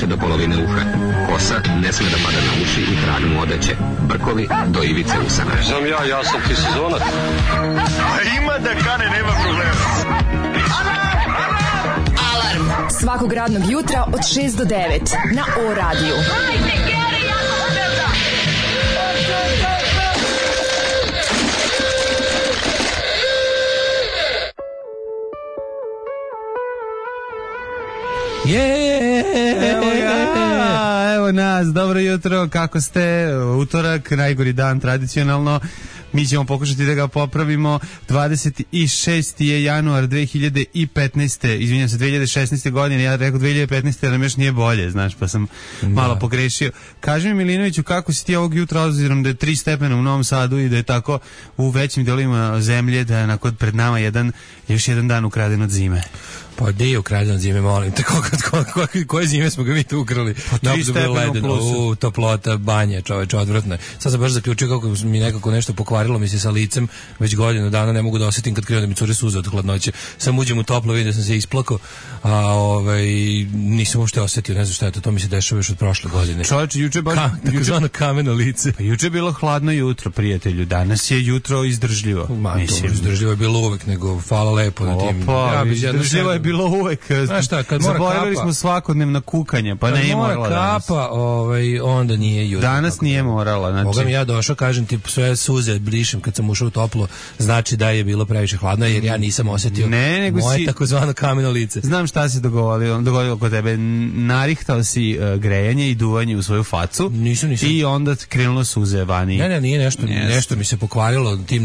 više do polovine uha. Kosa ne sme da pada na uši i kragnu odeće. Brkovi do ivice usana. Znam ja sam ti sezonac. A ima da kane, nema problema. Alarm svakog radnog jutra od 6 do 9 na O-radiju. Hajde, Geri, jako se velda! Evo nas, dobro jutro, kako ste? Utorak, najgori dan tradicionalno. Mi ćemo pokušati da ga popravimo. 26. je januar 2015. Izvinjam se, 2016. godine. Ja rekao 2015. nam još nije bolje, znaš, pa sam malo pogrešio. Kaži mi, Milinoviću, kako si ti ovog jutra, obzirom da je 3 stepena u Novom Sadu i da je tako u većim delovima zemlje, da je pred nama još jedan dan ukraden od zime? Pa gdje je ukraden od zime, molim te, koje zime smo ga mi tu ukrali? Pa 3 stepena plusu. Toplota, banje, čoveče, odvratno je. Sad sam baš zaključio kako mi nekako nešto pokvarilo mi se sa licem, već godinu dana ne mogu da osjetim kad krenu da mi cure suze od hladnoće. Sam uđem u toplo, vidim da sam se isplakao, a nisam uopšte osjetio, ne znam šta je to mi se dešava još od prošle godine. Čoveče, juče baš... Takozvano kameno lice. Pa juče je bilo hladno jutro, prijatelju, danas je jutro izdržljivo. Izdržljivo je bilo uvek, nego hvala lepo na tim. Izdržljivo je bilo uvek. Znaš šta, kad mora zaboravili smo svakodnevna kukanja, pa ne je morala danas. Kapa, onda nije jutro. Danas nije morala. Znači... Boga mi ja došao, kažem ti, sve suze brišem kad sam ušao u toplo, znači da je bilo previše hladno, jer ja nisam osjetio moje takozvano kameno lice. Znam šta se dogodilo kod tebe. Narihtao si grejanje i duvanje u svoju facu. Nisam. I onda krenulo suze vani. Ne, nije nešto mi se pokvarilo tim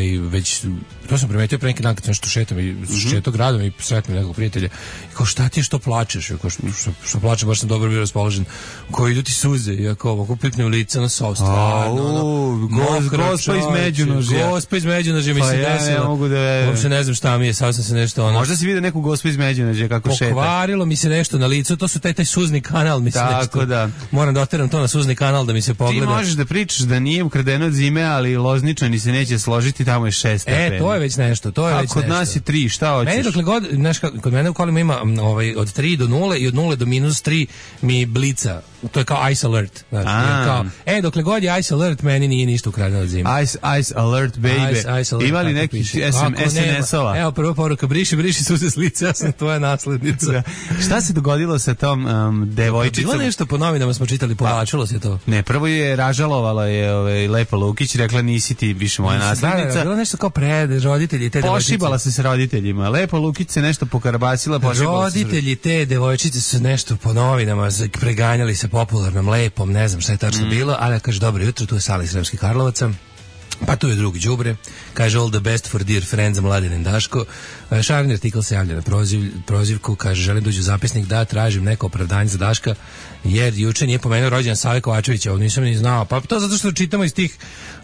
već to sam primetio pre neki dan kad sam šetao gradom i sretno nekog prijatelja. I kao, šta ti je, što plačeš? Ja kao, što plačem, baš sam dobro bio raspoložen. Kao, idu ti suze. Ja kao, ovako pipne u lice na sov, stvarno. Gospa iz Međunožja. Gospa iz Međunožja mi se desilo. Uopšte ne znam šta mi je, sad sam se nešto... Možda si vidio neku gospu iz Međunožja kako šeta. Pokvarilo mi se nešto na licu, to su taj suzni kanal mi se nešto... Tako da. Moram da oteram to na suzni kanal da mi se pogleda. Ti možeš da pričaš da nije ukradeno od zime, ali Lozničani se neće složiti, tamo je 6 stepeni. To je već nešto, A kod nas je 3, šta hoćeš? Meni dokle god, znaš, kod mene u kolima ima od 3 do 0 i od 0 do -3 mi blica. To je kao ice alert. Znači, dokle god je ice alert, meni nije ništa ukradeno od zime. Ice alert, baby. Ice alert, ima li neki SNS-ova? Evo, prva poruka, briši suze s lice, ja sam tvoja naslednica. Šta se dogodilo sa tom devojčicom? Bilo nešto po novinama smo čitali, povlačilo se to. Ne, prvo je ražalovala je Lepa Lukić, rekla nisi ti više moja naslednica. Bilo nešto kao roditelji te devojčice. Pošibala se s roditeljima. Lepa Lukić se nešto pokarabasila, pošibala se. Roditelji te devojčice su nešto po novinama preganjali se popularnom Lepom, ne znam šta je tačno bilo, ali kaže, dobro jutro, tu je Sala iz Sremskih Karlovaca. Pa tu je drugi đubre, kaže all the best for dear friends Mladen and Daško. Šarni artikl se javlja na prozivku, kaže želim da uđu zapisnik da tražim neko opravdanje za Daška, jer juče nije pomenuo rođendan Save Kovačevića, ovo nisam ni znao, pa to zato što čitamo iz tih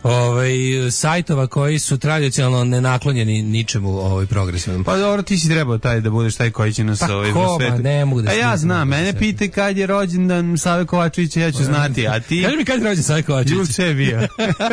sajtova koji su tradicionalno nenaklonjeni ničemu progresivnom. Pa dobro, ti si trebao da budeš taj koji će nas ne mogu da a ja znam, mene pite kad je rođendan Save Kovačevića, ja ću znati, a ti... Kaži mi kad je rođendan Save Kovačevića? Juče je bio.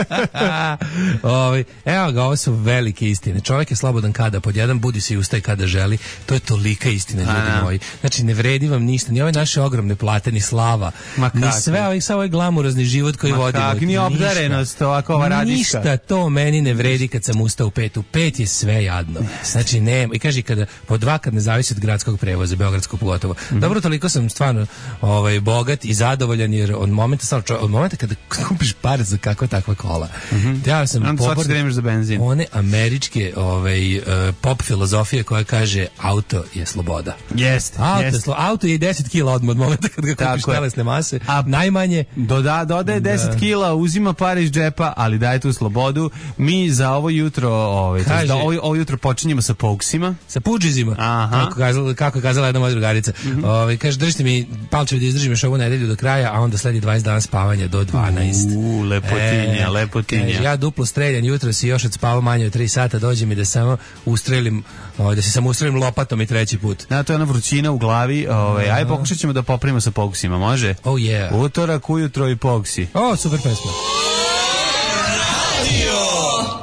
Evo ga, ovo su velike istine. Čovjek je slobodan kada pod jedan, budi se i ustaje kada želi. To je tolika istina, ljudi moji. Znači, ne vredi vam ništa, ni ove naše ogromne plate, ni slava, ni sve ovaj glamurazni život koji vodimo. Ni obdarenost, ovako ova radiška. Ništa to meni ne vredi kad sam ustao u 5. U 5 je sve jadno. Znači, nema. I kaži, po 2 kad ne zavisi od gradskog prevoza, beogradskog pogotovo. Dobro, toliko sam stvarno bogat i zadovoljan, jer od momenta kada kupiš par za kakva takva kola. Ja sam za benzin. One američke pop filozofije koja kaže auto je sloboda. Auto je 10 kila od momenta kad ga kupiš telesne mase. A najmanje dodaje 10 kila, uzima pare iz džepa, ali daje tu slobodu. Mi za ovo jutro ovo jutro počinjemo sa pouksima. Sa pudžizima. Kako je kazala jedna moja drugarica. Kaže, držite mi palčevi da izdržim još ovu nedelju do kraja, a onda sledi 20 dana spavanja do 12. Lepotinja. Ja duplo streljan jutros i još od spava manje od 3 sata, dođem i da samo ustrelim, da se samo ustrelim lopatom i 3. put. To je ona vrućina u glavi. Aj pokušat ćemo da popravimo sa pouksima, može? Oh yeah. Utorak, ujutro i pouksi. Super pesma.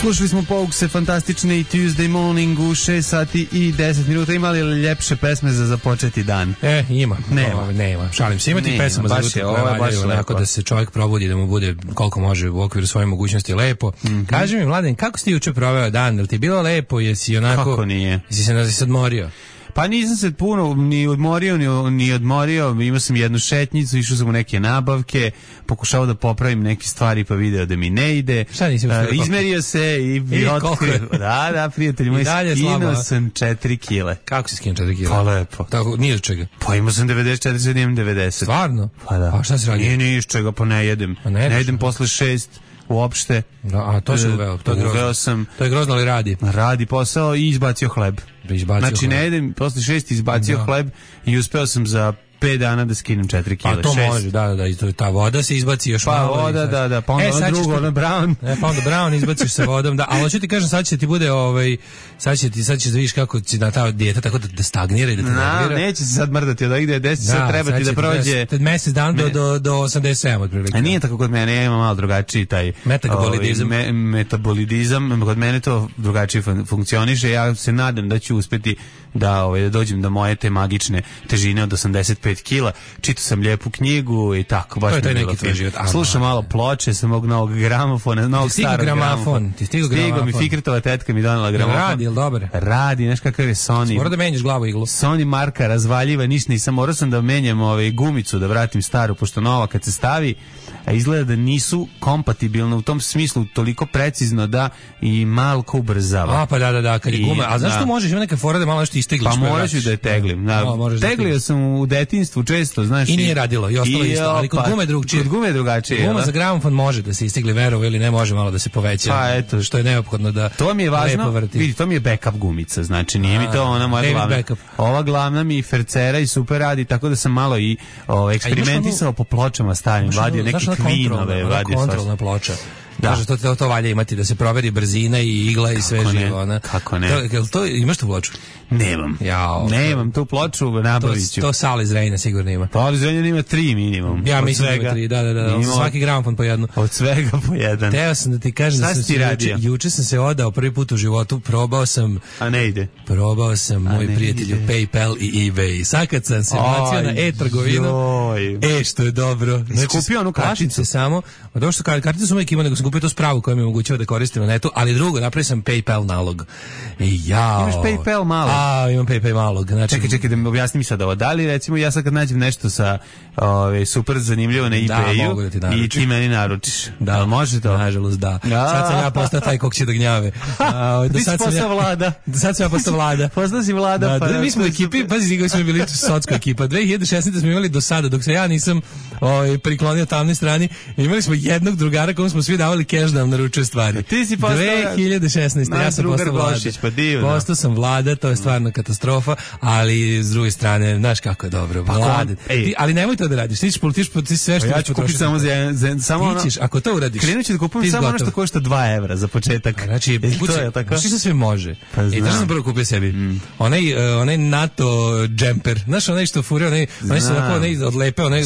Slušali smo Pogues, fantastične i Tuesday Morning u 6 sati i 10 minuta. Ima li ljepše pesme za započeti dan? Ima. Nema. Nema. Šalim se, imati pesama za jutro koje valjaju onako da se čovjek probudi, da mu bude koliko može u okviru svoje mogućnosti lepo. Kaži mi, Mladen, kako si ti juče proveo dan? Jel ti je bilo lepo? Jesi onako... Kako nije? Jesi se odmorio? Pa nisam se puno ni odmorio, imao sam jednu šetnjicu, išao sam u neke nabavke, pokušao da popravim neke stvari pa video da mi ne ide. Šta nisi uspio? Izmerio se i otkrio. Da, prijatelji moji, skinuo sam 4 kile. Kako si skinuo 4 kile? Pa lepo. Tako, nije od čega? Pa imao sam 94, sad imam 90. Stvarno? Pa da. A šta si radio? Nije iz čega, pa ne jedem. Ne jedem posle 6 uopšte. Da, a to se uveo. Uveo sam. To je grozno, ali radi. Radi posao i izbacio hleb. Znači ne jedem, posle 6 izbacio hleb i uspeo sam za 5 dana da skinem 4 kg. A to 6. Može, da, i to ta voda se izbaci još malo. Pa voda, da, pa onda ono drugo, ono brown. Pa onda brown izbaciš sa vodom, da, ali hoću ti kažem, sad će ti bude, sad ćeš da vidiš kako će na ta dijeta tako da stagnira i da te nervira. Neće se sad mrdati od ovih 90, sad treba ti da prođe... Mesec dan do 87 otprilike. A nije tako kod mene, ja imam malo drugačiji taj... Metabolizam, kod mene to drugačije funkcioniše, ja se nadam da ću uspeti da dođem do moje te magične težine od 85 kila. Čitao sam lijepu knjigu i tako, baš mi je bilo fino. Slušam malo ploče sa mog novog gramofona, novog starog gramofona. Stigo mi Fikretova tetka mi donela gramofon. Radi, jel dobro? Radi, znaš kakav je Sony. Mora da menjaš glavu iglu. Sony marka razvaljiva, ništa nisam, morao sam da menjam gumicu, da vratim staru, pošto nova kad se stavi, a izgleda da nisu kompatibilne u tom smislu toliko precizno da i malko ubrzava. A pa da, kad je guma. A znaš što možeš, ima neka fora da malo nešto istegliš? Pa moraš da je teglim. Teglio sam u detinjstvu često, znaš. I nije radilo, i ostalo isto, ali kod gume drugčije. Kod gume drugačije. Guma za gramofon može da se istegli, verovo ili ne, može malo da se poveća. Pa eto, što je neophodno da to mi je važno. Vidi, to mi je backup gumica, znači nije mi to ona moja glavna. Ova glavna mi fercera i super radi, tako da sam malo i eksperimentisao po pločama starim, vadio neke Queenove, vadio kontrolna ploča. Kaže, to valja imati, da se proveri brzina i igla i sve živo. Kako ne? To, imaš tu ploču? Nemam. Nemam tu ploču, nabavit ću. To Sal iz Rejna sigurno ima. Pa iz Rejna ima 3 minimum. Ja mislim da ima 3, da. Svaki gramofon po jednu. Od svega po jedan. Teo sam da ti kažem da sam juče sam se odao prvi put u životu, probao sam... A ne ide. Probao sam, moj prijatelju, PayPal i eBay. Sad kad sam se bacio na e-trgovinu, što je dobro. Kupio onu karticu. Samo, dobro što karticu sam uvijek imao, nego sam kupio to spravu koja mi je omogućava da koristim na netu, ali drugo, napravio sam PayPal nalog. Imaš PayPal malog? Imam PayPal malog. Znači... Čekaj, da mi objasni mi sad ovo. Da li, recimo, ja sad kad nađem nešto sa super zanimljivo na eBayu i ti meni naručiš? Da, može to? Nažalost, da. Sad sam ja postao taj kog će da gnjave. Ti si postao vlada. Sad sam ja postao vlada. Postao si vlada. Mi smo u ekipi, pazi, kako smo bili socko ekipa. 2016. smo imali do sada, dok se ja nisam priklonio tamnoj strani, imali smo jednog drugara komu smo svi davali cash da nam naručuje stvari. Ti si postao 2016. Ja sam postao vlada. Postao sam vlada, to je stvarno katastrofa, ali s druge strane, znaš kako je dobro. Vlada. Ali nemoj to da radiš. Ti ćeš sve što ja ću kupiti samo ti ćeš, ako to uradiš. Krenut ću da kupujem samo ono što košta 2 evra za početak. Znači, što sve može. I to sam prvo kupio sebi. Onaj NATO džemper. Znaš, onaj što fure, onaj od lepe, onaj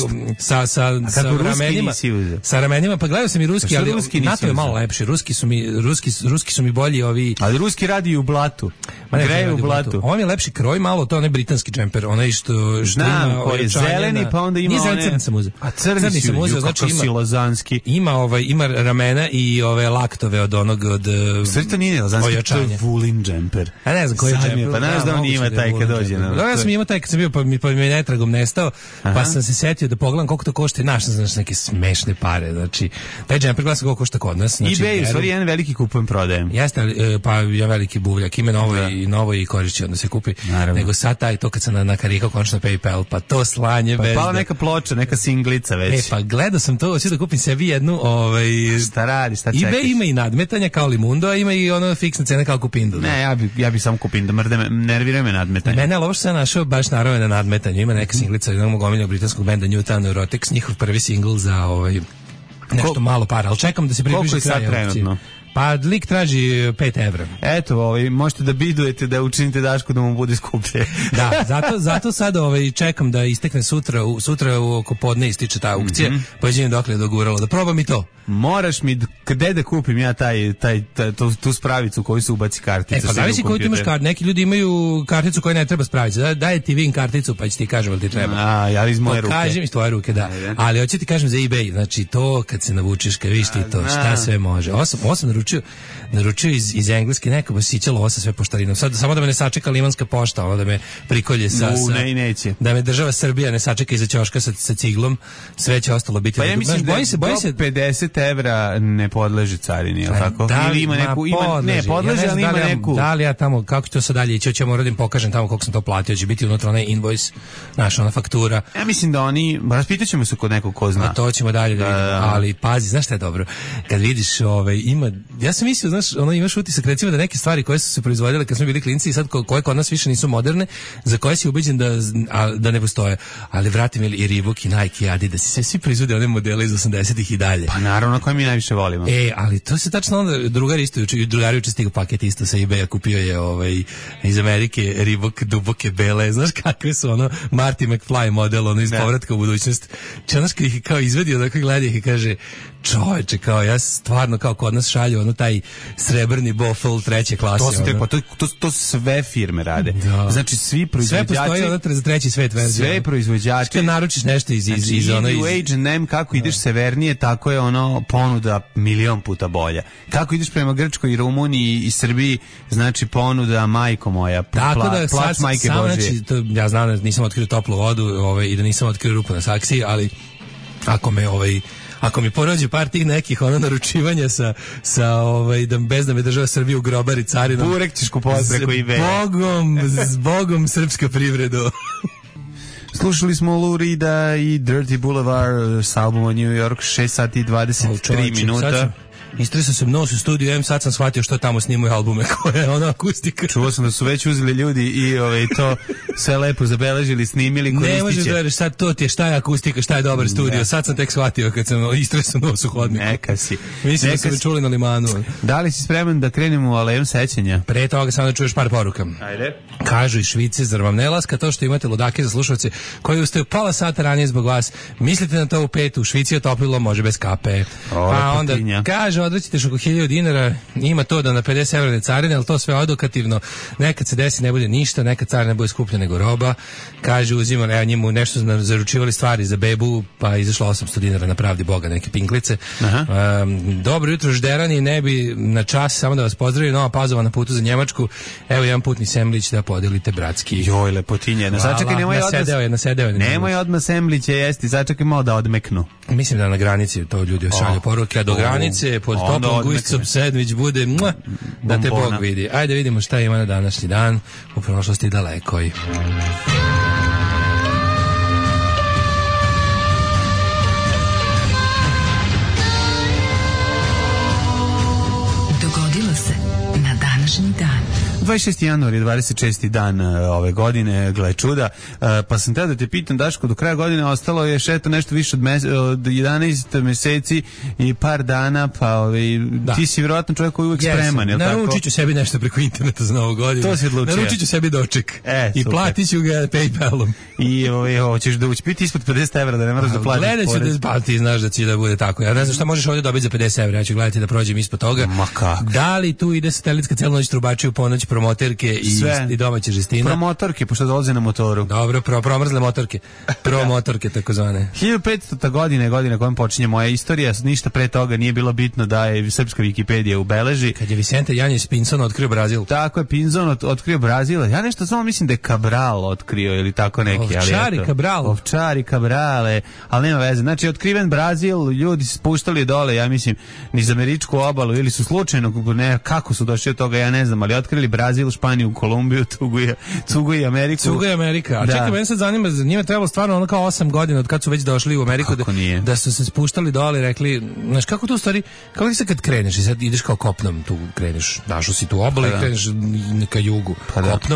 sa ramenima, pa gledao sam i ruski, ali NATO je malo lepši. Ruski su mi bolji ovi. Ali ruski radi u blatu. Greje u blatu. Ovo mi je lepši kroj, malo to onaj britanski džemper, onaj što znam, koji je zeleni, pa onda ima one. Crni sam uzeo. A crni sam uzeo, znači ima ramena i ove laktove od onog Sve to nije lazanski, to je Vulin džemper. A ne znam koji je džemper. Pa znaš da on ima taj kad dođe. Ja sam imao taj kad sam bio, pa mi je netragom nestao, pa sam se setio da pogledam koliko to košta i našao sam neke smešne pare. Znači, taj džemper gleda koliko košta kod nas. eBay, u stvari jedan veliki kupujem, prodajem. Jeste, pa ja veliki buvljak, ime novo i korišći, onda se kupi. Nego sad to kad sam nakarikao končno PayPal, pa to slanje bez... Pa pala neka ploča, neka singlica već. Pa gledao sam to, hoću da kupim sebi jednu... Šta radi, šta čekaš? eBay ima i nadmetanja kao Limundo, a ima i ono fiksne cene kao Kupindu. Ne, ja bi samo Kupindu, nerviraju me nadmetanje. Mene, ali ovo što sam našao baš naravno na nadmetanju, ima neka singlica jednog omiljenog britanskog benda Newtown Neurotics, njihov prvi singl za nešto malo para, ali čekam da se približi kraj aukcije. Pa lik traži 5 evra. Eto, možete da bidujete da učinite Dašku da mu bude skuplje. Da, zato sad čekam da istekne sutra oko podne ističe ta aukcija, pa idem dokle je doguralo, da probam i to. Moraš mi, gde da kupim ja tu spravicu koju se ubaci kartica? Pa zavisi koju ti imaš karticu, neki ljudi imaju karticu koja ne treba spravica, daje ti Vin karticu pa će ti kažem ali ti treba. Ja iz moje ruke. Kažem iz tvoje ruke, da. Ali hoću ti kažem za eBay, znači to kad se navučiš, kad vidiš ti to, šta sve može. Ovo sam naručio iz engleske, neko ba sićalo ovo sa sve poštarinom. Sad samo da me ne sačeka limanska pošta, ono da me prikolje neće. Da me država Srbija ne sačeka iza ćoška sa ciglom, sve će ostalo biti. Pa ja mislim da bojim se 50 evra ne podleže carini, je li tako? Ili ima neku, ne podleže, ali ima neku. Da li ja tamo, kako će to sad dalje ići, ćemo moram da im pokažem tamo koliko sam to platio, će biti unutra onaj invoice, naša ona faktura. Ja mislim da oni, raspitat ćemo se kod nekog ko zna. A to ćemo dalje da vidimo, ali pazi, znaš šta je dobro? Kad vidiš, ima, ja sam mislio, znaš, imaš utisak recimo da neke stvari koje su se proizvodile kad smo bili klinci i sad koje kod nas više nisu moderne, za koje si ubeđen da ne postoje. Ali vrati mi i Reebok i Nike i Adidas, svi proizvode one modele iz 80-ih i dalje. Pa naravno, koje mi najviše volimo. Ali to se tačno onda drugari juče stigao paket isto sa eBaya, kupio je iz Amerike Reebok duboke bele, znaš kakve su Marty McFly model, iz Povratka u budućnost. Čanaška ih kao izvedio, dakle gleda ih i kaže, čoveče, kao ja stvarno kao kod nas šalju taj srebrni bofl treće klase. To sve firme rade. Da. Znači svi proizvođači. Sve postoji za treći svet verzija. Sve proizvođači. Kad naručiš nešto iz u H&M, kako ideš severnije, tako je ponuda milion puta bolja. Kako ideš prema Grčkoj i Rumuniji i Srbiji, znači ponuda majko moja. Plač majke Božije. Znači, ja znam da nisam otkrio toplu vodu i da nisam otkrio rupu na saksiji, ali ako mi porađe par tih nekih naručivanja sa bez da me država Srbiju u grobari carinom. Burek ćeš kupovati preko eBaya. Bogom srpska privredu. Slušali smo Lou Reeda i Dirty Boulevard s albuma New York, 6 sati i 23 minuta. Istresao sam nos u studiju, sad sam shvatio što tamo snimaju albume, koja je ona akustika. Čuo sam da su već uzeli ljudi i to sve lepo zabeležili, snimili, koristit će. Ne možeš da veriš, sad to ti je šta je akustika, šta je dobar studio, sad sam tek shvatio kad sam istresao nos u hodniku. Neka si. Mislim da su me čuli na limanu. Da li si spreman da krenemo u alejom sećanja? Pre toga samo da čuješ par poruka. Ajde. Kažu iz Švice, zar vam ne laska to što imate ludake za slušalce koji ustaju pola sata ranije zbog vas, mislite na to u 5, u Švici je toplilo, može bez kape. Pa onda kaže, odrećete oko 1000 dinara, ima to da na 50 evra ne carine, ali to sve odokativno, nekad se desi ne bude ništa, nekad carina bude skuplja nego roba, kaže uzima, njemu nešto zaručivali stvari za bebu, pa izašlo 800 dinara na pravdi Boga, neke pinklice. Dobro jutro žderani, ne bi na čas, samo da vas pozdravim, Nova Pazova na putu za Njemačku, evo jedan putni semlić da podelite bratski. Joj, lepotinje, sačekaj, nemoj odmah semliće jesti, sačekaj malo da odmeknu. Mislim da na granici to ljudi šalju poruke, a do granice pod toplom gusticom sandvič bude da te Bog vidi. Ajde vidimo šta ima na današnji dan u prošlosti dalekoj. Dogodilo se na današnji dan. 26. januar je 26. dan ove godine, gle čuda, pa sam teo da te pitam, Daško, do kraja godine ostalo je nešto više od 11 meseci i par dana, pa ti si vjerojatno čovjek koji je uvijek spreman, je li tako? Naručit ću sebi nešto preko interneta za Novu godinu. To si odlučio. Naručit ću sebi doček. I platit ću ga PayPalom. I hoćeš da biti ispod 50 evra, da ne moraš da platiš porez. Pa ti znaš da će da bude tako. Ja ne znam šta možeš ovdje dobiti za 50 evra, ja ću gledati da prođem ispod toga. Ma kako? Da li tu ide satelitska celonoć trubači u ponoć, promoterke i domaće žestina? Promotorke, pošto dolaze na motoru. Dobro, promrzle motorke. Promotorke, takozvane. 1500. godina je godina kojom počinje moja istorija. Ništa pre toga nije bilo bitno da je srpska Wikipedija ubeleži. Kad je Vicente Janjez Pinzon otkrio Brazil. Tako je, Pinzon otkrio Brazil. Ja nešto samo mislim da je Cabral otkrio ili tako neki. Ovčari Cabrale, ali nema veze. Znači, otkriven Brazil, ljudi spuštali dole, ja mislim, niz američku obalu ili su slučajno, kako su došli od toga, ja ne znam, ali otkrili Brazil, Španiju, Kolumbiju, Cugu i Ameriku. Cugu i Amerika. A čekaj, meni sad zanima, njima trebalo stvarno kao 8 godina od kad su već došli u Ameriku da su se spuštali dole i rekli, znaš, kako to u stvari, kako ti se kad kreneš i sad ideš kao kopnom, tu kreneš, našao si tu obalu i kreneš ka jugu, kopnom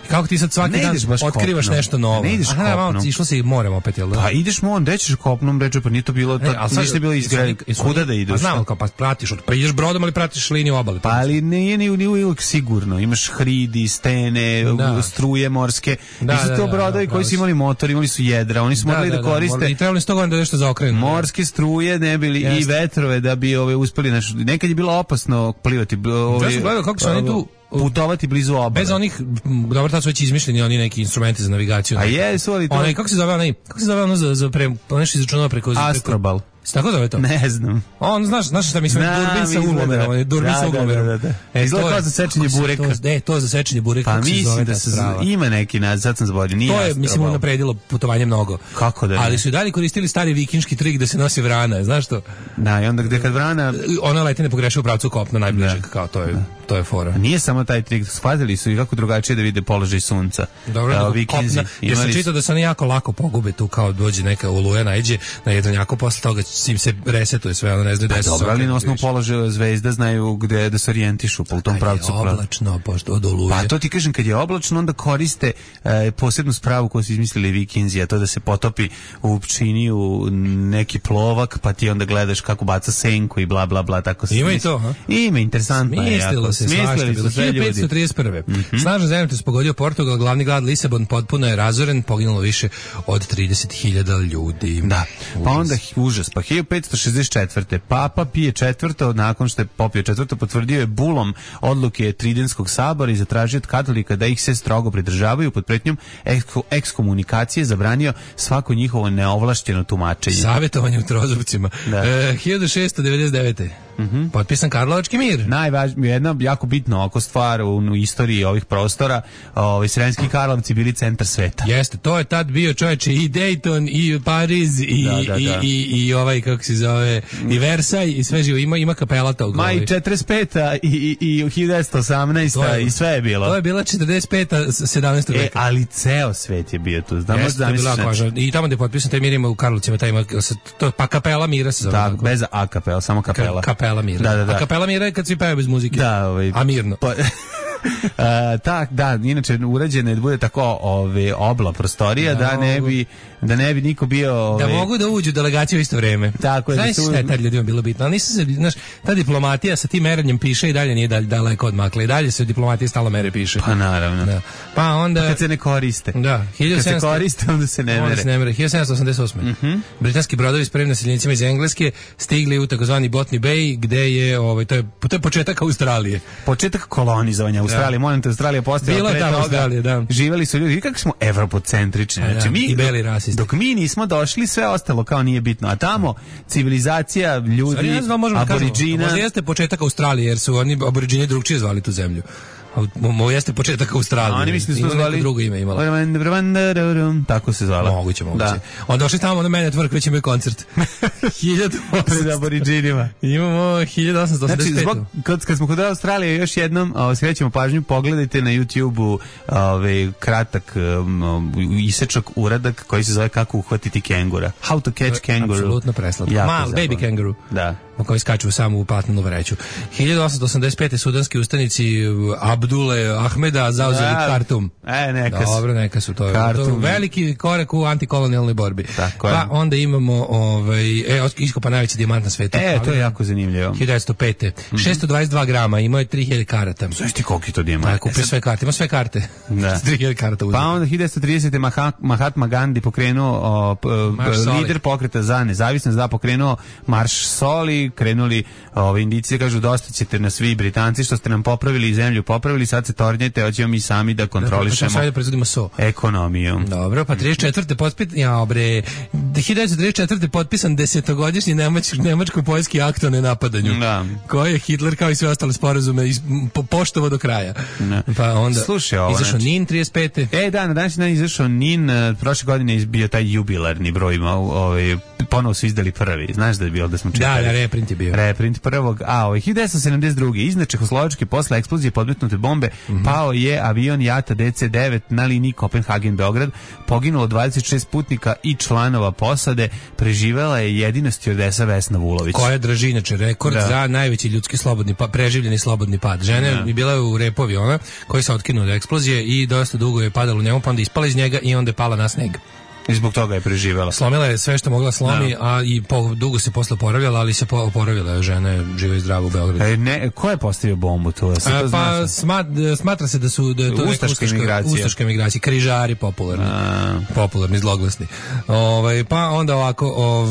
Kako ti sad svaki dan otkrivaš nešto novo? Ne ideš kopnom. Išlo se i morem opet, jel da? Pa ideš morem, rećeš kopnom, reče, pa nije to bilo, ništa bilo izgledano. Kuda da ideš? A znam, kao pa pratiš, pa ideš brodom, ali pratiš liniju obale. Pa ali nije uvijek sigurno. Imaš hridi, stene, struje morske. Nisu to brodovi koji su imali motor, imali su jedra, oni su morali da koriste. I trebali 100 godina da nešto zaokrenu. Morske struje ne bili i vetrove da bi uspeli nešto. Nekad je bilo opasno plivati. Ja sam gledao kako su oni tu putovati blizu obale. Bez onih, dobro, tad su već izmišljeni oni neki instrumenti za navigaciju. A jesu, ali to... Kako se zove ono za nešto izračunao preko... Astrobal. Tako zove to? Ne znam. On, znaš šta mislim, durbin sa uglomerom. Durbin sa uglomerom. Izgleda kao za sečenje bureka. To za sečenje bureka. Pa mislim da se ima neki sad sam zaboravio. To je, mislim, unapredilo putovanje mnogo. Kako da ne? Ali su i dalje koristili stari vikinški trik da se nosi vrana, znaš to? Da, i onda gde kad vrana... Ona leti ne pogreši u pravcu kopna najbližeg, kao to je fora. Nije samo taj trik, shvatili su i kako drugačije da vide položaj sunca. Dobro, vikinzi. Jer sam čitao da se oni jako lako pogube tu, kao dođe neka oluja, najđe na jedvanjaku, posle toga im se resetuje sve, ono ne znaju da je dobro, ali na osnovu položaja zvezda znaju gde da se orijentišu po tom pravcu. Kad je oblačno, pošto od oluje. Pa to ti kažem, kad je oblačno, onda koriste posebnu spravu koju su izmislili vikinzi, a to da se potopi u pčiniju neki plovak, pa ti onda gledaš kako baca senku i bla bla bla, tako se. Ima i to, ha? Ima, interesantno je. Smislilo se, svašta bilo. 1531. Snažan zemljotres pogodio Portugal, glavni grad Lisabon potpuno je razoren, poginulo više od 30.000 ljudi. Da, pa onda užas, pa 1564. Papa Pije IV, nakon što je popio četvrto, potvrdio je bulom odluke Tridentskog sabora i zatražio od katolika da ih se strogo pridržavaju pod pretnjom ekskomunikacije, zabranio svako njihovo neovlašćeno tumačenje. Savjetovanje u Trozubcima. 1699. Potpisan Karlovački mir. Najvažnije, jedna jako bitna oko stvar u istoriji ovih prostora, Sremski Karlovci bili centar sveta. Jeste, to je tad bio, čoveče, i Dayton, i Pariz, i ovaj, kako se zove, i Versailles, i sve živo, ima kapela tog. Ma i 45. i 1918. i sve je bilo. To je bila 45. 17. veka. Ali ceo svet je bio tu. I tamo gde je potpisan taj mir ima u Karlovcima, pa kapela mira se zove. Da, bez a kapela, samo kapela. Kapela mira. Da. A kapela mira je kad svi pevaju bez muzike. Da, a mirno. Da, inače urađene da bude tako obla prostorija da ne bi niko bio da mogu da uđu delegaciju u isto vreme. Tako je. Znaš šta je tad ljudima bilo bitno, ali nisu se, znaš, ta diplomatija sa tim merenjem piše i dalje nije daleko odmakla i dalje se diplomatija stalo mere piše. Pa naravno. Da. Pa onda kad se ne koriste. Da, kad se koriste onda se ne mere. 1788. Britanski brodovi s prvim naseljenicima iz Engleske stigli u takozvani Botany Bay, gde je to je početak Australije. Početak kolonizovanja Australije, monete Australija postojala pre toga. Australija, da. Živeli su ljudi, kako smo evropocentrični. Znači mi i beli rasisti. Dok mi nismo došli, sve ostalo kao nije bitno. A tamo civilizacija ljudi, aboriđina. Možda jeste početak Australije, jer su oni aboriđini drugčije zvali tu zemlju. Ovo jeste početak Australije. Oni mislim da su zvali drugo ime imala. Tako se zvala. Moguće. Da. Onda došli tamo na Man at Work, već imaju koncert. 1800 pred aboriđinima. Imamo 1885. Znači, kad smo kod Australije, još jednom skrećemo pažnju, pogledajte na YouTube-u kratak isečak uradak koji se zove Kako uhvatiti kengura. How to catch kangaroo. Apsolutno preslatko. Mal baby kangaroo. Da. Koji skaču samo u platnenu vreću. 1885. sudanski ustanici Abdule Ahmeda zauzeli Kartum. Dobro, neka su to. Veliki korak u antikolonijalnoj borbi. Pa onda imamo iskopa najveći dijamant na svetu. To je jako zanimljivo. 1905. 622 grama, imao je 3000 karata. Znaš ti koliko je to dijamant? Kupio sve karte, ima sve karte. 3000 karata uzeti. Pa onda 1930. Mahatma Gandhi pokrenuo lider pokreta za nezavisnost, pokrenuo Marš Soli, krenuli indici, kažu dosta ćete nas vi Britanci što ste nam popravili zemlju, popravili, sad se tornjete, hoćemo mi sami da kontrolišemo ekonomiju. Dobro, pa 34. 1934. potpisan 10-godišnji nemačko-poljski akt o nenapadanju, koji je Hitler kao i sve ostale sporazume poštovao do kraja. Pa onda izašao NIN 35. Na današnji dan izašao NIN, prošle godine je bio taj jubilarni broj, ponovo su izdali prvi, znaš da je bilo da smo čitali. Da, reprint je bio. Reprint prvog, 1972. Iznad Čehoslovačke posle eksplozije podmetnute bombe pao je avion Jata DC-9 na liniji Kopenhagen-Beograd. Poginulo 26 putnika i članova posade. Preživela je jedina stjordesa Vesna Vulović. Koja drži inače rekord za najveći ljudski slobodni preživljeni slobodni pad. Žena je bila u repu aviona koji se otkinuo od eksplozije i dosta dugo je padala u njemu, pa onda ispala iz njega i onda je pala na sneg. I zbog toga je preživela. Slomila je sve što mogla slomi, a i dugo se posle oporavljala, ali se oporavila. Žena je živa i zdrava u Beogradu. Ko je postavio bombu tu? Pa smatra se da su to ustaške migracije, križari popularni, zloglasni. Pa onda ovako,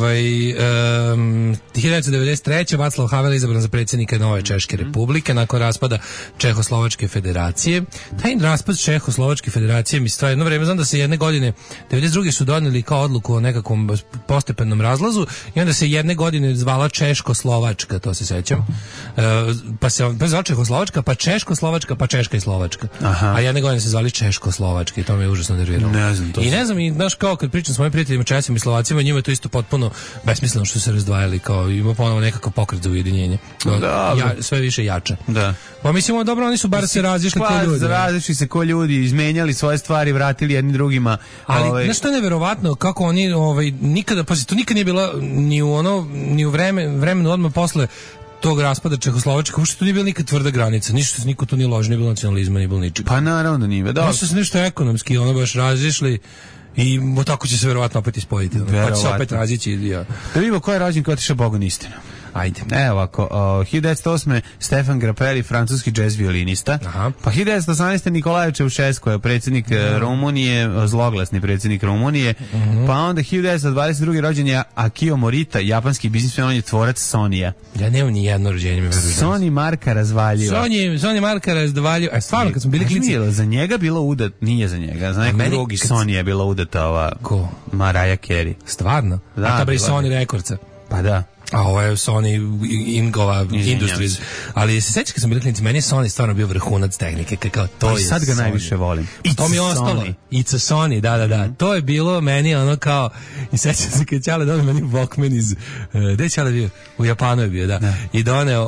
1993. Václav Havel izabran za predsjednika Nove Češke republike nakon raspada Čehoslovačke federacije. Taj raspad Čehoslovačke federacije mi stvar jedno vreme, znam da se jedne godine 92. su doneli kao odluku o nekakvom postepenom razlazu i onda se jedne godine zvala Češko-Slovačka, to se sećam. Pa se zvala Čehoslovačka, pa Češko-Slovačka, pa Češka i Slovačka. A jedne godine se zvali Češko-Slovački i to me je užasno nerviralo. Ne znam to. I ne znam, i znaš kao kad pričam s mojim prijateljima Česima i Slovacima, njima je to isto potpuno besmisleno što se razdvajali, kao ima ponovo nekakav pokret za ujedinjenje. Sve više jače. Da. Pa mislimo, dobro, oni su bar se razišli ko ljudi. Različili se ko ljudi, izmenjali svoje stvari, vratili jedni drugima. Ali nešto je neverovatno kako oni nikada, pa to nikad nije bilo ni u vremenu odmah posle tog raspada Čehoslovačka, uopšte tu nije bila nikad tvrda granica, niko tu nije ložio, nije bilo nacionalizma, nije bilo ničega. Pa naravno da nije. Da su se nešto ekonomski, baš razišli i tako će se verovatno opet ispojiti. Pa će se opet razići. Da vidimo ko je rođen, ko je otišao Bogom istinu. Ajde. Evo ovako, 1908. Stefan Grappelli, francuski džez violinista. Pa 1918. Nikolaje Čaušesku je predsjednik Rumunije, zloglasni predsjednik Rumunije. Pa onda 1922. rođen je Akio Morita, japanski biznismen, on je tvorac Sonija. Ja nemam ni jedno rođenje. Sony Marka razvaljiva. Sony Marka razvaljiva. Stvarno, kad smo bili klinci. Za njega bilo udat, nije za njega. Za nekog drugi Sony je bila udata ova Mariah Carey. Stvarno? A ta bre Sony Recordsa. Pa da. A ovo je Sony Industries. Ali se sećaš kad sam bili klinici, meni je Sony stvarno bio vrhunac tehnike. To je sad ga najviše volim. To mi je ostalo. It's a Sony, da. To je bilo meni ono kao, i sećam se kad Ćale donio meni Walkman iz, gde je Ćale bio? U Japanu je bio, da. I doneo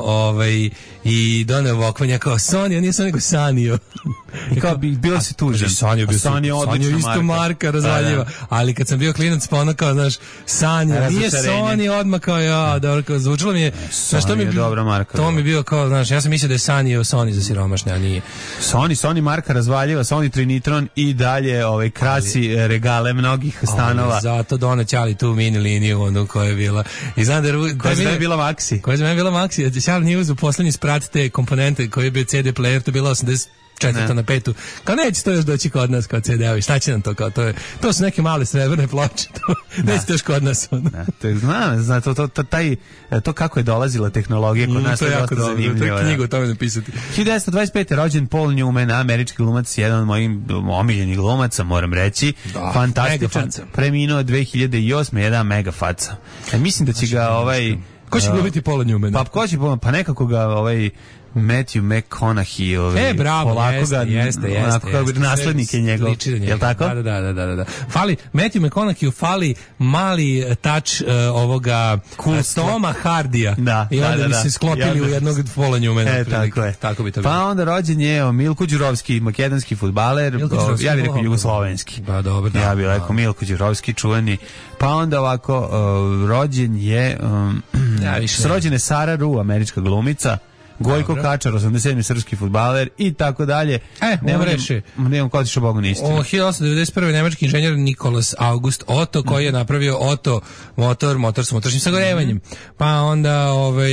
Walkman, ja kao Sony, a nije Sony nego Sanio. I kao bilo si tužen. Sanio je odlična isto marka, razvaljiva. Ali kad sam bio klinac, pa ono kao, znaš, Sanio, nije Sony odmah kao dobro, kao zvučilo mi je, Sony je dobra marka. To mi je bio kao, znaš, ja sam mislio da je Sony za siromašne, a nije. Sony marka razvaljiva, Sony Trinitron i dalje krasi regale mnogih stanova. Zato doneo Ćali tu mini liniju, onu koja je bila. I znam da koja je bila Maxi. Koja je bila Maxi, Ćali nije uzeo poslednji sprat te komponente koji je bio CD player, to je bilo 84 na 5. Kao neće to još doći kod nas kao CD-ovi. Šta će nam to kao? To su neke male srebrne ploče. Neće to još kod nas. Znam, to kako je dolazila tehnologija kod nas, to je jako zanimljivo. To je knjigu o tome napisati. 1925. rođen Paul Newman, američki glumac, jedan od mojih omiljenih glumaca, moram reći. Fantastičan. Preminuo 2008. jedan mega faca. Mislim da će ga ko će glumiti Paula Newmana? Pa nekako ga Matthew McConaughey, bravo, jeste. Naslednik je njegov, je li tako? Da. Fali, Matthew McConaughey fali mali touch ovoga Toma Hardija. I onda bi se sklopili u jednog Paula Newmana. Tako bi to bilo. Pa onda rođen je Milko Đurovski, makedonski fudbaler, ja bih rekao jugoslovenski. Pa dobro. Ja bih rekao Milko Đurovski, čuveni. Pa onda ovako, rođen je, rođene Sara Ru, američka glumica, Gojko Kačar, 87. srpski fudbaler i tako dalje. Nemam ko otišao Bogu nistinu. 1891. nemački inženjer Nikolaus August Otto, koji je napravio Otto motor s unutrašnjim sagorevanjem. Pa onda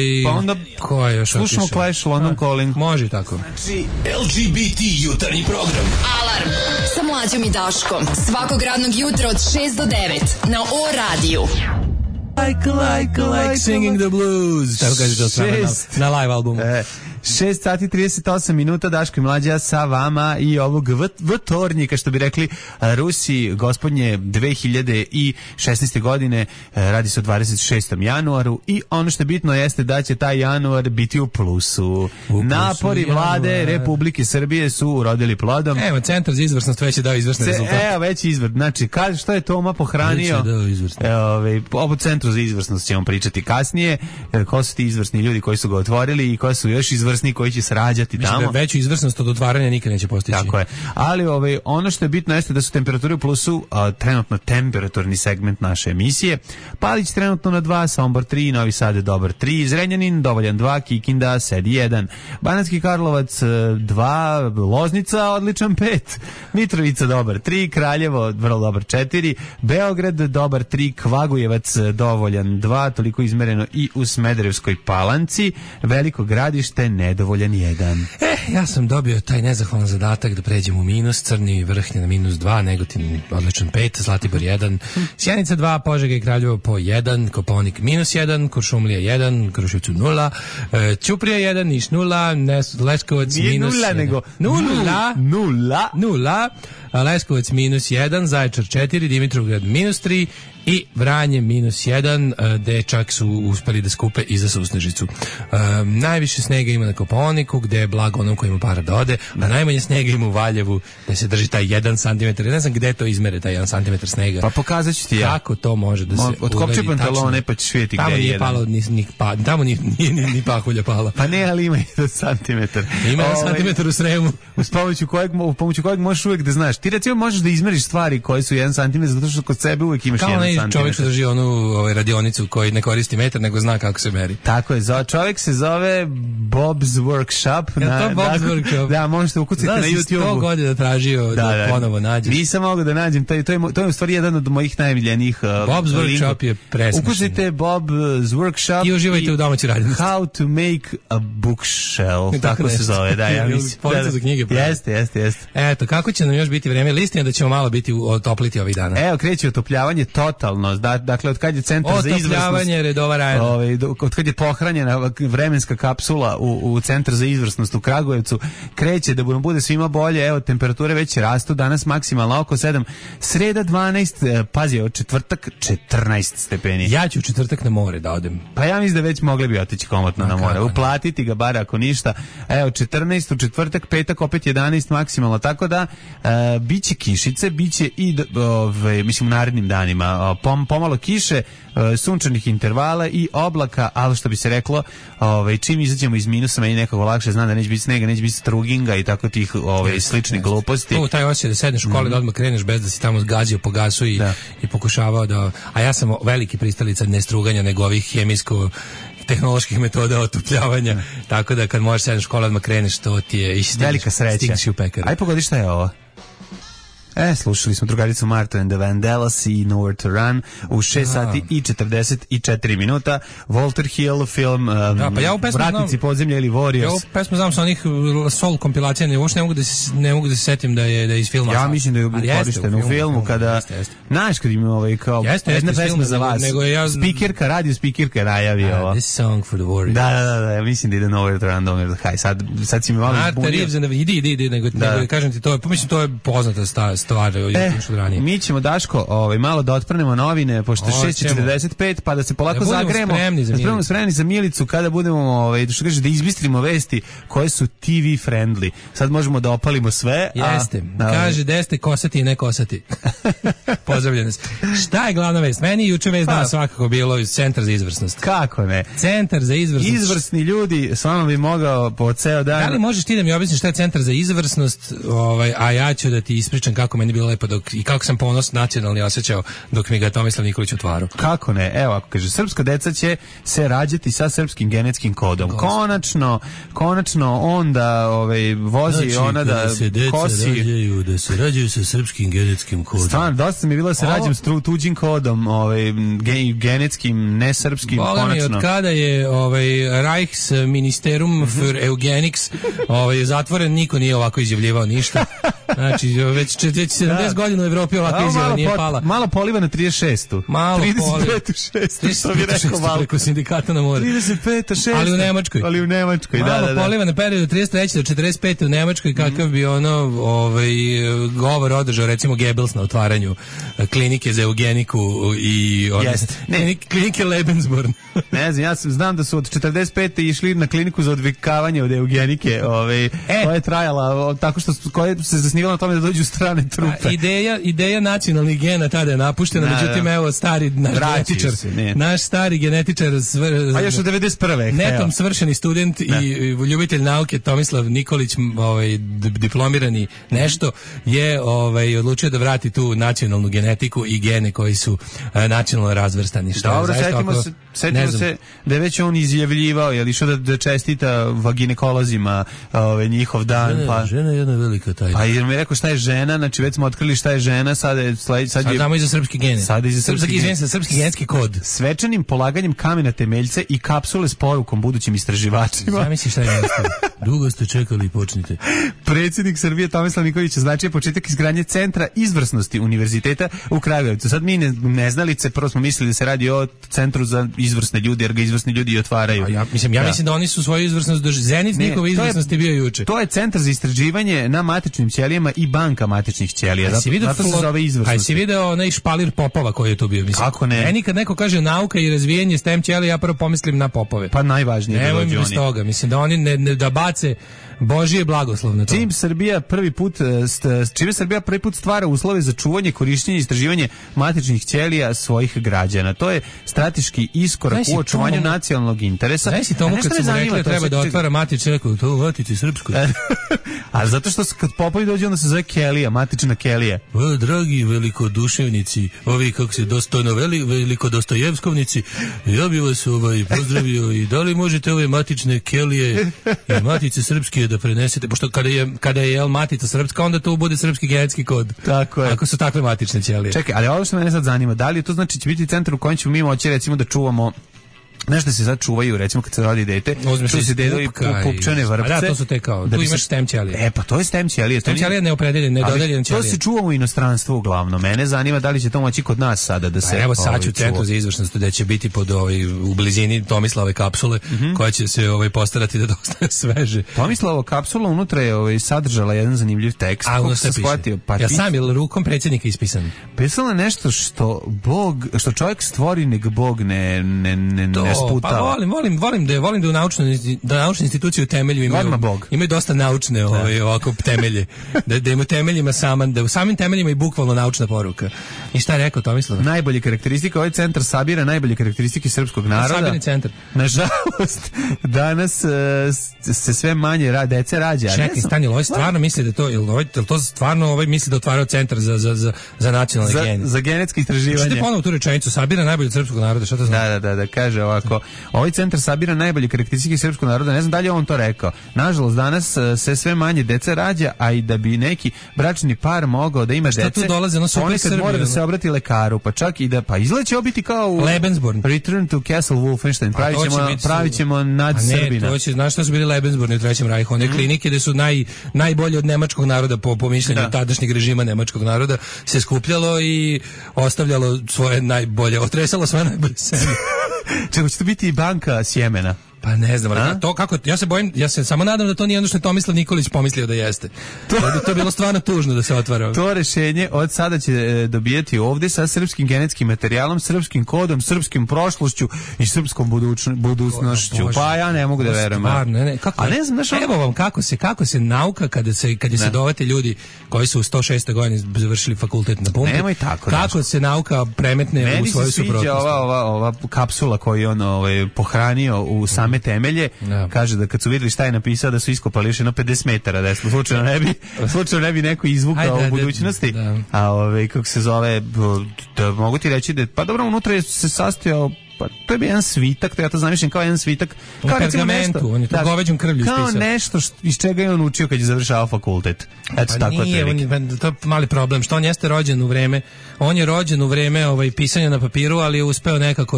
ko je još slušamo Clash, London Calling. Može tako. LGBT jutarnji program. Alarm sa Mlađom i Daškom. Svakog radnog jutra od 6 do 9 na O-radiju. Like singing the blues. Tako kaže to na live albumu. 6 sati 38 minuta, Daško i Mlađa sa vama i ovog vtornjika, što bi rekli Rusi, gospodnje 2016. godine, radi se o 26. januaru i ono što je bitno jeste da će taj januar biti u plusu. Napori vlade Republike Srbije su urodili plodom. Evo, Centar za izvrsnost već je dao izvrsne rezultate. Evo, već izvrt. Znači, kaže što je Toma pohranio. Ovo centru Centru za izvrsnost ćemo pričati kasnije, ko su ti izvrsni ljudi koji su ga otvorili i ko su još izvrsni koji će se rađati tamo. Mislim da veću izvrsnost od otvaranja nikad neće postići. Tako je. Ali ono što je bitno jeste da su temperature u plusu, trenutno temperaturni segment naše emisije. Palić trenutno na 2, Sombor 3, Novi Sad dobar 3, Zrenjanin dovoljan 2, Kikinda sedi 1, Banatski Karlovac 2, Loznica odličan 5, Mitrovica dobar 3, Kraljevo vrlo dobar 4, Beograd dobar 3, Kvagujevac dovoljan 2, toliko izmereno i u Smederevskoj Palanci, Veliko Gradište nedovoljan 1. Ja sam dobio taj nezahvalan zadatak da pređem u minus, Crni vrh je na minus 2, Negotin odličan 5, Zlatibor 1, Sjenica 2, Požega i Kraljevo po 1, Kopaonik minus 1, Kuršumlija 1, Kruševcu 0, Ćuprija 1, Niš 0, Leskovac minus 1. Nego 0. Leskovac minus 1, Zaječar 4, Dimitrovgrad minus 3 i Vranje minus 1, gde čak su uspeli da skupe i za susnežicu. Najviše snega ima na Kopaoniku, gde je blago onom koji ima para da ode, a najmanje snega ima u Valjevu, gde se drži taj 1 cm. Ne znam gde to izmere, taj 1 cm snega. Pa pokazat ću ti ja. Kako to može da se Otkopči pantalone pa ćeš vidjeti gde je 1. Tamo nije ni pahulja pala. Pa ne, ali ima 1 cm. Ima 1 cm u Sremu. Uz pomoću kojeg možeš uvijek da znaš. Ti recimo možeš da izmeriš stvari koje su 1 cm, zato što kod sebe uvijek imaš 1 cm. Čovjek što drži onu radionicu koji ne koristi metar, nego zna kako se meri. Tako je, čovjek se zove Bob's Workshop. Bob's Workshop? Da, možete ukucati na YouTube. 100 godina tražio da ponovo nađeš. Nisam mogao da nađem, to je u stvari jedan od mojih najmiljenijih Bob's Workshop je presmišljen. Ukucite Bob's Workshop i uživajte u domaćoj radnosti. How to make a bookshelf, tako se zove, da, ja mislim. Polica za knjige. Jeste. Eto, kako će nam još biti vreme? Listina da ćemo malo biti otopliti ovih dana. Evo, kreće otopljavanje totalno. Dakle, od kad je Centar za izvrsnost... Otopljavanje redova rajena. Od kad je pohranjena vremenska kapsula u Centar za izvrsnost u Kragujevcu, kreće da bude svima bolje. Evo, temperature već rastu. Danas maksimalno oko 7. Sreda 12, pazi, od četvrtak 14 stepeni. Ja ću u četvrtak na more da odem. Pa ja mislim da već mogli bi otići komotno na more. Uplatiti ga bar ako ništa. Evo, 14 u četvrtak, petak opet 11 maksimalno. Tako da, biće kišice, biće i, mislim, u narednim danima. Pomalo kiše, sunčanih intervala i oblaka, ali što bi se reklo, čim izađemo iz minusa, meni nekako lakše, znam da neće biti snega, neće biti struginga i tako tih sličnih gluposti. Taj osjećaj da sedneš u koli, da odmah kreneš bez da si tamo gazio po gasu i pokušavao da... A ja sam veliki pristalica ne struganja, nego ovih tehnoloških metoda otopljavanja, tako da kad možeš sedneš u koli, odmah kreneš, to ti je velika sreća. Stigneš u pekaru. Aj pogodi šta je ovo. Slušali smo drugaricu Martu and the Vandellas i Nowhere to Run u 6 sati i 44 minuta. Walter Hill, film Vratnici podzemlja ili Warriors. Ja ovu pesmu znam sa onih soul kompilacija, ne mogu da se setim da je iz filma. Ja mislim da je korišten u filmu kada, znaš kad ima kao jedna pesma za vas. Speakerka, radio speakerka najavi ovo. This song for the Warriors. Da, ja mislim da ide Nowhere to Run. Haj, sad si mi malo zbunio. Idi, nego kažem ti, mislim to je poznata stvar. Mi ćemo, Daško, malo da otprnemo novine, pošto 6:45, pa da se polako zagremo. Da budemo spremni za Milicu kada budemo, što kaže, da izbistrimo vesti koje su TV friendly. Sad možemo da opalimo sve. Jeste. Kaže, gde ste kosati i ne kosati. Pozdravljene se. Šta je glavna vest? Meni juče vest dana svakako bilo iz Centra za izvrsnost. Kako ne? Centar za izvrsnost. Izvrsni ljudi, s vama bi mogao po ceo dan. Da li možeš ti da mi objasniš šta je Centar za izvrsnost, a ja ću da ti ispričam kako meni bilo lepo i kako sam ponos nacionalni osjećao dok mi ga Tomislav Nikolić otvarao. Kako ne? Evo, ako kaže, srpska deca će se rađati sa srpskim genetskim kodom. Konačno on da vozi, znači, ona da se deca kosi. Da se rađaju sa srpskim genetskim kodom. Stvarno, dosta mi je bilo da se rađam s tuđim kodom, genetskim, ne srpskim, konačno. Boga mi, od kada je Reichsministerium für Eugenics zatvoren, niko nije ovako izjavljivao ništa. Znači, već 70 godina u Evropi ovakva izjava nije pala. Malo poliva na 36. Malo 35. što bi rekao malo. Preko sindikata na more. 35. 6. Ali u Nemačkoj. Malo poliva na periodu 33. do 45. u Nemačkoj, kakav bi govor održao, recimo, Goebbels na otvaranju klinike za eugeniku i klinike Lebensborn. Ne znam, ja znam da su od 45. išli na kliniku za odvikavanje od eugenike, koja je trajala tako što koja se zasnivala na tome da dođu strane trupe. Ideja nacionalnih gena tada je napuštena, međutim evo stari naš stari genetičar a još od 91. netom svršeni student i ljubitelj nauke Tomislav Nikolić, diplomirani nešto, je odlučio da vrati tu nacionalnu genetiku i gene koji su nacionalno razvrstani. Dobro, setimo se da je već on izjavljivao, je li išao da čestita ginekolozima njihov dan. Žena je jedna velika tajna. Pa jer mi je rekao šta je žena, znači već smo otkrili šta je žena, sad damo i za srpski gene. Sad i za srpski genetski kod. Svečanim polaganjem kamena temeljce i kapsule s porukom budućim istraživačima. Zamisli šta je dugo ste čekali i počnite. Predsjednik Srbije Tomislav Nikolić označio početak izgradnje centra izvrsnosti univerziteta u Kragujevcu. Sad mi neznalice, prvo smo mislili da se radi o centru za izvrsne ljudi, jer ga izvrsni ljudi i otvaraju. Ja mislim da oni su svoju izvrsnost zenit njihove izvrsnosti bio juče. To je centar za istraživanje na matičnim ćelijama i banka matičnih ćelija. Zato se zove izvrsnost. Aj si video onaj špalir Popova koji je tu bio, mislim. Kako ne? Meni kad neko kaže nauka i razvijanje STEM ćelija, ja prvo pomislim na Popove. Pa najvažnije da dođu oni. Toga. Mislim da oni da bace Božije blagoslov na to. Čime Srbija prvi put stvara uslove za čuvanje, korištenje i istraživanje matičnih ćelija svojih građana. To je strateški iskorak u očuvanju nacionalnog interesa. Znaš si tomu kad su mu rekli treba da otvara matičnu, rekao, to matici srpsku. A zato što kad Popovi dođe, onda se zove Kelija, matična Kelija. Dragi velikoduševnici, ovi kako se velikodostojevskovnici, ja bih vas pozdravio i da li možete ove matične Kelije i matice srpske da prenesete, pošto kada je matica srpska, onda to bude srpski genetski kod. Tako je. Ako su takve matične ćelije. Čekaj, ali ovo što mene sad zanima, da li to znači će biti centar u kojem ćemo mi moći recimo da čuvamo nešto se sad čuvaju, recimo kad se rodi dete, čuju se dedovi pupčane vrpce. Da, to su te kao, tu imaš STEM ćelije. Pa to je STEM ćelije. STEM ćelije neopredeljene, nedodeljene ćelije. To se čuva u inostranstvu uglavnom. Mene zanima da li će to moći kod nas sada da se... Evo sad ću centru za izvršnost da će biti u blizini Tomislave kapsule, koja će se postarati da dostane sveže. Tomislava kapsula unutra je sadržala jedan zanimljiv tekst. A ono se piše. Ja sam je rukom predsjednika ispisan. Pisala nešto što čovjek stvori, nek Bog ne sputava. Pa volim da u naučnu instituciju temelju imaju dosta naučne ovako temelje. Da im u temeljima da u samim temeljima i bukvalno naučna poruka. I šta je rekao Tomislav? Najbolje karakteristike, ovaj centar sabira najbolje karakteristike srpskog naroda. Sabirni centar. Nažalost, danas se sve manje dece rađa. Čekaj, stani, ovaj stvarno misli da to stvarno misli da otvarao centar za nacionalne gene. Za genetske istraživanje. Čete ponovo tu rečenicu, sabira najbolje srpskog naroda, šta to znači? Da, kaže ovako. Ovaj centar sabira najbolje karakteristike srpskog naroda, ne znam da li je on to rekao. Nažalost, danas se sve manje dece rađa, a i da bi neki bračni par mogao da ima dece, tu dolaze, ponekad mora da se obrati lekaru, pa čak i da, izgleda biti kao u Lebensborn. Return to Castle Wolfenstein, pravit ćemo nad Srbina. Ne, znaš šta su bili Lebensborn u Trećem rajhu, one klinike gde su najbolje od nemačkog naroda, po mišljenju tadašnjeg režima nemačkog naroda, se skupljalo i ostavljalo svoje najbolje, otresalo svoje najbolje seme. Čego će to biti i banka sjemena? Pa ne znam, ali to kako, ja se samo nadam da to nije ono što je Tomislav Nikolić pomislio da jeste. To je bilo stvarno tužno da se otvara. To rešenje od sada će dobijeti ovdje sa srpskim genetskim materijalom, srpskim kodom, srpskim prošlošću i srpskom budućnošću. Pa ja ne mogu da verujem. A ne znam, evo vam kako se nauka kad se dovete ljudi koji su u 106. godini završili fakultet na Pumpi. Nemoj tako. Kako se nauka premetne u svoju suprotnost. Meni se sviđa ova kapsula koju on pohranio u same temelje, kaže da kad su vidjeli šta je napisao da su iskopali još 50 metara, da je slučajno ne bi neko izvukao u budućnosti. A kako se zove, da mogu ti reći da, pa dobro, unutra se sastojao, pa to je bio jedan svitak, to ja to zamišljam kao jedan svitak. Kao pergamentu, on je to goveđom krvlju ispisao. Kao nešto iz čega je on učio kad je završavao fakultet. Eto, tako nije, to je mali problem, što on jeste rođen u vreme, pisanja na papiru, ali je uspeo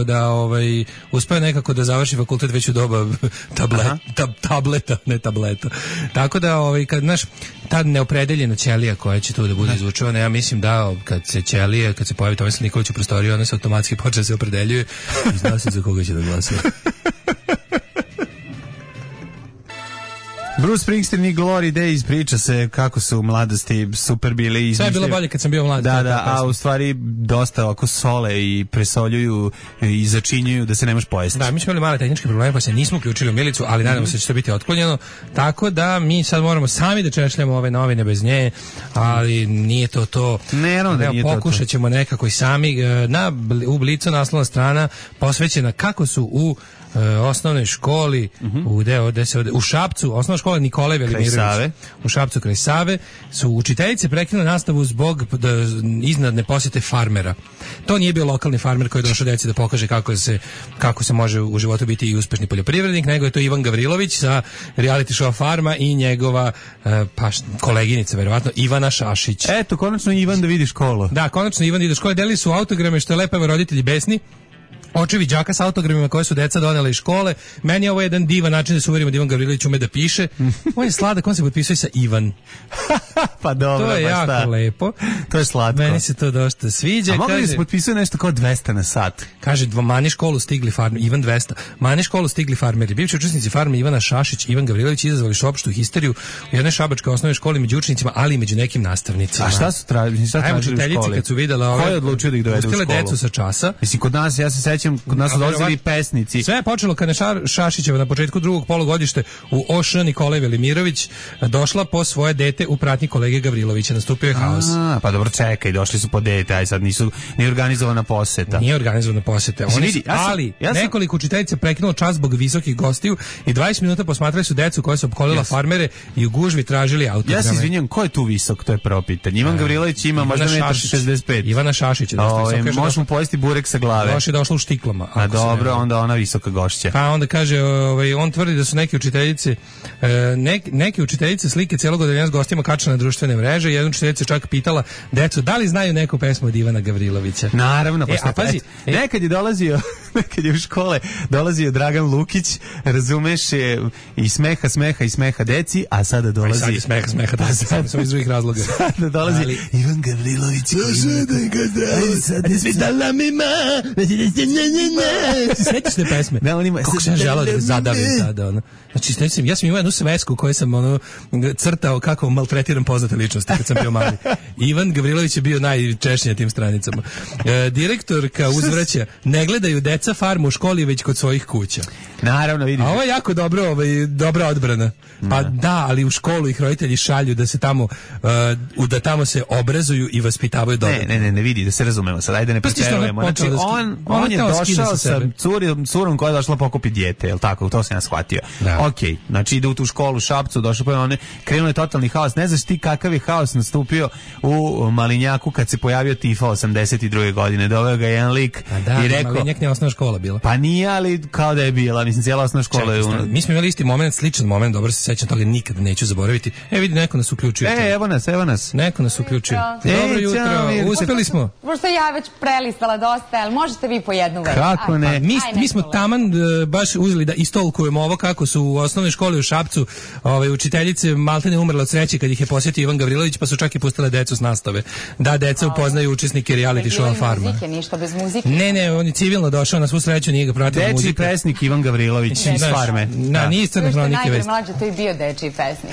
nekako da završi fakultet već u doba tableta, ne tableta. Tako da, kad ta neopredeljena ćelija koja će tu da bude izvučavana, ja mislim da kad se pojavi Tomislav Nikolić u prostoriju, ona se automatski počne da se opredeljuje i zna se za koga će da glasa. Bruce Springsteen i Glory Days, priča se kako su u mladosti super bili. Sve je bilo bolje kad sam bio mlad. Da, a u stvari dosta ovako sole i presoljuju i začinjuju da se ne može pojesti. Da, mi smo imali male tehničke probleme pa se nismo uključili u Milicu, ali nadamo se da će to biti otklonjeno. Tako da mi sad moramo sami da češljamo ove novine bez nje, ali nije to. Pokušat ćemo nekako i sami. U Blicu naslovna strana posvećena kako su u osnovnoj školi u Šapcu, osnovna škola Nikolaj Velimirović u Šapcu kraj Save, su učiteljice prekinule nastavu zbog iznadne posjete farmera. To nije bio lokalni farmer koji je došao deci da pokaže kako se može u životu biti i uspešni poljoprivrednik, nego je to Ivan Gavrilović sa reality show Farma i njegova koleginica, verovatno Ivana Šašić. Eto, konačno Ivan da vidi školu. Da, konačno Ivan da vidi školu. Delili su autograme, što je lepo, roditelji besni. Očevi đaka sa autogramima koje su deca donela iz škole. Meni je ovo jedan divan način da se uverimo da Ivan Gavrilović ume da piše. On je sladak, on se potpisuje sa Ivan. Pa dobro, to je jako lepo. To je slatko. Meni se to dosta sviđa. A mogu da se potpisuje nešto kao 200 na sat? Kaže, mani školu stigli farmeri, Ivan 200. Mani školu stigli farmeri. Bivši učesnici farme Ivana Šašić i Ivan Gavrilović izazvali opštu histeriju u jednoj šabačkoj osnovnoj školi među učenicima, ali i među nekim nastavnicima. A šta su tražili u školi? Kad su videla ove, ko je odlučio da ih dovede u školu? Decu sa časa. Mislim, kod nas, ja se sećam, kod nas su dolazili pesnici. Sve je počelo kada je Šašićeva na početku drugog polugodište u OŠ Nikolaj Velimirović došla po svoje dete u pratnji kolege Gavrilovića. Nastupio je haos. Pa dobro, čekaj, došli su po dete, aj sad nije organizovana poseta. Nije organizovana poseta. Nekoliko učiteljica prekinulo čas zbog visokih gostiju i 20 minuta posmatrali su decu koje su opkolila farmere i u gužvi tražili autograme. Ja se izvinjam, ko je tu visok? To je prvo pitanje. Ivan Gavrilović ima možda 1,65 m. Ivana Šašić je dosta visok. Možemo pojesti burek sa glave. Još je došla u štiklama. A dobro, onda ona visoka gošća. Pa onda kaže, on tvrdi da su neke učiteljice slike celog odeljenja s gostima kačile na društvene mreže. Jedna učiteljica čak pitala decu da li znaju neku pesmu od Ivana Gavrilovića. Naravno, nekad je u škole dolazio Dragan Lukić, razumeš, i smeha deci, a sada dolazi... Sad je smeha deci, samo iz drugih razloga. Sada dolazi Ivan Gavrilović. Sećaš te pesme? Kako sam želao da zadavim sada, ono. Znači, ja sam imao jednu svesku koju sam crtao kako maltretiram poznate ličnosti kad sam bio mali. Ivan Gavrilović je bio najčešći na tim stranicama. Direktorka uzvraća, ne gledaju deca farmu u školi već kod svojih kuća. Naravno, vidim. A ovo je jako dobra odbrana. Pa da, ali u školu ih roditelji šalju da se tamo da tamo se obrazuju i vaspitavaju dobro. Ne, vidi, da se razumemo sad, ajde ne preterujemo. Znači, on je došao sa curom koja je došla pokupiti dijete, jel tako? To sam ja shvatio. Okej, znači ide u tu školu u Šapcu, došao pa on krenuo je totalni haos. Ne znaš ti kakav je haos nastupio u Malinjaku kad se pojavio Tifa 82. godine. Doveo ga jedan lik i rekao... Malinjak nije osnovna škola bila. Pa nije, ali kao da je bila. Mislim, cijela osnovna škola je... Mi smo imali isti moment, sličan moment, dobro se sećam toga, nikada neću zaboraviti. Vidi, neko nas uključio. Evo nas. Neko nas uključio. Dobro jutro, uspeli smo. Pošto ja već prelistala dosta, ali možete vi po jednu već. Kako ne? Mi smo taman baš uzeli da istolkujemo ovo kako su u osnovnoj školi u Šapcu učiteljice maltene umrle od sreće kad ih je posjetio Ivan Gavrilović, pa su čak i pustile decu s nastave. Da deca upoznaju učesnike reality showa Farma. Ništa bez muzike. Ne, on je civilno došao, na svu sreću nije ga pratio muzika. Dečiji pesnik Ivan Gavrilović iz Farme. Nije crne hronike već. Mlađe, to je bio dečiji pesnik.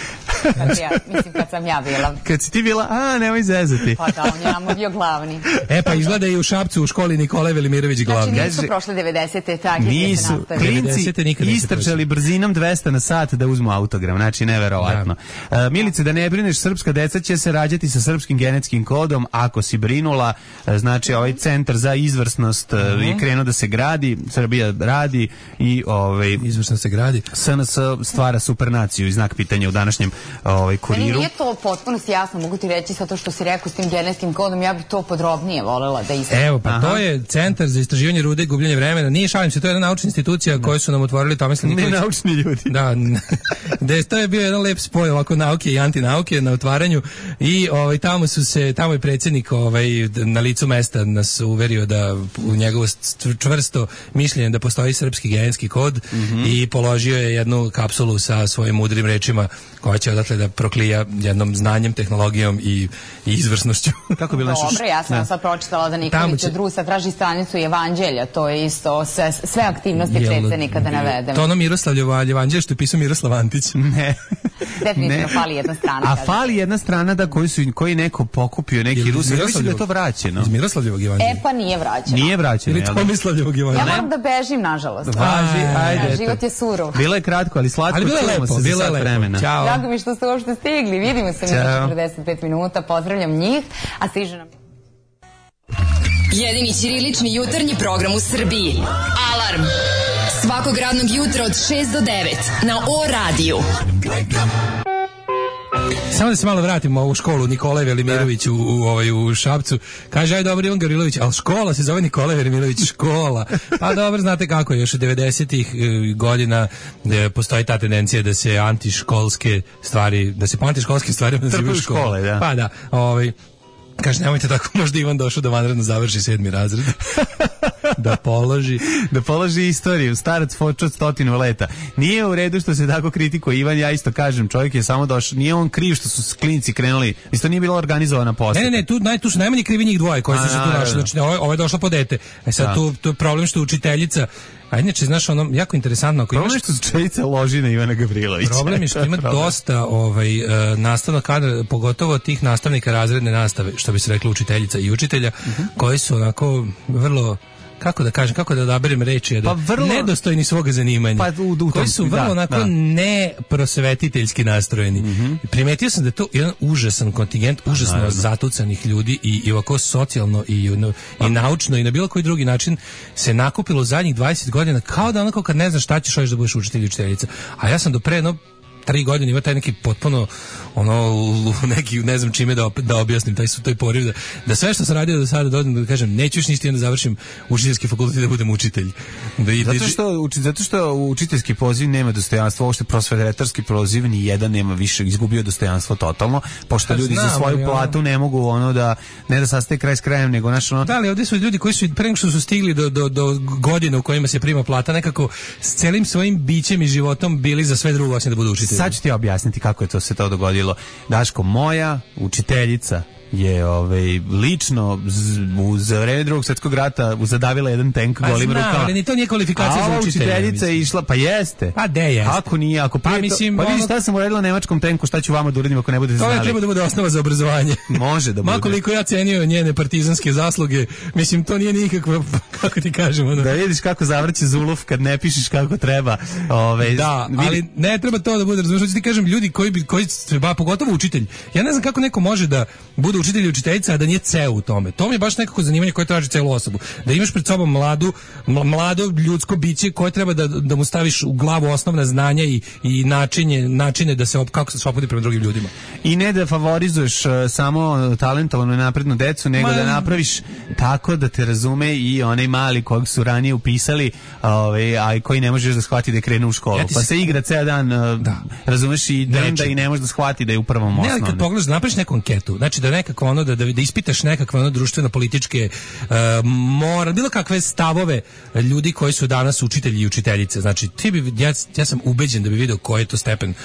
Kad sam ja bila. Kad si ti bila, nemoj zezati. Pa da, on je nam bio glavni. Pa izgleda i u Šapcu u školi Nikolaj Velimirović glavni. Znači nisu prošle 90-te tako gdje se nastavili. Klinci istrčali brzinom 200 na sat da uzmu autogram, znači neverovatno. Milice, da ne brineš, srpska deca će se rađati sa srpskim genetskim kodom, ako si brinula, znači ovaj centar za izvrsnost je krenuo da se gradi, Srbija radi i izvrsno se gradi. SNS stvara supernaciju i znak pitanja u današnjem kuriru. Meni nije to potpuno jasno, mogu ti reći sad to što si rekao s tim genetskim kodom, ja bih to podrobnije volela da istražim. Evo, pa to je centar za istraživanje rude i gubljenje vremena. Nije, šalim se, to je jedna naučna institucija koju su nam otvorili Tomislav Nikolić. Ne naučni ljudi. Da, to je bio jedan lep spoj ovako nauke i antinauke na otvaranju i tamo je predsjednik na licu mesta nas uverio da u njegovo čvrsto mišljenje da postoji srpski genetski kod i položio je jednu kapsulu sa svojim mudrim rečima koja će odatle da proklija jednom znanjem, tehnologijom i izvrsnošću. Kako bi nešto? Dobro, ja sam sad pročitala da Nikolić od Rusa traži stranicu Evanđelja, to je isto sve aktivnosti predsjednika da navedem. To ono Miroslavljevo Evanđelje što je pisao Miroslav Antić. Ne. Definitivno fali jedna strana. A fali jedna strana da koji neko pokupio, neki Rus. Ja mislim da je to vraćeno. Iz Miroslavljevog Evanđelja. Pa nije vraćeno. Nije vraćeno. Ili Tomislavljevog Evanđelja. Ja moram da bežim, nažalost. Ajde. Život je surov. Bilo je kratko, ali slatko. Ali bilo je lepo, bilo je lepo. Ćao. Drago mi što ste uopšte stigli. Vidimo se mi za 45 minuta. Pozdravljam njih, a stiže nam... Jedini ćirilični jutarnji program u Srbiji. Alarm. Svakog radnog jutra od 6 do 9 na O radiju. Samo da se malo vratimo u školu Nikolaj Velimirović u Šapcu. Kaže, aj dobro, Ivan Gavrilović, ali škola se zove Nikolaj Velimirović škola. Pa dobro, znate kako, još od 90-ih godina postoji ta tendencija da se antiškolske stvari, da se po antiškolskim stvarima nazivaju škole. Da. Pa da, kaže, nemojte tako, možda Ivan došao da vanredno završi 7. razred. Da položi istoriju, starac fočo 100 leta. Nije u redu što se tako kritikuje Ivan, ja isto kažem, čovjek je samo došao, nije on kriv što su klinci krenuli, isto nije bila organizovana poseta. Ne, tu su najmanje krivi njih dvoje koji su se tu našli, znači ovo je došlo po dete. Sad tu je problem što učiteljica, a inače, znaš, ono, jako interesantno. Problem je što učiteljica loži na Ivana Gavrilovića. Problem je što ima dosta nastavnog kadra, pogotovo tih nastavnika razredne nastave, što bi se reklo učiteljica i učitelja, koji su onako vrlo... kako da odaberem reči, nedostojni svoga zanimanja, koji su vrlo onako neprosvetiteljski nastrojeni. Primetio sam da je to jedan užasan kontingent, užasno zatucanih ljudi i ovako socijalno i naučno i na bilo koji drugi način se nakupilo zadnjih 20 godina, kao da onako kad ne znaš šta ćeš da budeš učitelj i učiteljica. A ja sam do pre 3 godine ima taj neki potpuno neki, ne znam čime da objasnim taj poriv da sve što sam radio do sada da kažem neću još ništa i onda završim učiteljski fakultet da budem učitelj. Zato što učiteljski poziv nema dostojanstva, uopšte prosvetarski poziv ni jedan nema više, izgubio dostojanstvo totalno, pošto ljudi za svoju platu ne mogu ne da sastaje kraj s krajem, nego da, ali ovdje su ljudi koji su pre nego što su stigli do godina u kojima se prima plata, nekako s celim svojim bićem i životom bili za sve drugo osim da budu učitelji. Sad ću ti objasniti kako je se to dogodilo. Daško, moja učiteljica je lično za vreme Drugog svjetskog rata zadavila jedan tank golim rukama. Ali ni to nije kvalifikacija za učitelja. A učiteljica je išla, pa jeste. Pa de jeste. Ako nije, ako prije pa vidi šta sam uradila nemačkom tanku, šta ću vama da uradim ako ne budete znali. To treba da bude osnova za obrazovanje. Može da bude. Makoliko ja cenio njene partizanske zasluge, mislim, to nije nikakva, kako ti kažemo. Da vidiš kako zavrće zuluf kad ne pišeš kako treba. Da, ali ne treba to da bude, razumiješ, ti kažem, ljudi koji pogotovo učitelj. Ja ne znam kako neko može da bude učitelj i učiteljica, a da nije ceo u tome. To mi je baš nekako zanimanje koje traži celu osobu. Da imaš pred sobom mlado ljudsko biće koje treba da mu staviš u glavu osnovna znanja i načine da se kako se ophodi prema drugim ljudima. I ne da favorizuješ samo talentovanu i naprednu decu, nego da napraviš tako da te razume i onaj mali kojeg su ranije upisali, a koji ne možeš da shvati da je krenuo u školu. Pa se igra ceo dan, razumeš, i da i ne može da shvati da je u prvom osnovne. Ne, ali kad pogledaš, napraviš neku anketu, znači da nekako da ispitaš nekakve društveno-političke bilo kakve stavove ljudi koji su danas učitelji i učiteljice. Znači, ja sam ubeđen da bi video koji je to stepen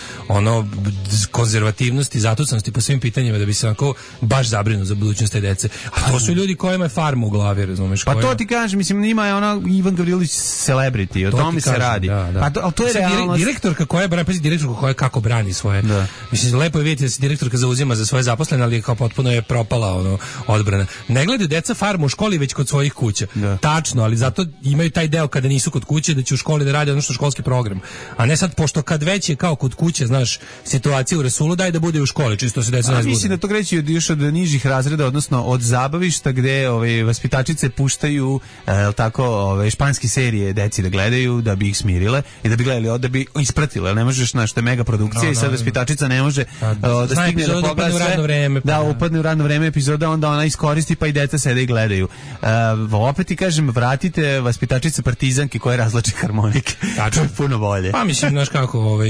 konzervativnosti, zatucanosti po svim pitanjima, da bi se onako baš zabrinuo za budućnost te dece. A to su ljudi kojima je farma u glavi, razumeš? Pa to ti kažem, mislim, njima je Ivan Gavrilović celebrity, o tome se radi. Da. Pa to je realnost. Direktorka koja kako brani svoje. Mislim, lepo je vidjeti da se direktorka zauzima za svoje zaposlene, ali kao potpuno je propala odbrana. Ne gledaju deca farmu u školi već kod svojih kuća. Tačno, ali zato imaju taj deo kada nisu kod kuće da će u školi da rade ono što školski program. A ne sad, pošto kad već je kao kod kuće, znaš, situacija u Resulu, daj da bude u školi, čisto se deca ne zbude. Mislim da to kreće još od nižih razreda, odnosno od zabavišta gde vaspitačice puštaju španske serije deci da gledaju, da bi ih smirile i da bi gledali, da bi ispratile. Ne možeš, znaš, to je mega produkcija i sad vaspitačica ne može da stigne da pogleda sve. Da, upadne u radno vreme epizoda, onda ona iskoristi pa i deca sede i gledaju. Opet ti kažem, vratite vaspitačice partizanke koje razlače harmonike. To je puno bolje. Pa mislim, znaš kako,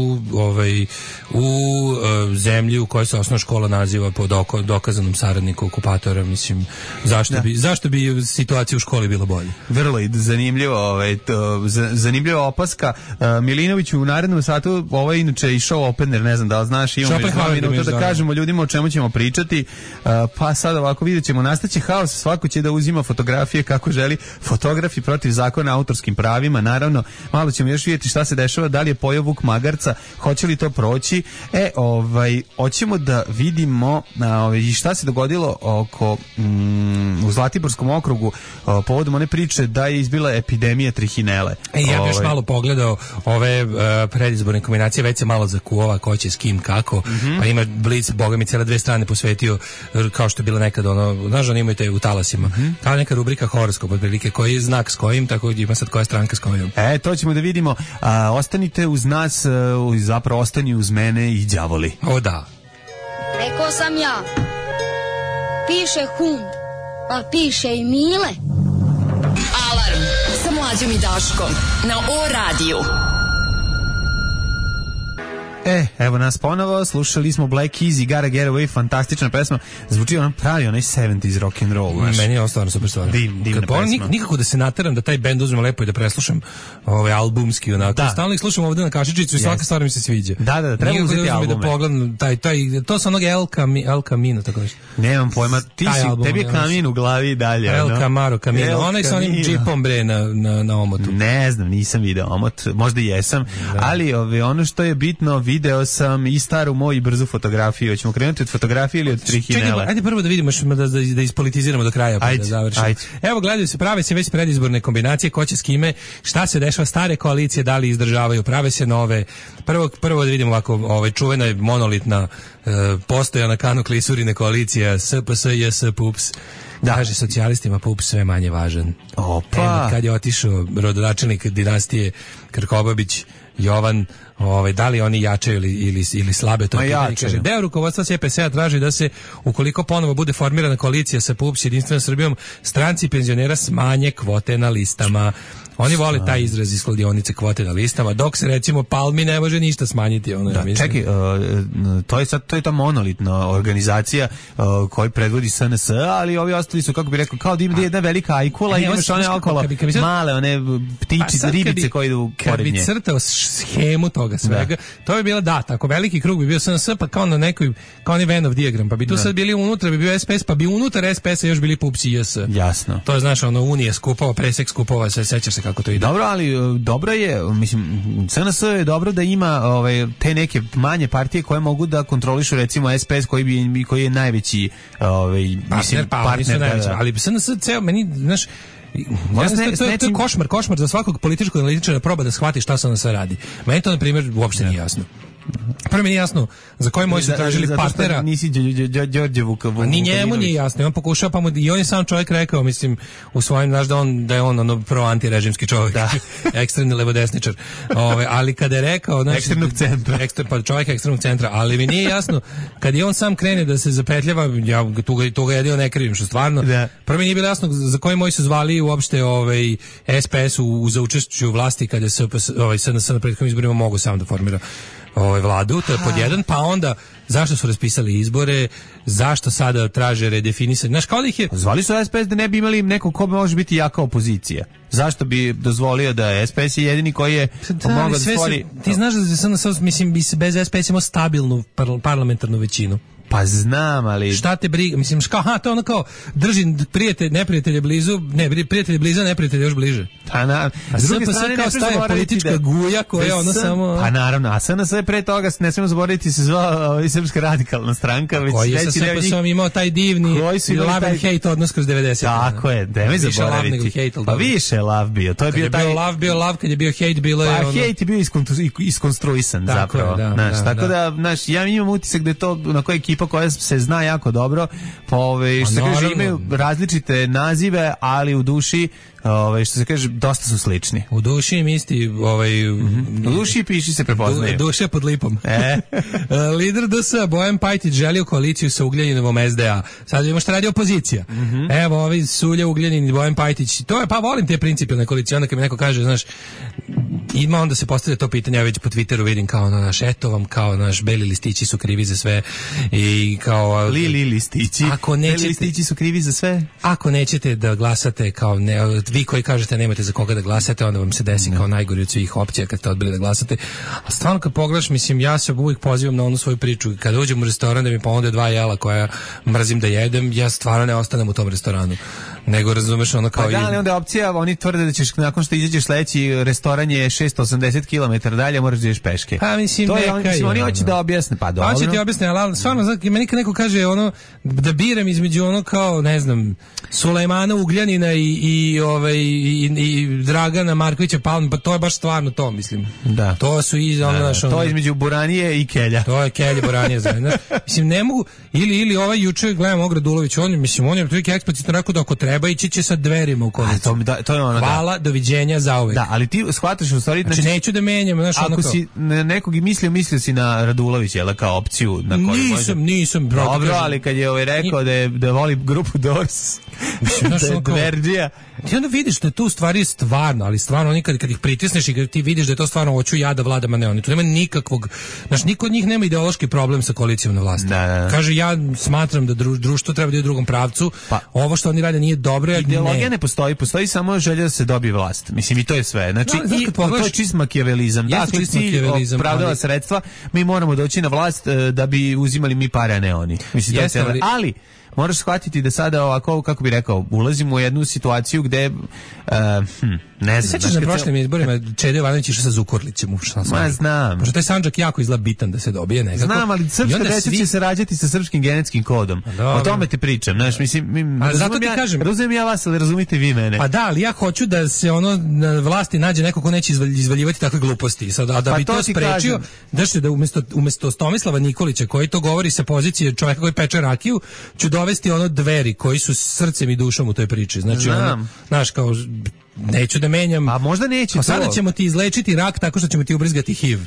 u zemlji u kojoj se osnovna škola naziva po dokazanom saradniku okupatora, mislim, zašto bi situacija u školi bila bolje? Vrlo i zanimljiva opaska. Milinović u narednom satu, inače išao opener, ne znam da li znaš, imamo 2 minuta da kažemo ljudima o čemu ćemo pričati. pa sad ovako vidjet ćemo, nastaće haos, svako će da uzima fotografije kako želi, fotografi protiv zakona o autorskim pravima, naravno, malo ćemo još vidjeti šta se dešava, da li je pojeo vuk magarca, hoće li to proći, hoćemo da vidimo šta se dogodilo oko u Zlatiborskom okrugu povodom one priče da je izbila epidemija trihinele. Ja bih još malo pogledao ove predizborne kombinacije, već se malo zakuvava ko će s kim kako, pa ima Blic, boga mi, cijela dve strane posvetio, kao što je bilo nekad ono, znaš, oni imaju te u talasima, kao neka rubrika horoskop, otprilike, koji je znak s kojim, tako ima sad koja stranka s kojom. To ćemo da vidimo. Ostanite uz nas, zapravo ostani uz mene i đavoli. O da. Rekao sam ja, piše hum, pa piše i Mile. Alarm sa Mlađom i Daškom na O-radiju. Evo nas ponovo, slušali smo Black Keys i Gotta Get Away, fantastična pesma, zvuči on pravi onaj 70s rock and roll. Meni je ovo stvarno super stvar. Divna pesma. Nikako da se nateram da taj bend uzmem lepo i da preslušam albumski onako. Da. Stalno ih slušam ovde na kašičicu i svaka stvar mi se sviđa. Da, treba uzeti albume. Da pogledam to sa onog El Camino, tako nešto. Nemam pojma, tebi je kamin u glavi i dalje. El Camino, onaj sa onim džipom bre na omotu. Ne znam, nisam video omot, možda i jesam, ali ono što je bitno, video sam i staru moju brzu fotografiju. Hoćemo krenuti od fotografije ili od trihinele? Ajde prvo da vidimo da ispolitiziramo do kraja pa da završimo. Evo, gledaju se, prave se već predizborne kombinacije, ko će s kime, šta se dešava, stare koalicije da li izdržavaju, prave se nove. Prvo da vidimo ovako, čuvena je monolitna postojana Kano Klisurine koalicija SPS, JS, PUPS. Kaže socijalistima PUPS sve manje važan. Opa! Kad je otišao rodonačelnik dinastije Krkobabić, Jovan, da li oni jačaju ili slabe, to pitanje. Kaže, deo rukovodstva CPS-a traži da se, ukoliko ponovo bude formirana koalicija sa PUPS Jedinstvenom Srbijom, stranci penzionera smanje kvote na listama. Oni vole taj izraz iz kladionice, kvote na listama, dok se recimo Palmi ne može ništa smanjiti. Čekaj, to je ta monolitna organizacija koju predvodi SNS, ali ovi ostali su, kako bi rekao, kao da ima jedna velika ajkula i imaš one okolo male, one ptičice, ribice koje idu pored nje. Kad bi crtao schemu toga svega, to bi bila tako veliki krug bi bio SNS, pa kao na nekoj, kao onaj Venn dijagram, pa bi tu sad bili unutra, bi bio SPS, pa bi unutar SPS-a još bili PUPS i JS. Jasno. To je, znaš, unije skupova, presek skupova, sećaš se kako to ide. Dobro, ali dobro je, mislim, SNS je dobro da ima te neke manje partije koje mogu da kontrolišu, recimo SPS koji je najveći partner. Ali SNS ceo, meni, znaš, to je košmar za svakog političkog analitičara proba da shvati šta SNS radi. Meni to, na primjer, uopšte nije jasno. Prvo mi nije jasno za koje moji su tražili partnera. Zato što nisi Đorđe Vukadinović. Ni njemu nije jasno. On pokušao, i on je sam čovjek rekao, mislim, u svojim, znaš, da je on pro-antirežimski čovjek. Ekstremni levodesničar. Ali kada je rekao... Ekstremnog centra. Pa čovjek ekstremnog centra. Ali mi nije jasno, kad je on sam krene da se zapetljava, ja tu ga jedino ne krivim, što stvarno. Prvo mi nije bilo jasno za koje moji su zvali uopšte SPS za učešću vlasti kada se SNS na prethodnim izborima mogu sam da formira vladu, to je pod jedan, pa onda zašto su raspisali izbore, zašto sada traže redefinisanje, znaš, kao da ih je... Zvali su SPS da ne bi imali nekog ko može biti jaka opozicija. Zašto bi dozvolio da SPS je jedini koji je mogao da stvori... Ti znaš da SNS, mislim, bi se bez SPS imao stabilnu parlamentarnu većinu. Pa znam, ali... Šta te briga, mislim, to je ono kao, drži neprijatelje blizu, prijatelje blizu, neprijatelje još bliže. Pa na... A s druge strane kao staje politička guja koja je ono samo... Pa naravno, a SNS pre toga, ne smemo zaboraviti, se zvao Srpska radikalna stranka. Koji je sa SPS-om imao taj divni love and hate odnos kroz 90. Tako je, nemoj zaboraviti. Pa više je love bio. To je bio taj... Bio love, kad je bio hate, bilo je ono... Pa hate je bio iskonstruisan zapravo. Tako da, ja imam utisak da je to na koje ekipa koja se zna jako dobro, što se kaže, imaju različite nazive, ali u duši, što se kaže, dosta su slični. U duši im isti, u duši piši se prepoznaju. Duše pod lipom. Lider DS Bojan Pajtić želio koaliciju sa Ugljaninom SDA. Sad vidimo šta radi opozicija. Evo, ovi Sulja, Ugljanin i Bojan Pajtić. To je, pa volim te principijalne koalicije, onda kad mi neko kaže, znaš, ima onda se postavlja to pitanje, ja već po Twitteru vidim kao naš eto vam, kao naš beli listići su krivi za sve i kao Lili listići. Beli listići su krivi za sve. Ako nećete da glasate kao vi koji kažete nemate za koga da glasate, onda vam se desi kao najgori od svih opcija kad ste odbili da glasate. A stvarno kad pogledaš, mislim, ja se uvijek pozivam na onu svoju priču. Kada uđem u restoran da mi ponude 2 jela koja mrzim da jedem, ja stvarno ne ostanem u tom restoranu. Nego razumeš ono kao... Pa da, ali onda je opcija, oni tvrde da ćeš nakon što izađeš sledeći restoran je 680 km dalje, moraš da ideš peške. Pa mislim, to je, oni hoće da objasne, pa dobro. Hoće ti objasne, ali stvarno, meni kad neko kaže ono, da biram između ono kao, ne znam, Sulejmana Ugljanina i Dragana Markovića Palme, pa to je baš stvarno to, mislim. Da. To su i ono naš... To je između Buranije i Kelja. To je Kelja Buranije zajedno. Mislim, ne mogu, ili ovaj juče, gledam Ograd Dulović, on je prilike eksplicitno rekao da ako treba ići će sa dverima u konicu. To je ono, hvala, doviđenja, zauvek. Da, ali ti shvataš u stvari... Znači, neću da menjam, znaš, ako si nekog i mislio si na Radulović, jel, kao opciju na koju nisam. Dobro, ali kad je rekao da voli grupu Doors, da je dverđija. Ti onda vidiš da je tu stvari stvarno, ali stvarno oni kad ih pritisneš i ti vidiš da je to stvarno hoću ja da vladam, a ne oni. Tu nema nikakvog, znaš, niko od njih nema ideološki problem sa koalicijom na vlasti. Da. Kaže, ja smatram da društvo treba da ide u drugom pravcu, pa, ovo što oni rade nije dobro. Ideologija ne postoji samo želja da se dobije vlast. Mislim, i to je sve. Znači, to je čist makijavelizam. Dakle, cilj opravdava sredstva, mi moramo doći na vlast da bi uzimali mi pare, a ne oni. Mislim, ali moraš shvatiti da sada ovako, kako bi rekao, ulazimo u jednu situaciju gde ne znam. Sećaš na prošlim izborima Čede Jovanović išao sa Zukorlićem, znam. Pošto taj sandžak jako izgleda bitan da se dobije nekako. Znam, ali srpska deca će se rađati sa srpskim genetskim kodom. O tome ti pričam, znaš, mislim, zato ti kažem, razumijem ja vas, ali razumite vi mene. Pa da, ali ja hoću da se ono na vlasti nađe neko ko neće izvaljivati takve gluposti. Sad, da bi to sprečio, da umesto Tomislava Nikolića koji to govori sa pozicije čoveka koji peče rakiju, ću dovesti ono Dveri koji su srcem i dušom u toj priči. Znači, znaš, kao neću da menjam. A možda neće. A sada ćemo ti izlečiti rak tako što ćemo ti ubrizgati HIV.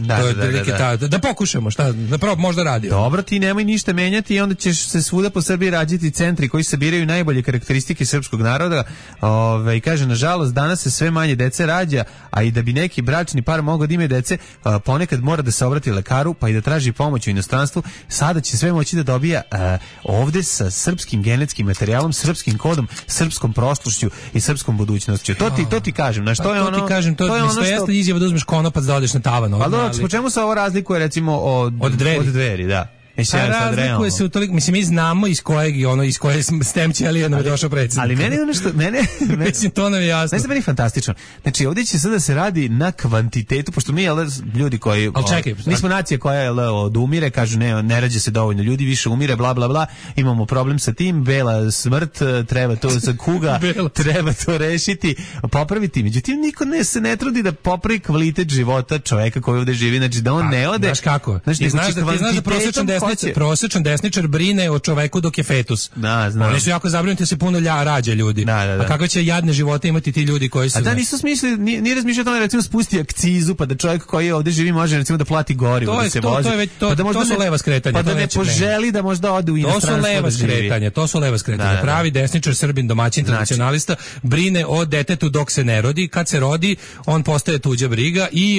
Da pokušamo, šta, da prvo možda radi. Dobro, ti nemoj ništa menjati i onda ćeš se svuda po Srbiji rađati centri koji sabiraju najbolje karakteristike srpskog naroda. Kaže, nažalost, danas se sve manje dece rađa, a i da bi neki bračni par mogao da ima dece, ponekad mora da se obrati lekaru, pa i da traži pomoć u inostranstvu. Sada će sve moći da dobija ovde sa srpskim genetskim materijalom, srpskim kodom, srpskom prošlošću i srpskom budućnošću. To ti kažem, na što je ono? To ti kažem, to je ono što izjava da uzmeš konopac da odeš na tavan. Po čemu se ovo razlikuje recimo od Dveri, da? Razlikuje se u toliko, mislim, mi znamo iz koje stem ćelijana je došao predsjednik. Ali meni ono što, mislim, to nam je jasno. Ne znam, meni je fantastično. Znači, ovdje će sada se radi na kvantitetu, pošto mi, ljudi koji... Ali čekaj. Mi smo nacija koja, odumire, kažu, ne rađe se dovoljno ljudi, više umire, bla, bla, bla, imamo problem sa tim, bela smrt, treba to sa kuga, treba to rešiti, popraviti. Međutim, niko se ne trudi da popravi kvalitet života čoveka koji ovdje živi, znači da on ne ode... Znaš kako? Ti znaš da prosječan desničar brine o čoveku dok je fetus. Da, znam. Oni su jako zabrinuti da se puno rađa ljudi. Da. A kakve će jadne živote imati ti ljudi koji su... A da, nisu smislili, nije razmišljao tome, recimo, spusti akcizu, pa da čovjek koji ovdje živi može, recimo, da plati gorivo, da se vozi. To su leva skretanja. Pa da ne poželi da možda ode u inostranstvo da živi. To su leva skretanja. Pravi desničar, Srbin, domaćin, tradicionalista, brine o detetu dok se ne rodi. Kad se rodi, on postaje tuđa briga i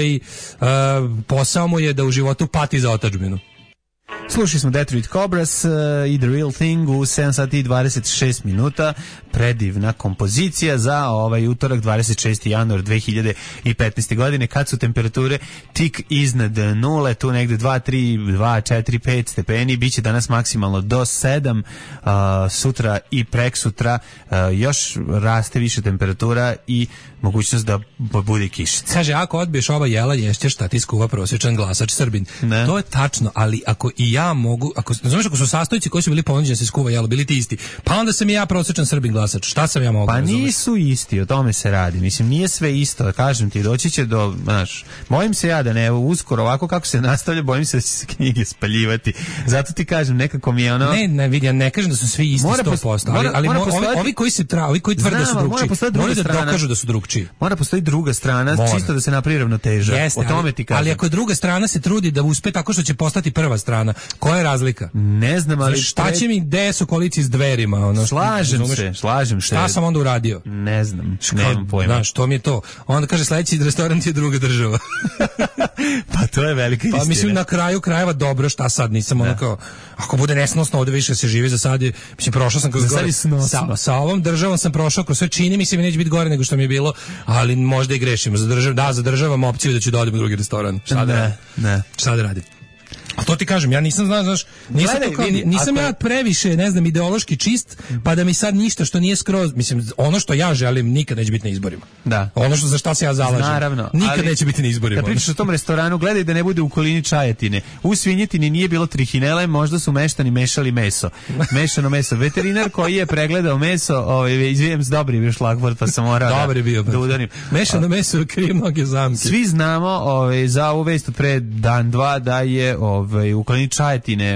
posao mu je da u životu pati za otadžbinu. Slušali smo Detroit Cobras i The Real Thing u 7 sati i 26 minuta. Predivna kompozicija za utorak 26. januar 2015. godine, kad su temperature tik iznad nule, tu negde 2, 3, 2, 4, 5 stepeni, bit će danas maksimalno do 7, sutra i preksutra još raste više temperatura i mogućnost da bude kišica. Kaže, ako odbiješ ova jela, ješćeš šta ti skuva prosječan glasač Srbin. Ne. To je tačno, ali ako i ja mogu, ako su sastojci koji su bili ponuđeni da se skuva jelo, bili ti isti, pa onda sam i ja prosječan Srbin glasač. Šta sam ja mogu? Pa nisu isti, o tome se radi. Mislim, nije sve isto, kažem ti, doći će do, bojim se ja da ne, uskoro ovako kako se nastavlja, bojim se da će se knjige spaljivati. Zato ti kažem, nekako mi je ono... Ja ne kažem da su svi isti 100%, ali ovi koji tvrde da su drugčiji, moraju da dokažu da su drugčiji. drugčiji. Mora postoji druga strana, čisto da se napravi ravnoteža. Jeste, o tome ti kažem. Ali ako je druga strana se trudi da uspe tako što će postati prva strana, koja je razlika? Ne znam, ali šta će mi gde su koaliciji s Dverima? Ono, slažem se. Šta sam onda uradio? Ne znam, nemam pojma. Znaš, to mi je to. Onda kaže sledeći restoran ti je druga država. Pa to je velika istina. Pa mislim na kraju krajeva dobro, šta sad, nisam ono kao, ako bude nesnosno ovde više se živi, za sad je, mislim prošao sam kroz gore, sa ovom državom sam prošao kroz sve, čini mi se mi neće biti gore nego što mi je bilo, ali možda i grešimo, zadržavam opciju da ću da odem u drugi restoran. Šta da radim? A to ti kažem, ja nisam znao, znaš, nisam ja previše, ne znam, ideološki čist, pa da mi sad ništa što nije skroz, mislim, ono što ja želim nikad neće biti na izborima. Da. Ono što za šta se ja zalažem. Naravno. Nikad neće biti na izborima. Kad pričaš o tom restoranu, gledaj da ne bude u okolini Čajetine. U Svinjetini nije bilo trihinele, možda su meštani mešali meso. Mešano meso. Veterinar koji je pregledao meso, izvijem s dobrim još šlagvort, pa sam morao da udarim. Mešano meso krije mnoge zamke. Svi znamo za ovu vest od pre dan, dva, da je u okolini Čajetine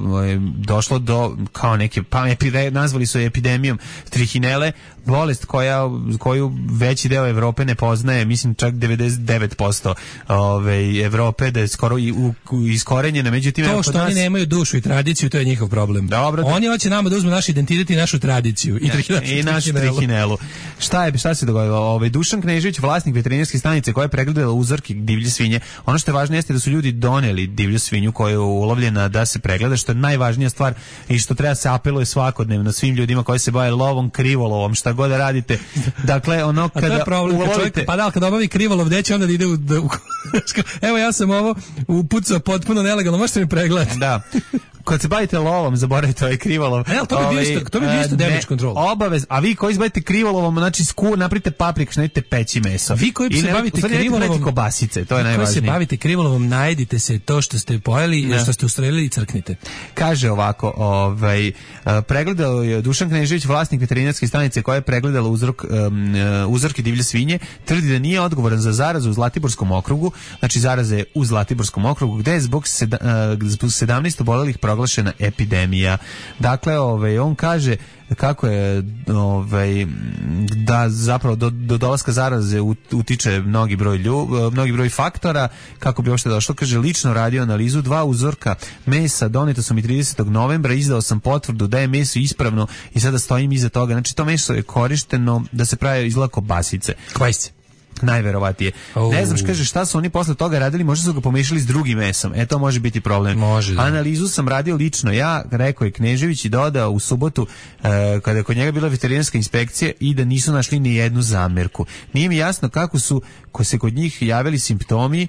došlo do kao neke, nazvali su je epidemijom trihinele, bolest koju veći deo Evrope ne poznaje, mislim čak 99% Evrope, da je skoro iskorenjena. Međutim, to što oni nemaju dušu i tradiciju, to je njihov problem. Dobro, oni hoće nama da uzmu naš identitet i našu tradiciju i našu trihinelu. Šta se dogodilo? Dušan Knežević, vlasnik veterinarske stanice koja je pregledala uzorke divlje svinje. Ono što je važno jeste da su ljudi doneli divlju svinju koja je ulovljena da se pregleda, što je najvažnija stvar i što treba se apeluje svakodnevno svim ljudima koji se bave lovom, krivolovom, šta god da radite. Dakle, ono kada to je problem, ulovite... Pa da, kada obavi krivolov, gde će onda da ide evo ja sam ovo upucao potpuno nelegalno, možete mi pregledati. Da. Kad se bavite lovom, zaboravite ovaj krivolov. To bi bio isto damage control. Obavez, a vi koji se bavite krivolovom, znači napravite papriku, nećete peći meso. Vi koji se bavite krivolovom, kobasice, to je najvažnije. Koji se bavite krivolovom, najdite se to što ste pojeli, što ste ustrelili i crknite. Kaže ovako, pregledao je Dušan Knežević, vlasnik veterinarske stanice koja je pregledala uzorke divlje svinje, tvrdi da nije odgovoran za zarazu u Zlatiborskom okrugu, znači zaraze je u Zlatiborskom okrugu, gde je zbog 17 obolelih proglašena epidemija. Dakle, on kaže kako je da zapravo do dolaska zaraze utiče mnogi broj faktora, kako bi uopšte došlo. Kaže, lično radio analizu 2 uzorka mesa, doneta su mi 30. novembra, izdao sam potvrdu da je meso ispravno i sada stojim iza toga. Znači, to meso je korišteno da se pravi izgleda kobasice. Kvajsice. Najverovatije. Ne znam kaže šta su oni posle toga radili, možda su ga pomešali s drugim mesom. To može biti problem. Može, da. Analizu sam radio lično ja, rekao je Knežević i dodao u subotu kada je kod njega bila veterinarska inspekcija i da nisu našli ni jednu zamerku. Nije mi jasno kako su se kod njih javili simptomi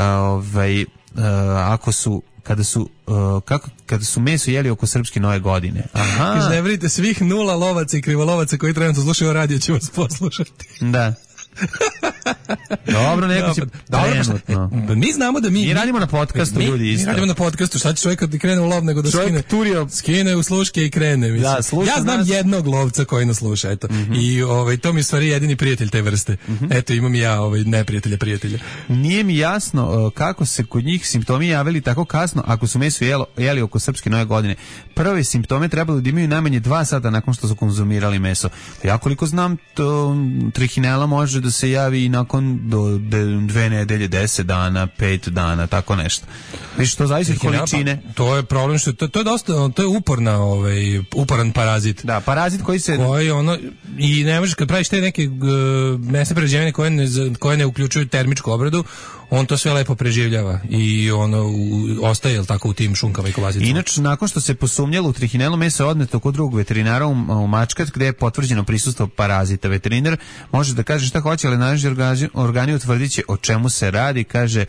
kada su meso jeli oko srpske nove godine. Aha. Kaže, ne brinite, svih 0 lovaca i krivolovaca koji trenutno slušaju radio će vas poslušati. Da. Dobro, neko će... Mi znamo da mi radimo na podcastu, ljudi isto. Mi radimo na podcastu, šta će čovjek kad ti krene u lov nego da skine u sluške i krene. Da, ja znam jednog lovca koji nas sluša, eto. I to mi je stvari jedini prijatelj te vrste. Eto, imam i ja prijatelja. Nije mi jasno kako se kod njih simptomi javili tako kasno ako su meso jeli oko srpske nove godine. Prve simptome trebalo da imaju najmanje 2 sata nakon što su konzumirali meso. Ja koliko znam, trihinela može da se javi i nakon do 2 nedelje, 10 dana, 5 dana, tako nešto. Viš, to zavisi od količine. To je problem što to je dosta, to je uporan parazit. Da, parazit koji i ne možeš kad praviš te neke mesne prerađevine koje ne uključuju termičku obradu, on to sve lepo preživljava i ostaje tako u tim šunkama i kobasicama. Inače, nakon što se posumnjalo u trihinelu, meso je odneto kod drugog veterinara u Mačkat, gde je potvrđeno prisustvo parazita. Veterinar može da kaže šta hoće, ali nadležni organi utvrdit će o čemu se radi, kaže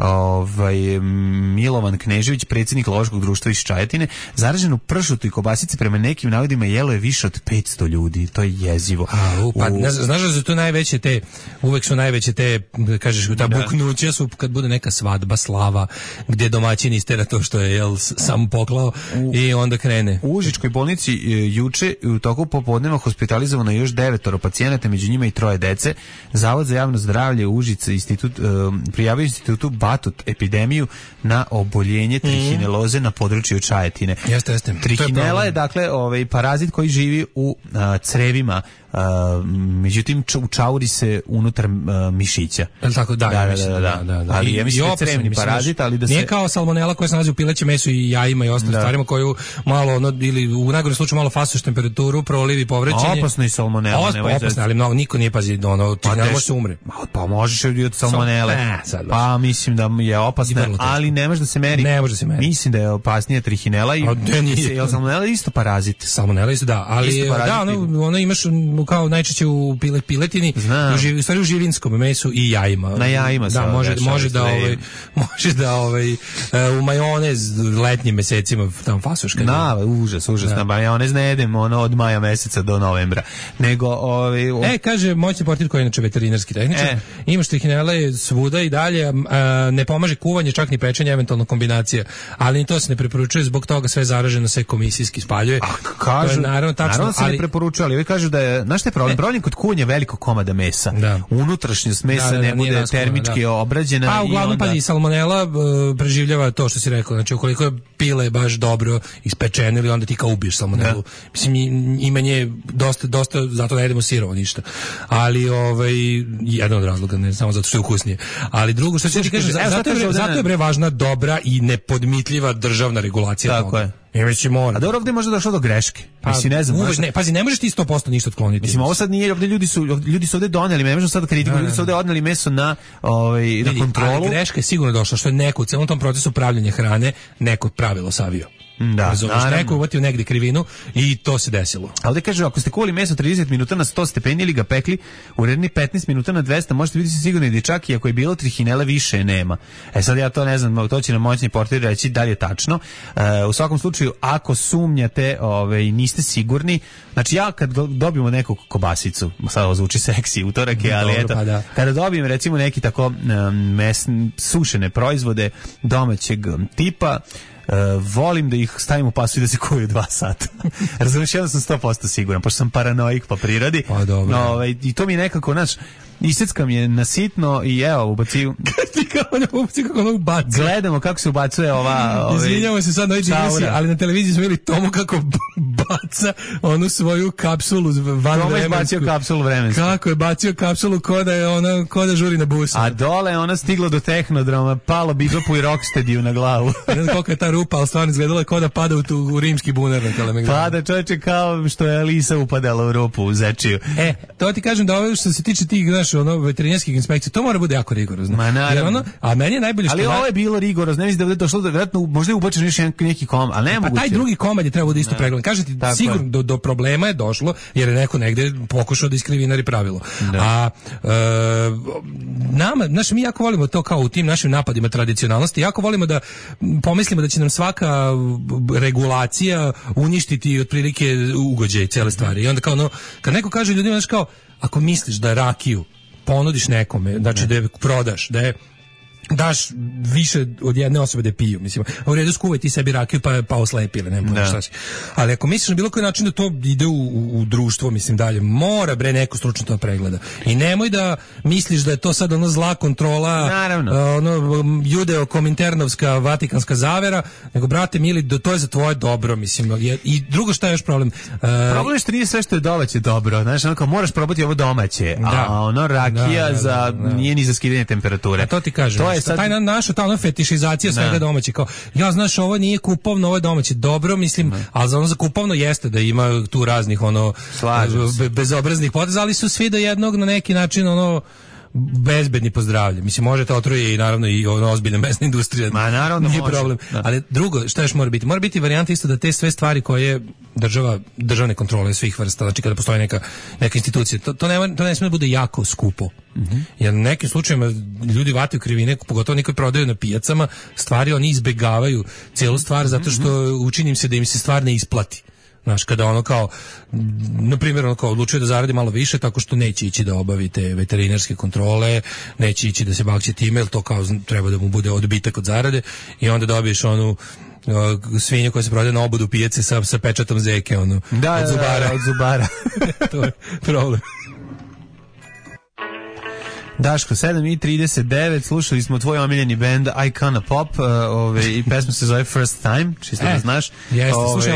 Milovan Knežević, predsjednik lovačkog društva iz Čajetine. Zaraženu pršutu i kobasice prema nekim navodima jelo je više od 500 ljudi. To je jezivo. Znaš da su to uvek su najveće te, kažeš, ta buknuća su kad bude neka svadba, slava, gdje domaćin istera to što je sam poklao i onda krene. U Užičkoj bolnici juče u toku popodneva hospitalizovano još 9 pacijenata, među njima i 3 dece. Zavod za javno zdravlje u Užice prijavio institutu Batut epidemiju na oboljenje trihineloze na području Čajetine. Jeste. Trihinela je dakle parazit koji živi u crevima međutim u čauri se unutar mišića. Tako da. Ali ja mislim da je crevni parazit, ali da se... Nije kao salmonela koja se nalazi u pilećem mesu i jajima i ostalim stvarima koju malo, ili u najgorem slučaju malo fasuješ temperaturu, prolivi povrećenje. Opasno i salmonela. Opasno, ali niko nije pazi, ne može se umre. Pa možeš i od salmonele. Pa mislim da je opasna, ali ne može da se meri. Ne može da se meri. Mislim da je opasnija trihinela i salmonela je isto parazit. Salmonela isto da, ali ono imaš kao najčešće u piletini, u stvari u živinskom mesu i jajima. Na jajima da, može da u majonez letnjim mesecima tamo fasuš kad. Užas, na majonez ne jedem od maja meseca do novembra. Nego kaže moćni portir koji je inače veterinarski tehničar, imaš trihinele svuda i dalje, ne pomaže kuvanje, čak ni pečenje, eventualno kombinacija, ali ni to se ne preporučuje, zbog toga sve zaraženo se komisijski spaljuje. Kažu, naravno se ne preporučuje, ali vi kažu da je, znaš šta je problem? Problem kod kuvanja velikog komada mesa. Unutrašnjost mesa ne bude termički obrađena. A uglavnom pa i salmonela preživljava to što si rekao, znači ukoliko je pile baš dobro ispečeno ili onda ti kao ubiješ salmonelu. Mislim, imanje dosta, zato ne jedemo sirovo ništa. Ali jedan od razloga, ne samo zato što je ukusnije. Ali drugo što ti kažeš, zato je bre važna dobra i nepodmitljiva državna regulacija toga. Tako je. A dobro, ovdje možda došlo do greške. Mislim, ne znam. Pazi, ne možeš ti 100% ništa otkloniti. Mislim, ovo sad nije, ovdje ljudi su ovdje donijeli, ne možemo sad kritiku, ljudi su ovdje odnijeli meso na kontrolu. Ali greška je sigurno došla, što je neko u celom tom procesu pravljenja hrane neko pravilo savio. Da, neko uvatio negde krivinu i to se desilo. A ovdje kaže, ako ste kuvali meso 30 minuta na 100 stepeni ili ga pekli u redni 15 minuta na 200, možete biti sigurni da čak i ako je bilo trihinela više nema. Sad ja to ne znam, to će nam moćni portir reći da li je tačno. U svakom slučaju, ako sumnjate i niste sigurni, znači ja kad dobijemo neku kobasicu, sad ovo zvuči seksi, utorak je, ali eto, kada dobijem recimo neki tako sušene proizvode domaćeg tipa, volim da ih stavim u pasu i da se kuju 2 sata. Razumiješ, jedno sam 100% siguran, pošto sam paranoik po prirodi. Pa dobro. I to mi je nekako, iseckam je na sitno i evo, ubaciju. Kako ono ubaci. Gledamo kako se ubacuje ova... Izvinjamo se sad na ovoj digresiji, ali na televiziji smo vidjeli Tomu kako baca onu svoju kapsulu vanvremensku. Tomu je bacio kapsulu vremensku. Kako je bacio kapsulu ko da žuri na busu. A dole je ona stigla do Tehnodroma, palo Bigopu i Rocksteadiju na glavu. Ne znam koliko je ta rupa, ali stvarno izgledala kao da pada u rimski bunar na Kalemegdanu. Pada čovječe kao što je Alisa upadala u rupu u Zečiju. To ti kažem da ovo što se tiče tih, veterinarskih inspekcija, to mora bude jako rigorozno. A meni je najbolje što... Ali ovo je bilo rigorozno, ne mislim da je došlo, vjerojatno možda je ubačen još neki komad, ali ne moguće. Pa taj drugi komad je trebao da isto pregledan. Kažete, sigurno do problema je došlo, jer je neko negde pokušao da iskrivinari pravilo. A mi jako volimo to kao u tim našim napadima tradicionalnosti, jako volimo da pomislimo da će nam svaka regulacija uništiti otprilike ugođaj cele stvari. I onda kao kad neko kaže ljudima, kao, ako misliš da rakiju ponudiš nekome, znači da je prodaš, da je daš više od jedne osobe da piju, mislim, u redu skuvaj ti sebi rakiju pa oslepile, nema šta si. Ali ako misliš na bilo koji način da to ide u društvo, mislim dalje, mora neko stručno to pregleda. I nemoj da misliš da je to sad zla kontrola, judeo-kominternovska vatikanska zavera, nego brate mili, to je za tvoje dobro, mislim. I drugo, šta je još problem? Problem je što nije sve što je domaće dobro, znaš, moraš probati ovo domaće, a rakija nije ni za skidanje temperature. To ti kažem. Ta fetišizacija svega domaće, kao, znaš, ovo nije kupovno, ovo je domaće, dobro, mislim, ali za kupovno jeste da ima tu raznih, bezobraznih poteza, ali su svi do jednog na neki način, bezbedni po zdravlje. Mislim, možete otruje i naravno i ozbiljna mesna industrija. Naravno, nije problem. Ali drugo, šta još mora biti? Mora biti varijanta isto da te sve stvari koje državne kontrole svih vrsta, znači kada postoji neka institucija, to ne smije da bude jako skupo. Jer u nekim slučajima ljudi vataju krivine, pogotovo neki prodaju na pijacama, stvari oni izbegavaju cijelu stvar zato što učinim se da im se stvar ne isplati. Znaš, kada kao, na primjer, odlučuje da zaradi malo više tako što neće ići da obavi te veterinarske kontrole, neće ići da se bakće time, jer to kao treba da mu bude odbitak od zarade i onda dobiješ onu svinju koja se prodaje na obodu pijace sa pečatom zeke, od zubara. Od zubara. To je problem. Daško, 7:39, slušali smo tvoj omiljeni band Icona Pop, i pesma se zove First Time, čisto da znaš. Jeste, slušaj ovo.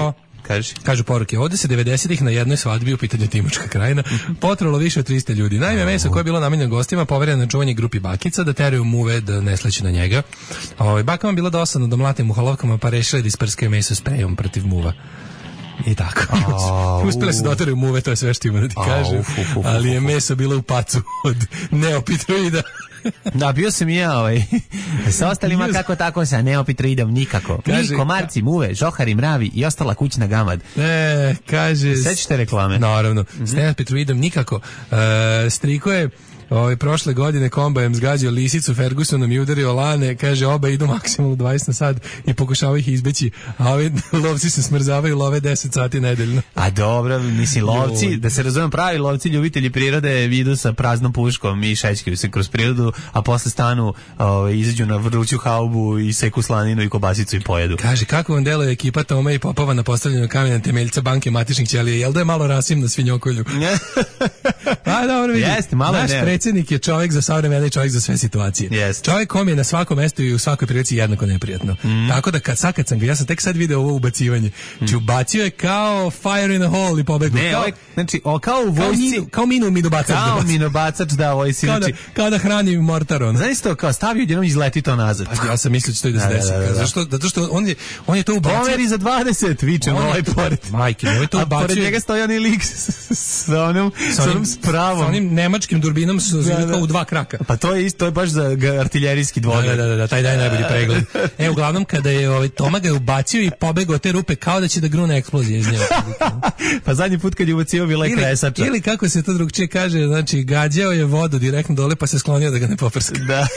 kaži. Kažu poruke, ovde se 90-ih na jednoj svadbi u pitanju Timočka krajina potrovalo više od 300 ljudi. Naime, meso koje je bilo namenjeno gostima povereno na čuvanje grupi bakica da teraju muve da ne sleću na njega. Bakama bilo dosadno da mlate muhalovkama pa rešili da isprskaju meso sprejom protiv muva. I tako. Uspjeli se dotaraju muve, to je sve što ima da ti kažem. Ali je meso bilo u pacu od neopitroida. Da, bio sam i ja sa ostalima kako tako sa neopitroidom nikako. Mi, komarci, muve, žohari, mravi i ostala kućna gamad. Kaže... Sećate reklame? Naravno. S neopitroidom nikako. Striko je prošle godine kombajem zgađao lisicu Fergusonom i udario lane, kaže oba idu maksimalno 20 na sat i pokušavaju ih izbeći, a ovi lovci se smrzavaju, love 10 sati nedeljno. A dobro, mislim lovci, da se razumem, pravi lovci, ljubitelji prirode idu sa praznom puškom i šećkaju se kroz prirodu, a posle stanu izađu na vruću haubu i seku slaninu i kobasicu i pojedu. Kaže, kako vam deluje ekipa Toma i Popova na postavljanju kamena temeljca banke matičnih ćelija, jel da je malo rasim na svinjokolju? A dobro, vidi. Jeste, malo predsjednik je čovjek za savremene i čovjek za sve situacije. Yes. Čovjek kom je na svakom mestu i u svakoj prilici jednako neprijatno. Tako da kad sam ga, ja sam tek sad video ovo ubacivanje. Znači ubacio je kao fire in a hole i pobegao. Ne, znači kao u vojsci. Kao minobacač. Kao minobacač, da, vojsci. Znači, kao da hrani mortaron. Znaš to, kao stavio jednom izleti to nazad. Pa ja sam mislio da će to i da se desi. Zato što on je to ubacio. Pomeri za 20, vičem ovaj pored. Majke, on je to ubacio. A pored njega stoji onaj lik sa onom spravom. Sa onim nemačkim turbinom kao u 2 kraka. Pa to je isto, to je baš za artiljerijski dvogled. Da, taj daje najbolji pregled. Uglavnom kada je Toma ga je ubacio i pobegao te rupe kao da će da grune eksplozija iz njega. Pa zadnji put kad je ubacio bila je kresača. Ili kako se to drugčije kaže, znači gađao je vodu direktno dole pa se sklonio da ga ne poprska. Da.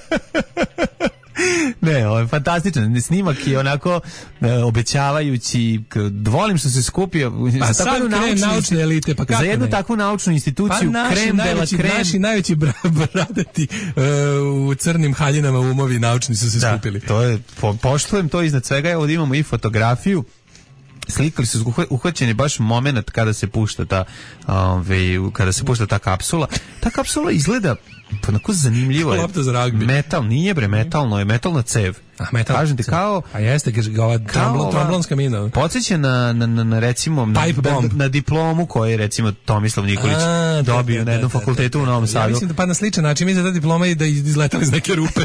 Ne, ovo je fantastičan. Snimak je onako obećavajući. Volim što se skupio pa za takvu naučne elite, pa kako za jednu takvu naučnu instituciju, pa krem de la krem. Naši najveći bradati u crnim haljinama umovi naučni su se skupili. To je, poštujem to iznad svega. Ovdje imamo i fotografiju. Slikali su uhvaćeni baš moment kada se pušta ta kapsula. Ta kapsula izgleda onako zanimljivo je. Lopta za ragbi. Metal, nije bre, metalno je, metalna cev. Metal. Kažem ti kao... A jeste, ova tromblonska mina. Podsjeća na recimo, na diplomu koju je recimo Tomislav Nikolić dobio na jednom fakultetu u Novom Sadu. Ja mislim da pa na sličan način mislim da ta diploma i da izletali iz neke rupe.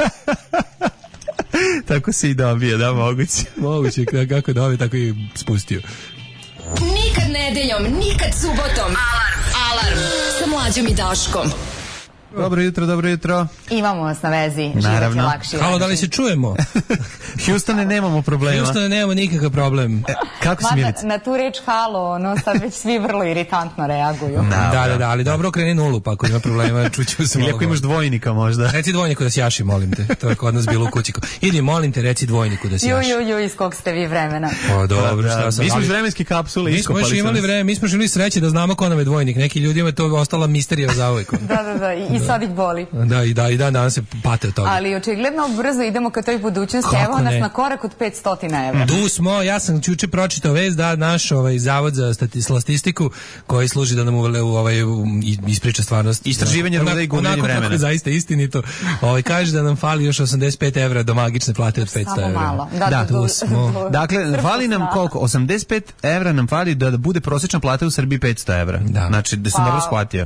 Tako se i dobije, da, moguće. Moguće, kako dobije, tako i spustio. Nikad nedeljom, nikad subotom. Alarm sa Mlađom i Daškom. Dobro jutro. Imamo vas na vezi. Naravno. Halo, da li se čujemo? Houstone, nemamo problema. Houstone, nemamo nikakav problem. Kako si, Milica? Na tu reč halo, sad već svi vrlo iritantno reaguju. Da, ali dobro, kreni nulu, pa ako ima problema, čućemo se malo. Ili ako imaš dvojnika možda. Reci dvojniku da sjaši, molim te. To je kod nas bilo u kući. Idi, molim te, reci dvojniku da sjaši. Iz kog ste vi vremena. O, dobro, šta sam. Mi smo iz vremenske kapsule iskopali. Mi smo još imali vreme, mi smo želi sreće da znamo ko nam je dvojnik. Neki ljudima je to ostala misterija zauvek. Da, i sad ih boli. Da, i danas se pate od toga. Ali očigledno brzo idemo ka toj budućnosti. Evo nas na korak od 500 evra. Tu smo, ja sam juče pročitao vest da naš Zavod za statistiku koji služi da nam ispriča stvarnost. Istraživanje rude i gubljenje vremena. Onako zaista istinito. Kaže da nam fali još 85 evra do magične plate od 500 evra. Malo. Da, tu smo. Dakle, fali nam koliko? 85 evra nam fali da bude prosječna plata u Srbiji 500 evra. Znači, da sam dobro shvatio.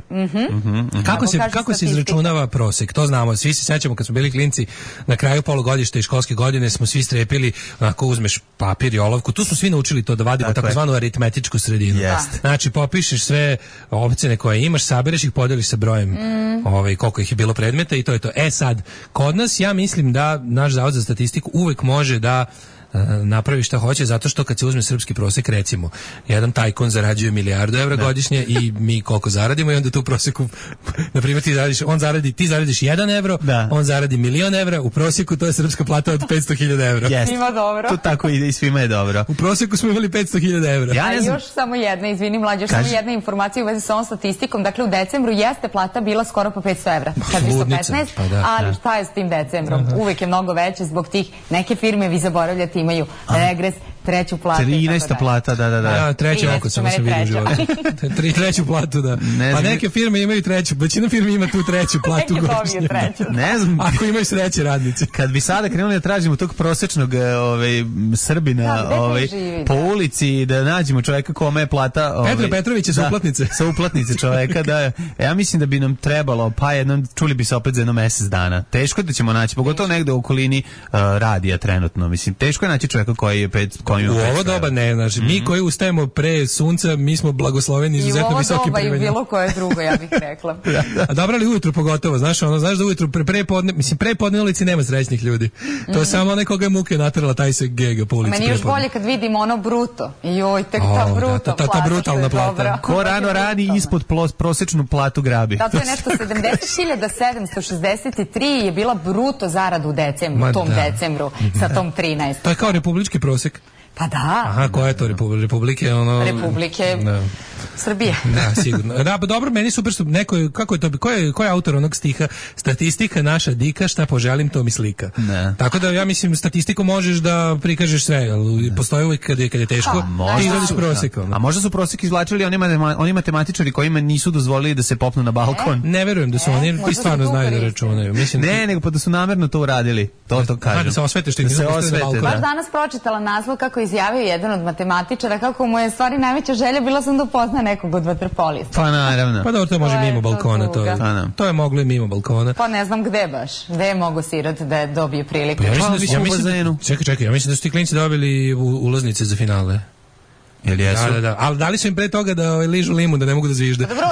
Kako se izračunava prosek? To znamo. Svi se sećamo kad smo bili klinci na kraju polugodišta i školske godine smo svi strepili, onako uzmeš papir i olovku. Tu smo svi naučili to da vadimo takozvanu aritmetičku sredinu. Znači, popišeš sve opcije koje imaš, sabereš ih, podeliš sa brojem koliko ih je bilo predmeta i to je to. Sad, kod nas ja mislim da naš Zavod za statistiku uvek može da napravi šta hoće, zato što kad se uzme srpski prosek, recimo, jedan tajkun zarađuje 1 milijardu evra godišnje i mi koliko zaradimo i onda tu proseku, na primjer, ti zaradiš 1 evro, on zaradi 1.000.000 evra, u proseku to je srpska plata od 500.000 evra. Svima dobro. To tako ide i svima je dobro. U proseku smo imali 500.000 evra. Još samo jedna, izvini Mlađe, samo jedna informacija u vezi sa ovom statistikom. Dakle, u decembru jeste plata bila skoro po 500 evra. Sad 315, ali šta je s tim decembrom? Uvijek je mnogo veće zbog tih neke firme, vi zaboravljate, imaju regres, treću platu. 13. plata, da. Treću oko sam vidio u životu. Treću platu, da. Pa neke firme imaju treću, većina firme ima tu treću platu godišnje. Ne znam. Ako imaju sreće radnici. Kad bi sada krenuli da tražimo tog prosečnog Srbina po ulici, da nađemo čoveka kome je plata... Petra Petrovića sa uplatnice. Sa uplatnice čoveka, da. Ja mislim da bi nam trebalo, pa jednom, čuli bi se opet za jedno mesec dana. Teško da ćemo naći, pogotovo negde u okolini radija trenutno. Mislim, teško je naći čoveka koji je u ovo doba ne, znači, mi koji ustajemo pre sunca, mi smo blagosloveni izuzetno visokim primanjima. I u ovo doba i bilo koje drugo, ja bih rekla. A dobro, ali ujutru pogotovo, znaš da ujutru pre podne ulici nema srećnih ljudi. To je samo onaj koga je muke natrala, taj se gega po ulici. Meni još bolje kad vidim ono bruto. Joj, tek ta bruto plata. Ta brutalna plata. Ko rano radi ispod prosečnu platu grabi. Da, to je nešto 70.763 je bila bruto zarada u decembru, tom decembru, sa tom 13. To je kao republički prosek. Pa da. Aha, koja je to Republike? Republike Srbije. Da, sigurno. Da, pa dobro, meni super što neko, kako je to, ko je autor onog stiha? Statistika naša dika, šta poželim, to mi slika. Ne. Tako da ja mislim, statistiku možeš da prikažeš sve, ali postoji uvijek kad je teško, ti izvodiš prosek. A možda su prosek izvlačili oni matematičari kojima nisu dozvolili da se popnu na balkon. Ne verujem da su oni, ti stvarno znaju da računaju. Ne, nego pa da su namerno to uradili. To kažem. Da se osvete što ih nisu pustili na balkon. Baš danas pročitala naslov kako izjavio jedan od matematičara, kako mu je stvari najveća želja bila sam da upozna nekog od vaterpolista. Pa naravno. Pa dobro, to može mimo balkona. To je moglo i mimo balkona. Pa ne znam gde baš. Gde je mogo Sirot da dobije priliku? Čekaj, ja mislim da su ti klinci dobili ulaznice za finale. Jel jesu? Da. Ali dali su im pre toga da ližu limun, da ne mogu da zvižde. Dobro,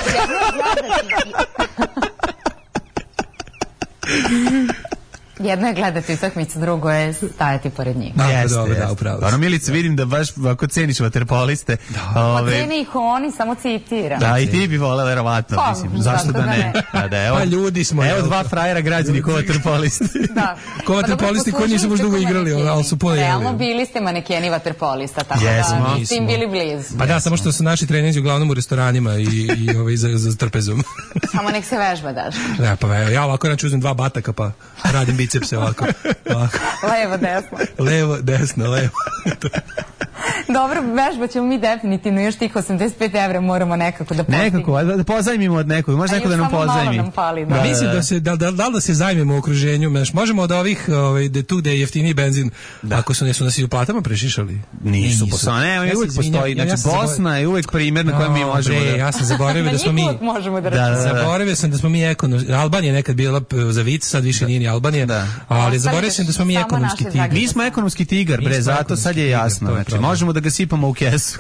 jedno je gledati utakmicu, drugo je stajati pored njih. Da, upravo. Ono, Milica, vidim da baš ako ceniš vaterpoliste. Pa ceni ih oni, samo citiram. Da, i ti bi voleo, verovatno, mislim. Zašto da ne? Pa ljudi smo. Evo dva frajera građani ko vaterpolisti. Da. Ko vaterpolisti koji nisu možda igrali, ali su puno jeli. Realno bili ste manekeni vaterpolista, tako da niste im bili blizu. Pa da, samo što su naši treninzi uglavnom u restoranima i za trpezom. Samo nek se vežba, daš. Da, pa ja ovako uzmem 2 bataka, pa radim bicepse ovako. Levo, desno. Levo. Dobro, vežba ćemo mi definitivno, još tih 85 evra moramo nekako da postignemo. Nekako, da pozajmimo od nekog, može neko da nam pozajmi. Nam pali, da. Mislim da se, da se zajmemo u okruženju, možemo od ovih, tu gde je jeftiniji benzin, ako su nas i u platama prešišali. Nisu. Ne, uvijek postoji, znači Bosna je uvijek primjer na kojem mi možemo da... Ja sam zaboravio da smo mi... Zaboravio sam da smo mi ekonomski... Albanija nekad bila za vic, sad više nije ni Albanija, ali zaboravio sam da smo mi ekonomski tigar. Mi smo ekonomski tigar, bre, zato sad je jasno. Znači, možemo da ga sipamo u kesu.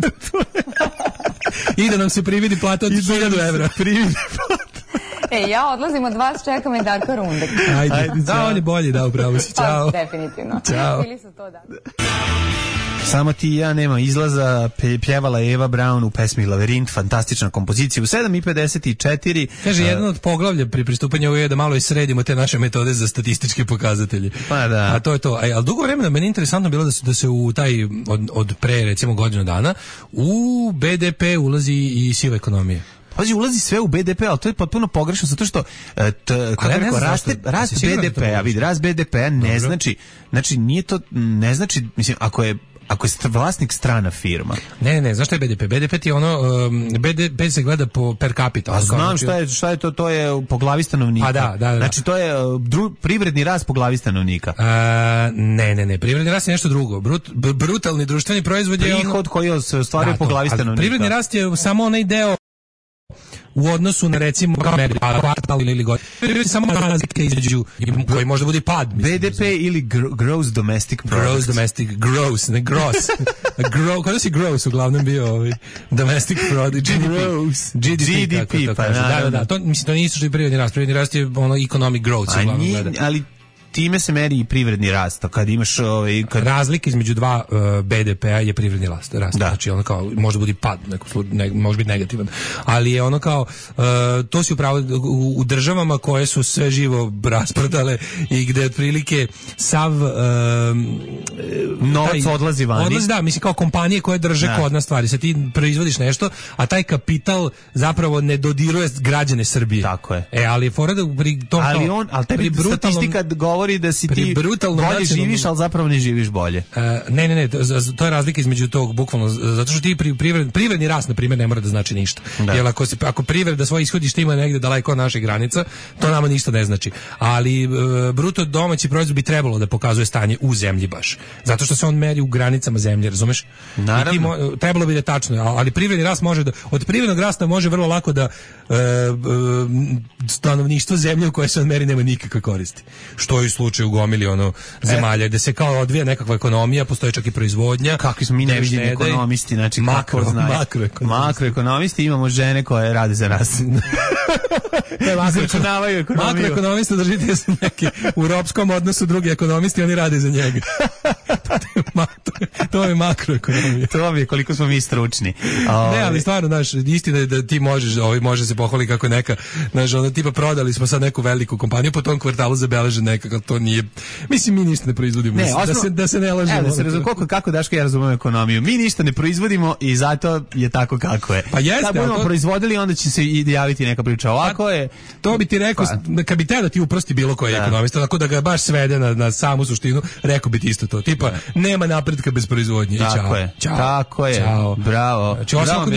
I da nam se prividi plata od 1000 evra. Prividi plata. Ja odlazim od vas, čekam i Darka Rundek. Ajde, da, on je bolji, da, upravo si. Ćao. Definitivno. Ćao. Bili su to, da. Samo ti i ja, nema izlaza, pjevala Eva Braun u pesmi Laverint, fantastična kompozicija u 7:54. Kaže, jedno od poglavlja pri pristupanju je da malo i sredimo te naše metode za statističke pokazatelje. Pa da. A to je to. Ali dugo vremena meni je interesantno bilo da se u taj, od pre recimo godinu dana, u BDP ulazi i siva ekonomija. Pazi, ulazi sve u BDP, ali to je potpuno pogrešno, zato što rast BDP-a, vidi, rast BDP-a ne znači, nije to, ne znači, mislim, ako je vlasnik strana firma. Ne, znaš što je BDP? BDP ti je ono, BDP se gleda po per capita. A znam šta je to je po glavi stanovnika. A da. Znači to je privredni rast po glavi stanovnika. Ne, privredni rast je nešto drugo. Brutalni društveni proizvod je prihod koji se ostvaruje po glavi stanovnika. Privredni rast je samo onaj deo u odnosu na recimo kvartal ili godinu. Samo razlike između koji može bude pad. BDP ili gross domestic product. Ne gross. Kada si gross uglavnom bio domestic product, GDP. Pa da. To nisu što privredni rast. Privredni rast je ono economic growth. Ali time se meri i privredni rast. Kad imaš razlika između dva BDP-a je privredni rast. Da. Znači ono kao može biti pad, može biti negativan. Ali je ono kao to si upravo u državama koje su sve živo rasprodale i gde otprilike sav novac odlazi vani. Odlazi, da, mislim kao kompanije koje drže kod nas stvari. Sad ti proizvodiš nešto, a taj kapital zapravo ne dodiruje građane Srbije. Tako je. Ali je fora da pri tom ali tebi statistika govori da si ti bolje živiš, ali zapravo ne živiš bolje. Ne, to je razlika između tog bukvalno, zato što ti privredni rast, na primjer, ne mora da znači ništa. Jer ako privreda svoje ishodište ima negde daleko od naših granica, to nama ništa ne znači. Ali bruto domaći proizvod bi trebalo da pokazuje stanje u zemlji baš. Zato što se on meri u granicama zemlje, razumeš? Naravno. Trebalo bi da je tačno, ali privredni rast može da, od privrednog rasta može vrlo lako da stanovništvo zemlje u kojoj se on meri nema nikakve koristi. Što je u slučaju u gomili zemalja, gde se kao odvija nekakva ekonomija, postoji čak i proizvodnja. Kakvi smo mi neviđeni ekonomisti, znači makroekonomisti, imamo žene koje rade za nas. Izračunavaju ekonomiju. Makroekonomisti, držite se neki u ropskom odnosu, drugi ekonomisti, oni rade za njega. To je makroekonomija. To je koliko smo mi stručni. Ne, ali stvarno, znaš, istina je da ti može se pohvali kako je neka, znaš, tipa prodali smo sad neku veliku kompaniju, po tom kvartalu zabeleže nekako, to nije, mislim, mi ništa ne proizvodimo, da se ne lažemo. Da se kako Daško ja razumem ekonomiju, mi ništa ne proizvodimo i zato je tako kako je. Pa jeste. Kad budemo proizvodili, onda će se i javiti neka priča, ovako je. To bi ti rekao, kad bi te da ti uprosti bilo koji ekonomista, tako da ga baš svede na samu suštinu, rekao bi ti isto to, tipa, nema napretka bez proizvodnje. Tako je. Bravo. Znači,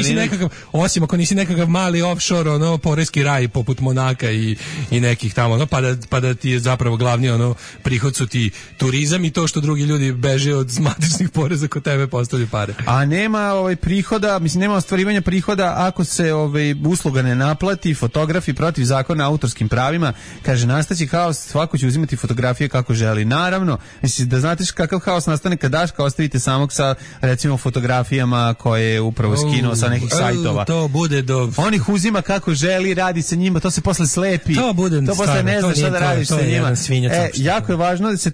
osim ako nisi nekakav mali offshore, poreski raj poput Monaka i nekih tamo, pa da ti je zapravo glavni prihod su ti turizam i to što drugi ljudi beže od matičnih poreza kod tebe postavljaju pare. A nema prihoda, mislim nema ostvarivanja prihoda ako se usluga ne naplati, fotografi protiv zakona o autorskim pravima, kaže nastaći haos, svako će uzimati fotografije kako želi. Naravno, mislim da znate kakav haos nastane kad Daška ostavite samog sa recimo fotografijama koje je upravo skinuo sa nekih sajtova. To bude on ih uzima kako želi, radi sa njima, to se posle slepi. To posle ne zna šta da radiš sa njima. Jako je važno da se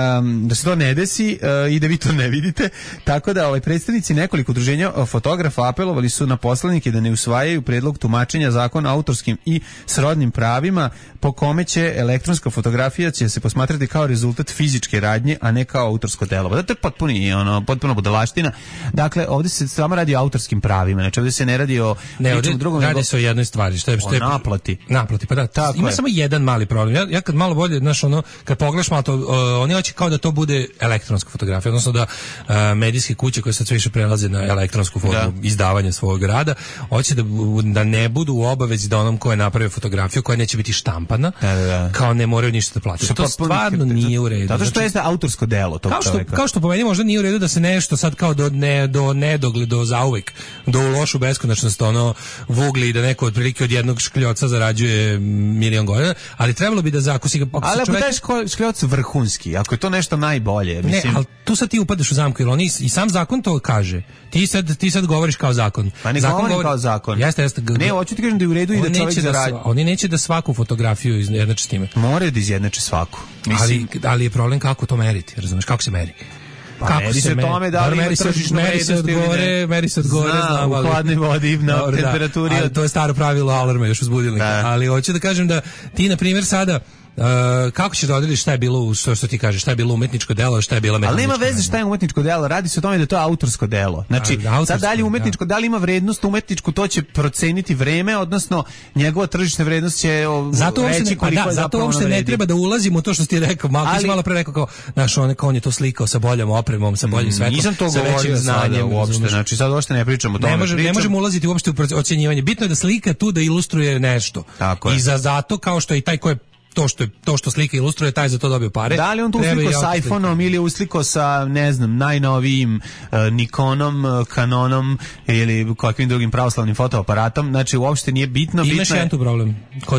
to ne desi i da vi to ne vidite. Tako da predstavnici nekoliko udruženja fotografa apelovali su na poslanike da ne usvajaju predlog tumačenja zakona o autorskim i srodnim pravima po kome će elektronska fotografija će se posmatrati kao rezultat fizičke radnje, a ne kao autorsko delo. To je potpuno budalaština. Dakle, ovdje se samo radi o autorskim pravima. Znači, ovdje se ne radi o ničemu drugom. Radi se o jednoj stvari. O naplati. Naplati, pa da. Ima samo jedan mali problem. Ja kad malo bolje, znaš, kad pogledaš malo to, oni hoće kao da to bude elektronska fotografija, odnosno da medijske kuće koje sad sve više prelaze na elektronsku formu izdavanja svog rada, hoće da ne budu u obavezi da onom ko je napravio fotografiju koja neće biti štampana, kao ne moraju ništa da plati. To stvarno nije u redu. Zato što je autorsko delo tog čoveka. Kao što po meni možda nije u redu da se nešto sad kao do nedogled, do zauvek, do u lošu beskonačnost vugli da neko otprilike od jednog škljoca zarađuje milion godina, ali trebalo bi da zakusi ga. Ali ako taj škljoc vrhunski, ako je to nešto najbolje, mislim. Ne, ali tu sad ti upadaš u zamku, jer i sam zakon to kaže. Ti sad govoriš kao zakon. Pa ne govorim kao zakon. Jeste. Ne, hoću ti kažem da je u redu i da čovjek zaradi. Oni neće da svaku fotografiju izjednače s time. Moraju da izjednače svaku. Ali je problem kako to meriti, razumeš, kako se meri. Pa meri se tome da li ima tržišnu vrednost ili ne. Meri se od gore, znam, u hladnoj vodi, na temperaturi. Ali to je staro pravilo alarma još uz budilnika. Ali hoću da kažem da ti, na primjer, sada kako ćeš da odrediš šta je bilo, što ti kažeš, šta je bilo umetničko delo, šta je bila mehanička. Ali nema veze šta je umetničko delo, radi se o tome da je to autorsko delo. Znači, sad dalje umetničko, da li ima vrednost umetničku, to će proceniti vreme, odnosno njegova tržišna vrednost će reći koliko je zapravo. Zato uopšte ne treba da ulazimo u to što ti je rekao, malo pre rekao kao, znaš, on je to slikao sa boljom opremom, sa boljim svetlom. Nisam to govorio sada uopšte, znači sad uopšte ne pričamo o tome. Ne možemo ulaziti uopšte u ocenjivanje. Bitno je da slika tu da ilustruje nešto. I zato, kao što i taj ko je to što slika ilustruje, taj za to dobio pare. Da li on tu usliko sa iPhone-om ili usliko sa, ne znam, najnovijim Nikonom, Canonom ili kakvim drugim pravoslavnim fotoaparatom, znači uopšte nije bitno. Imaš jedan tu problem,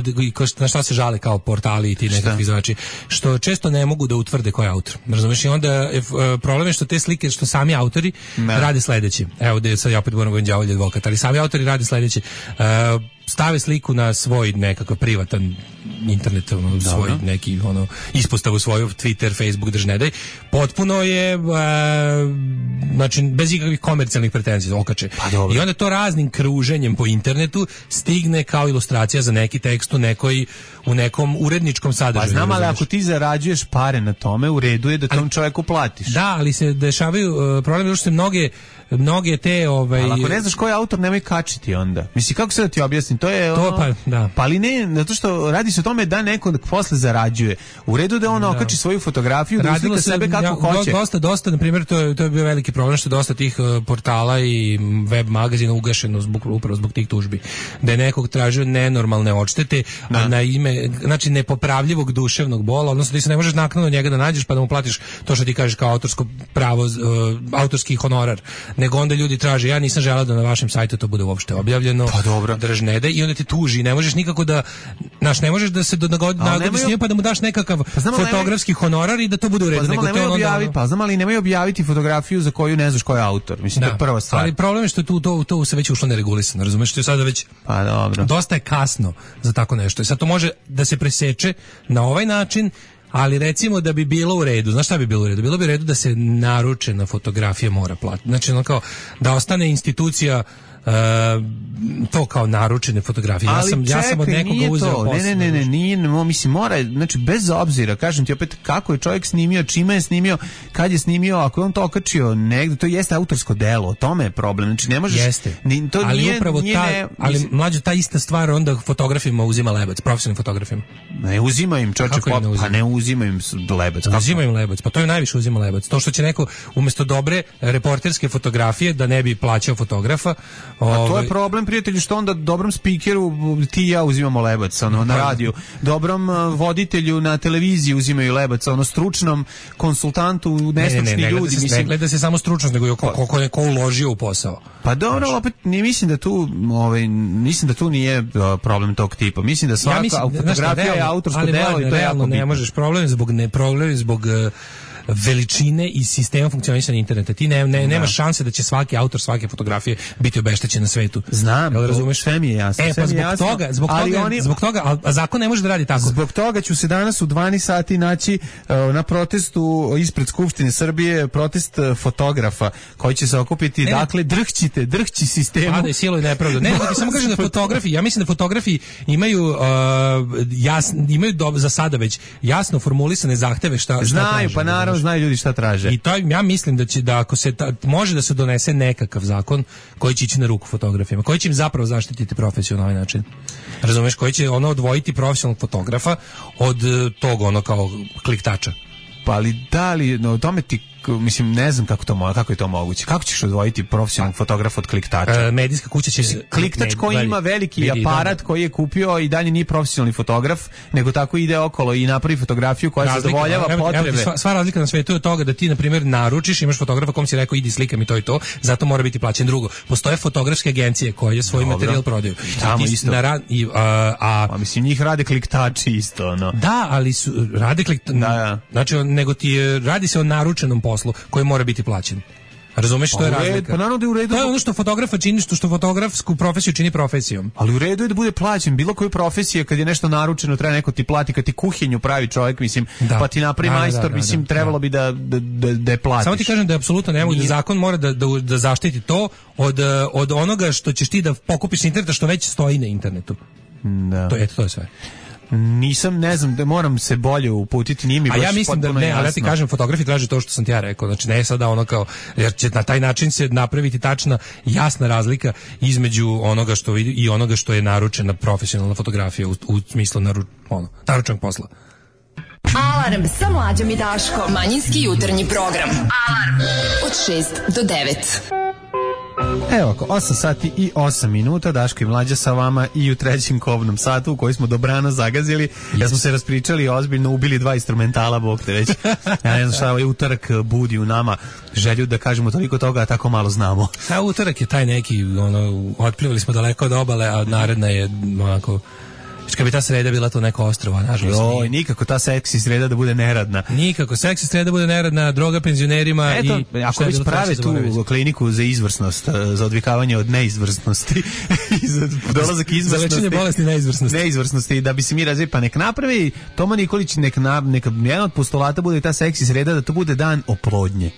na šta se žale kao portali i ti nekakvi znači, što često ne mogu da utvrde ko je autor. Razumeš, i onda problem je što te slike, što sami autori rade sledeće. Evo, sad ja opet moram govorim đavolji advokat, ali sami autori rade sledeće. Stave sliku na svoj nekakav privatan internet, svoj neki ispostavu svoju, Twitter, Facebook, drž ne daj. Potpuno je znači bez ikakvih komercijalnih pretenzija okače. I onda to raznim kruženjem po internetu stigne kao ilustracija za neki tekst u nekom uredničkom sadržaju. Pa znam, ali ako ti zarađuješ pare na tome, u redu je da tom čovjeku platiš. Da, ali se dešavaju problem je što se mnoge te ali ako ne znaš ko je autor, nemoj kačiti onda. Mislim, kako se da ti objasnim, to je to, pa, da. Pa ali ne, zato što radi se o tome da neko posle zarađuje. U redu da on okači svoju fotografiju, da uslika sebe kako hoće. Dosta, na primjer, to je bio veliki problem što je dosta tih portala i web magazina ugašeno upravo zbog tih tužbi. Da je nekog tražio nenormalne odštete, a na ime, znači nepopravljivog duševnog bola, odnosno ti se ne možeš naknadno njega da nađeš pa da mu platiš to što ti kažeš kao autorsko pravo, autorski honorar. Nego onda ljudi traže, ja nisam želeo da na vašem sajtu to bude uopšte objavljeno. Pa dobro. Drž ne daj i onda te tuži, ne možeš nikako da, ne možeš da se nagodi s njim pa da mu daš nekakav fotografski honorar i da to bude u redu. Pa znam, ali nemoj objaviti fotografiju za koju ne znaš ko je autor. Mislim, to je prva stvar. Ali problem je što to se već ušlo neregulisano, razumeš, što je sada već dosta je kasno za tako nešto. I sad to može da se preseče na ovaj način, ali recimo da bi bilo u redu, znaš šta bi bilo u redu? Bilo bi u redu da se naručena fotografija mora platiti. Znači, ono kao da ostane institucija to kao naručene fotografije. Ja sam od nekoga uzeo posle. Ne, nije, mislim, mora, znači, bez obzira, kažem ti opet, kako je čovjek snimio, čime je snimio, kad je snimio, ako je on to okačio negdje, to jeste autorsko delo, o tome je problem, znači ne možeš... Jeste, ali mlađo, ta ista stvar onda fotografima uzima lebac, profesionalnim fotografima. Ne uzima im, čovječe, pa ne uzima im lebac. Uzima im lebac, pa to je najviše uzima lebac. To što će neko umjesto dobre reporterske fotografije da ne bi plaćao fotografa. A to je problem, prijatelju, što onda dobrom spikeru ti i ja uzimamo lebac, na radiju, dobrom voditelju na televiziji uzimaju lebac, stručnom konsultantu, nestručni ljudi. Ne gleda se samo stručnost, nego koliko je ko uložio u posao. Pa dobro, opet mislim da tu nije problem tog tipa. Mislim da svaka fotografija je autorsko delo i to je jako bitno. Ne možeš, problem zbog veličine i sistema funkcionisanja interneta. Ti nema šanse da će svaki autor svake fotografije biti obeštećen na svetu. Znam, razumeš, sve mi je jasno. Pa zbog toga, a zakon ne može da radi tako. Zbog toga ću se danas u 12 sati naći na protestu ispred Skupštine Srbije, protest fotografa koji će se okupiti, dakle, drhći sistemu. A da je silo i nepravda. Ne, ti samo kažem da fotografi, ja mislim da fotografi imaju za sada već jasno formulisane zahteve šta znaju, pa naravno znaju ljudi šta traže. I to ja mislim da ako se može da se donese nekakav zakon koji će ići na ruku fotografima, koji će im zapravo zaštititi profesiju na ovaj način. Razumeš, koji će odvojiti profesionalnog fotografa od tog kao kliktača. Pa ali da li, o tome ti, mislim, ne znam kako je to moguće. Kako ćeš odvojiti profesionalnog fotografa od kliktača? Medijska kuća će... Kliktač koji ima veliki aparat koji je kupio i dalje nije profesionalni fotograf, nego tako ide okolo i napravi fotografiju koja zadovoljava potrebe. Sva razlika na svetu je od toga da ti, na primjer, naručiš, imaš fotografa kom si rekao idi slika mi to i to, zato mora biti plaćen. Drugo, postoje fotografske agencije koje svoj materijal prodaju. Tamo isto. Mislim, njih rade kliktači isto, Da, ali rade kliktači. Znači, nego radi se o naručenom poslu koji mora biti plaćen. Razumeš što je razlika? Pa naravno da je u redu. To je ono što fotografa čini, što fotografsku profesiju čini profesijom. Ali u redu je da bude plaćen. Bilo koju profesiju, kad je nešto naručeno, treba neko ti plati, kad ti kuhinju pravi čovjek, mislim, pa ti napravi majstor, mislim, trebalo bi da je platiš. Samo ti kažem da je apsolutno nemoguće, da zakon mora da zaštiti to od onoga što ćeš ti da pokupiš s interneta, što već stoji na internetu. Da. To je sve. Ne znam, da moram se bolje uputiti, nije mi baš potpuno jasno. A ja mislim da ne, ali ja ti kažem, fotografi traže to što sam ti ja rekao, znači ne sada jer će na taj način se napraviti tačna, jasna razlika između onoga što vidi i onoga što je naručena profesionalna fotografija u smislu naručenog posla. Alarm sa Mlađom i Daškom. Manjinski jutarnji program. Alarm od 6 do 9. Evo, 8 sati i 8 minuta, Daško i Mlađa sa vama i u trećem kobnom satu u koji smo dobrano zagazili, jer smo se raspričali ozbiljno, ubili 2 instrumentala, bog te već. Ja ne znam šta ovaj utorak budi u nama želju da kažemo toliko toga, a tako malo znamo. A utorak je taj neki, otplivali smo daleko od obale, a naredna je onako... Kad bi ta sreda bila to neko ostrvo, nažalost. Joj, nikako ta seksi sreda da bude neradna. Nikako, seksi sreda da bude neradna, droga penzionerima. Eto, ako već prave tu kliniku za izvrsnost, za odvikavanje od neizvrsnosti, za dolazak izvrsnosti. Za lečenje bolesti neizvrsnosti, da bi se mi razvili, pa nek napravi Toma Nikolić, neka jedan od postulata bude ta seksi sreda, da to bude dan oplodnje.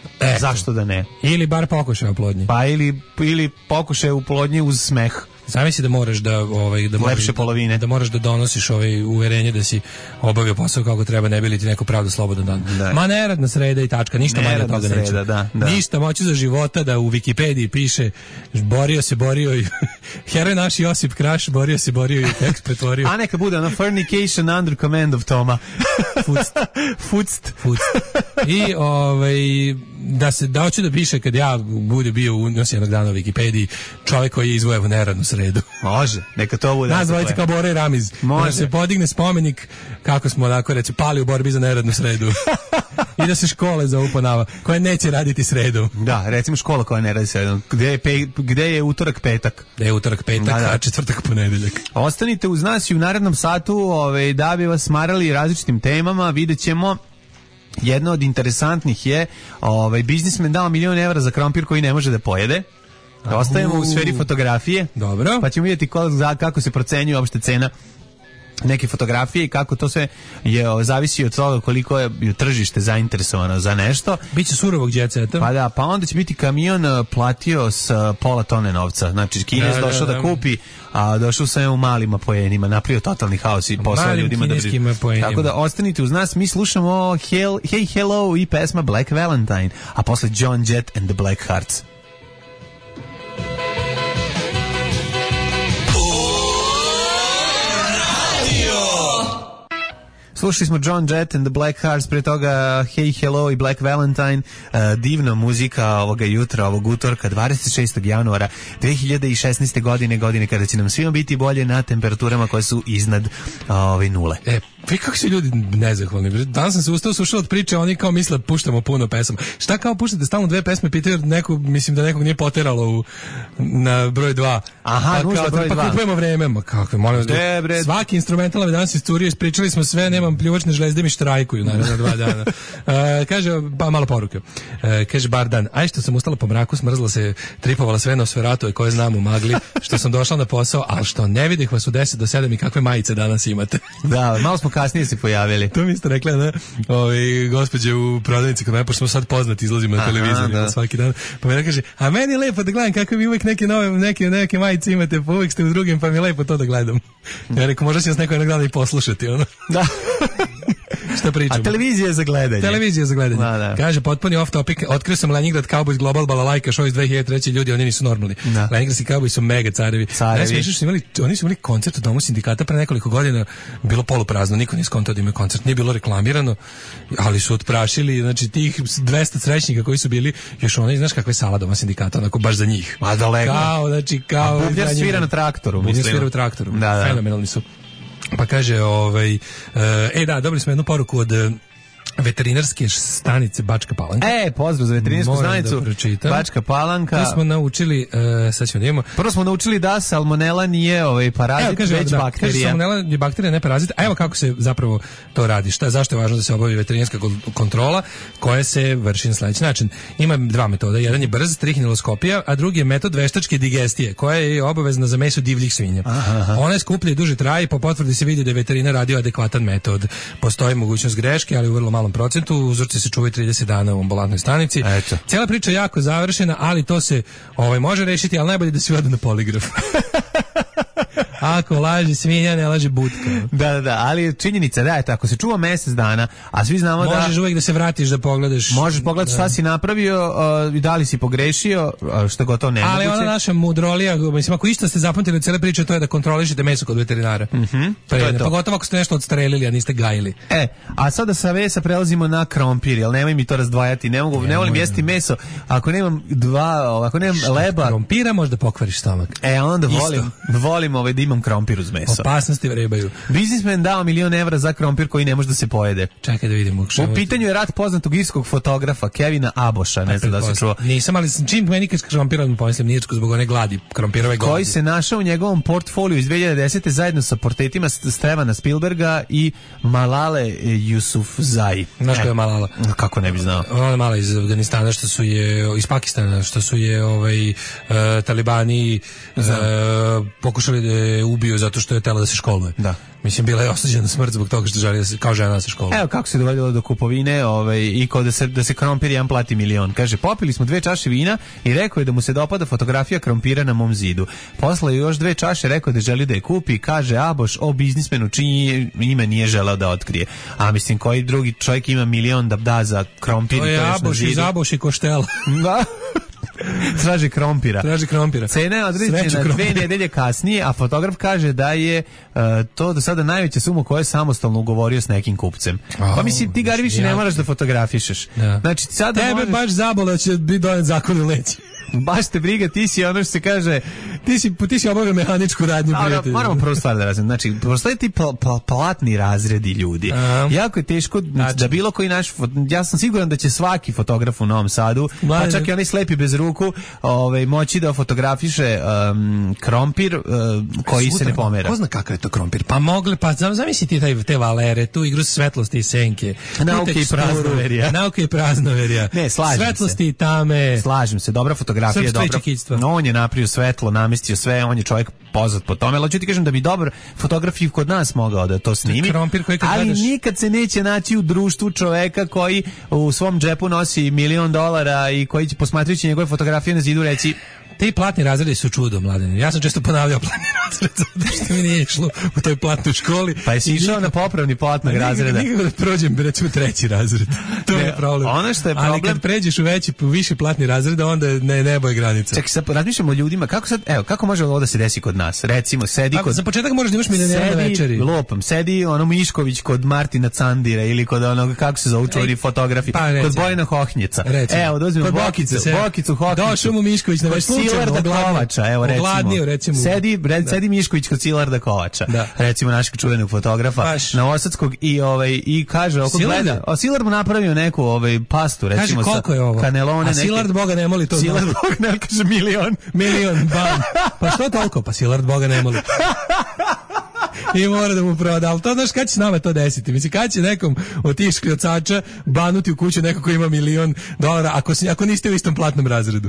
Zašto da ne? Ili bar pokušaj oplodnje. Pa ili pokušaj oplodnje uz smeh. Zamisli da moraš da lepše polovine. Da moraš da donosiš uverenje da si obavio posao kako treba, ne bi li ti neko pravda slobodan dan. Da. Ma neradna sreda i tačka, ništa manje od toga neće. Da. Ništa moći za života da u Wikipediji piše borio i heroj naš Josip Kraš, borio i tekst pretvorio. A neka bude fornication under command of Toma. Futst. I da hoću da piše kad ja bude bio jednog dana u Wikipediji čovjek koji je izvojao neradnu sredu. Može, neka to bude. Nas dvojice kao Bora i Ramiz. Može. Da se podigne spomenik kako smo onako pali u borbi za neradnu sredu. I da se škole zovu po nama, koja neće raditi sredu. Da, recimo škola koja ne radi sredu. Gde je utorak petak? Gde je utorak petak, a četvrtak ponedeljak. Ostanite uz nas i u narednom satu da bi vas smarali različitim temama, vidjet ćemo. Jedno od interesantnih je biznismen dao €1.000.000 za krompir koji ne može da pojede. Ostajemo u sferi fotografije. Dobro. Pa ćemo vidjeti kako se procenjuje uopšte cena neke fotografije i kako to sve zavisi od toga koliko je tržište zainteresovano za nešto. Biće surovog djeceta. Pa da, pa onda će biti kamion platio s pola tone novca. Znači, Kinez došao da kupi, a došao sam u malima pojenima, napravio totalni haos i posao ljudima. Tako da ostanite uz nas, mi slušamo Hey Hello i pesma Black Valentine, a posle John Jett and the Black Hearts. Slušali smo John Jett and the Black Hearts, pre toga Hey Hello i Black Valentine, divna muzika ovoga jutra, ovog utorka, 26. januara 2016. godine kada će nam svima biti bolje na temperaturama koje su iznad nule. Vi kako su ljudi nezahvalni. Danas sam se ustao, slušao od priče, oni kao misle puštamo puno pesama. Šta kao puštate stalno dve pesme, pitaju mislim da nekog nije poteralo na broj 2. Aha, nužda broj 2. Pa kupujemo vreme. Ma kakve, molim vas. Svaki instrumental danas iscurio, ispričali smo sve, nemam pljuvačne žlezde, mi štrajkuju na 2 dana. Kaže, pa malo poruke. Kaže, bar dan, aj što sam ustala po mraku, smrzla se, tripovala sve nosferatove koje znam u magli, što sam došla na posao, ali što ne vidih vas u 10 do 7 i kakve majice danas imate. Da, malo smo kasnije se pojavili. To mi ste rekli, da, gospođe u prodavnici, kada pošto smo sad poznati, izlazimo na televizor svaki dan, pa mi kaže, a meni je lepo da gledam kako vi uvijek neke majice imate, pa uvijek ste u drugim, pa mi je lepo to da gledam. Ja rekao, možda će nas neko jednog dana i poslušati, ono. Da. Šta pričamo? A televizija je za gledanje. Da. Kaže, potpuni off topic, otkrio sam Leningrad Cowboys Global Balalajka show iz 2003. Ljudi, oni nisu normalni. Leningradski Cowboys su mega carevi. Oni su imali koncert u Domu sindikata pre nekoliko godina, bilo poluprazno, niko nije skontao da imaju koncert, nije bilo reklamirano, ali su otprašili, znači tih 200 srećnika koji su bili, još oni, znaš kakva je sala Doma sindikata, onako baš za njih. A daleko. Kao Bubnjar svira na traktoru. Fenomenalni su. Pa kaže, dobili smo jednu poruku od veterinarske stanice Bačka Palanka. Pozdrav za veterinarsku stanicu Bačka Palanka. Tu smo naučili, sad ćemo da imamo. Prvo smo naučili da salmonela nije parazit, već bakterija. Kaže, salmonela je bakterija, ne parazit. A evo kako se zapravo to radi. Zašto je važno da se obavi veterinarska kontrola koja se vrši na sledeći način. Ima dva metoda. Jedan je brz, trihineloskopija, a drugi je metod veštačke digestije, koja je obavezna za meso divljih svinja. Ona je skuplja i duže traje i po potvrdi se vidi da je veterinar radio adekvatan metod. Postoji mogućnost greške, ali u vrlo malom procentu, uzorci se čuvaju 30 dana u ambulantnoj stanici. Cijela priča je jako završena, ali to se može rešiti, ali najbolje da svi odu na poligraf. Ako laži svinja, ne laži budka. Da, ali činjenica da je tako, se čuva mjesec dana, a svi znamo da... Možeš uvijek da se vratiš da pogledaš... Možeš pogledati šta si napravio i da li si pogrešio, što je gotovo nemoguće. Ali ona naša mudrolija, mislim, ako isto ste zapamtili cijele priče, to je da kontrolišete meso kod veterinara. To je to. Pogotovo ako ste nešto odstrelili, a niste gajili. A sada sa vesa prelazimo na krompir, jel nemoj mi to razdvajati, ne volim jesti meso, ako nemam leba... Krompira možda pokvariš stomak. Onda volim da imam krompir uz meso. Opasnosti vrebaju. Biznismen dao €1.000.000 za krompir koji ne može da se pojede. Čekaj da vidimo. U pitanju je rat poznatog irskog fotografa Kevina Aboša, ne znam da se čuo. Nisam, ali čim meni kad krompir odmah pomislim Nirsku zbog one gladi, krompirove gladi. Koji se našao u njegovom portfoliju iz 2010. zajedno sa portretima Stevana Spielberga i Malale Yousafzai. Znaš ko je Malala? Kako ne bi znao? Ona je mala iz Afganistana, iz Pakistana, što su je talibani pokušali je ubio zato što je htela da se školuje. Da. Mislim, bila je osuđena na smrt zbog toga što želi da se, kao žena da se školuje. Evo kako se dogodilo do kupovine i kao da se krompir jedan plati 1.000.000. Kaže, popili smo 2 čaše vina i rekao je da mu se dopada fotografija krompira na mom zidu. Posle je još 2 čaše, rekao da želi da je kupi. Kaže, aboš o biznismenu čiji ime nije želeo da otkrije. A mislim, koji drugi čovjek ima 1.000.000 da da za krompir? To je aboš iz Aboš i Koštela. Da. Traži krompira. Cena je određena 2 nedelje kasnije, a fotograf kaže da je to do sada najveća suma koju je samostalno ugovorio s nekim kupcem. Pa mislim, ti Gari više ne moraš da fotografišeš. Da. Znači, sada tebe možeš... baš zabole će biti donet zakon ili neće. Baš te briga, ti si ono što se kaže, ti si obavio mehaničku radnju, prijatelj. Moramo prvo stvar da razumemo. Znači, postoje ti platni razredi ljudi. Jako je teško da bilo koji naš, ja sam siguran da će svaki fotograf u Novom Sadu, pa čak i onaj slepi bez ruku, moći da fotografiše krompir koji se ne pomera. Ko zna kakav je to krompir? Pa mogli, pa zamisli ti te valere, tu igru svetlosti i senke. Nauke i praznoverja. Ne, slažem se. Svetlosti i tame. Slažem se, dobra fotografija je dobra. No, on je napravio svetlo, namestio sve, on je čovjek poznat po tome. Ali ću ti kažem da bi dobar fotograf i kod nas mogao da to snimi. Ali nikad se neće naći u društvu čoveka koji u svom džepu nosi $1.000.000 i koji će posmatrajući njegove fotografije na zidu reći: ti platni razredi su čudo, Mladene. Ja sam često ponavljao platni razred, zato što mi nije išlo u toj platnoj školi. Pa jesi išao na popravni platnog razreda? Nikako da prođem, recimo, 3. razred. To je problem. Ono što je problem... Ali kad pređeš u viši platni razred, onda nebo je granica. Čekaj, sad razmišljamo o ljudima, kako može ovo da se desi kod nas? Recimo, sedi kod... Za početak moraš da imaš milionera na večeri. Sedi ono Mišković kod Martina Candira ili kod onog, kako se zove čuveni fotografi, kod Bojana Hohnjeca. Evo, dozvimo Bokicu Hohnjecu. Došao mu Mišković na Silarda Kovača, evo recimo. Sedi Mišković kod Silarda Kovača. Recimo našeg čuvenog fotografa Novosadskog i kaže oko gleda. A Silard mu napravio neku pastu, recimo sa kanelone. A Silard Boga ne moli to. Silard Boga ne kaže milion, bam. Pa što toliko? Pa Silard Boga ne moli. I mora da mu proda, ali to znaš kada će s nama to desiti? Mislim, kada će nekom od tih škljocača banuti u kuću neko ko ima $1.000.000 ako niste u istom platnom razredu?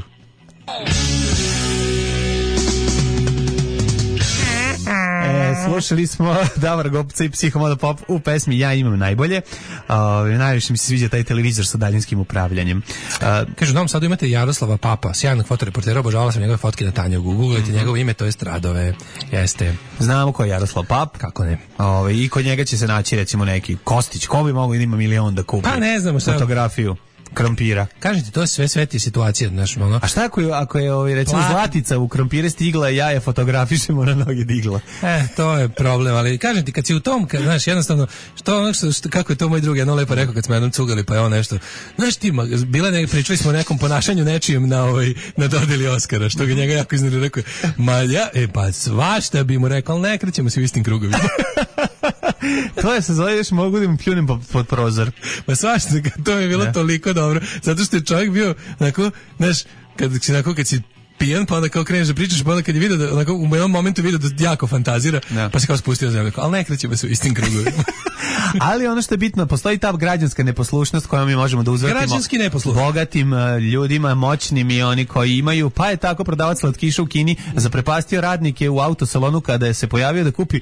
Slušali smo Davor Gopca i Psihomoda Pop u pesmi Ja imam najbolje. Najviše mi se sviđa taj televizor sa daljinskim upravljanjem. Kaže, u Novom Sadu imate Jaroslava Papa, sjajnog fotoreportera, obožavala sam njegove fotke na Tanjugu. Googlajte njegovo ime, to je Radove. Jeste. Znamo ko je Jaroslav Pap. Kako ne? I kod njega će se naći recimo neki Kostić. Ko bi mogao da ima $1.000.000 da kupi? Pa ne znamo šta. Fotografiju krompira. Kažete, to je sve sveti situacija, znaš, ono. A šta ako je recimo Zlatica u krompire stigla, ja je fotografišemo na noge digla. To je problem, ali kažem ti, kad si u tom, znaš, jednostavno, kako je to moj drugi jedno lepo rekao kad smo jednom cugali, pa je on nešto, znaš ti, pričali smo o nekom ponašanju nečijem na dodeli Oskara, što ga njega jako iznenadilo, rekao je, pa svašta bi mu rekao, ali ne krećemo se u istim krugovima. To je se zove, još mogu da mu pljunem pod prozor. Pa svašta, to je bilo toliko dobro, zato što je čovjek bio, onako, znaš, kad si pijan, pa onda kao kreneš da pričaš, pa onda kad je vidio da, onako, u jednom momentu vidio da jako fantazira, pa se kao spustio na zemlju, ali ne krećemo se u istim krugovima. Ali ono što je bitno, postoji ta građanska neposlušnost koju mi možemo da uzvratimo bogatim ljudima, moćnim i oni koji imaju, pa je tako prodavac slatkiša u Kini zaprepastio radnike u autosalonu kada je se pojavio da kupi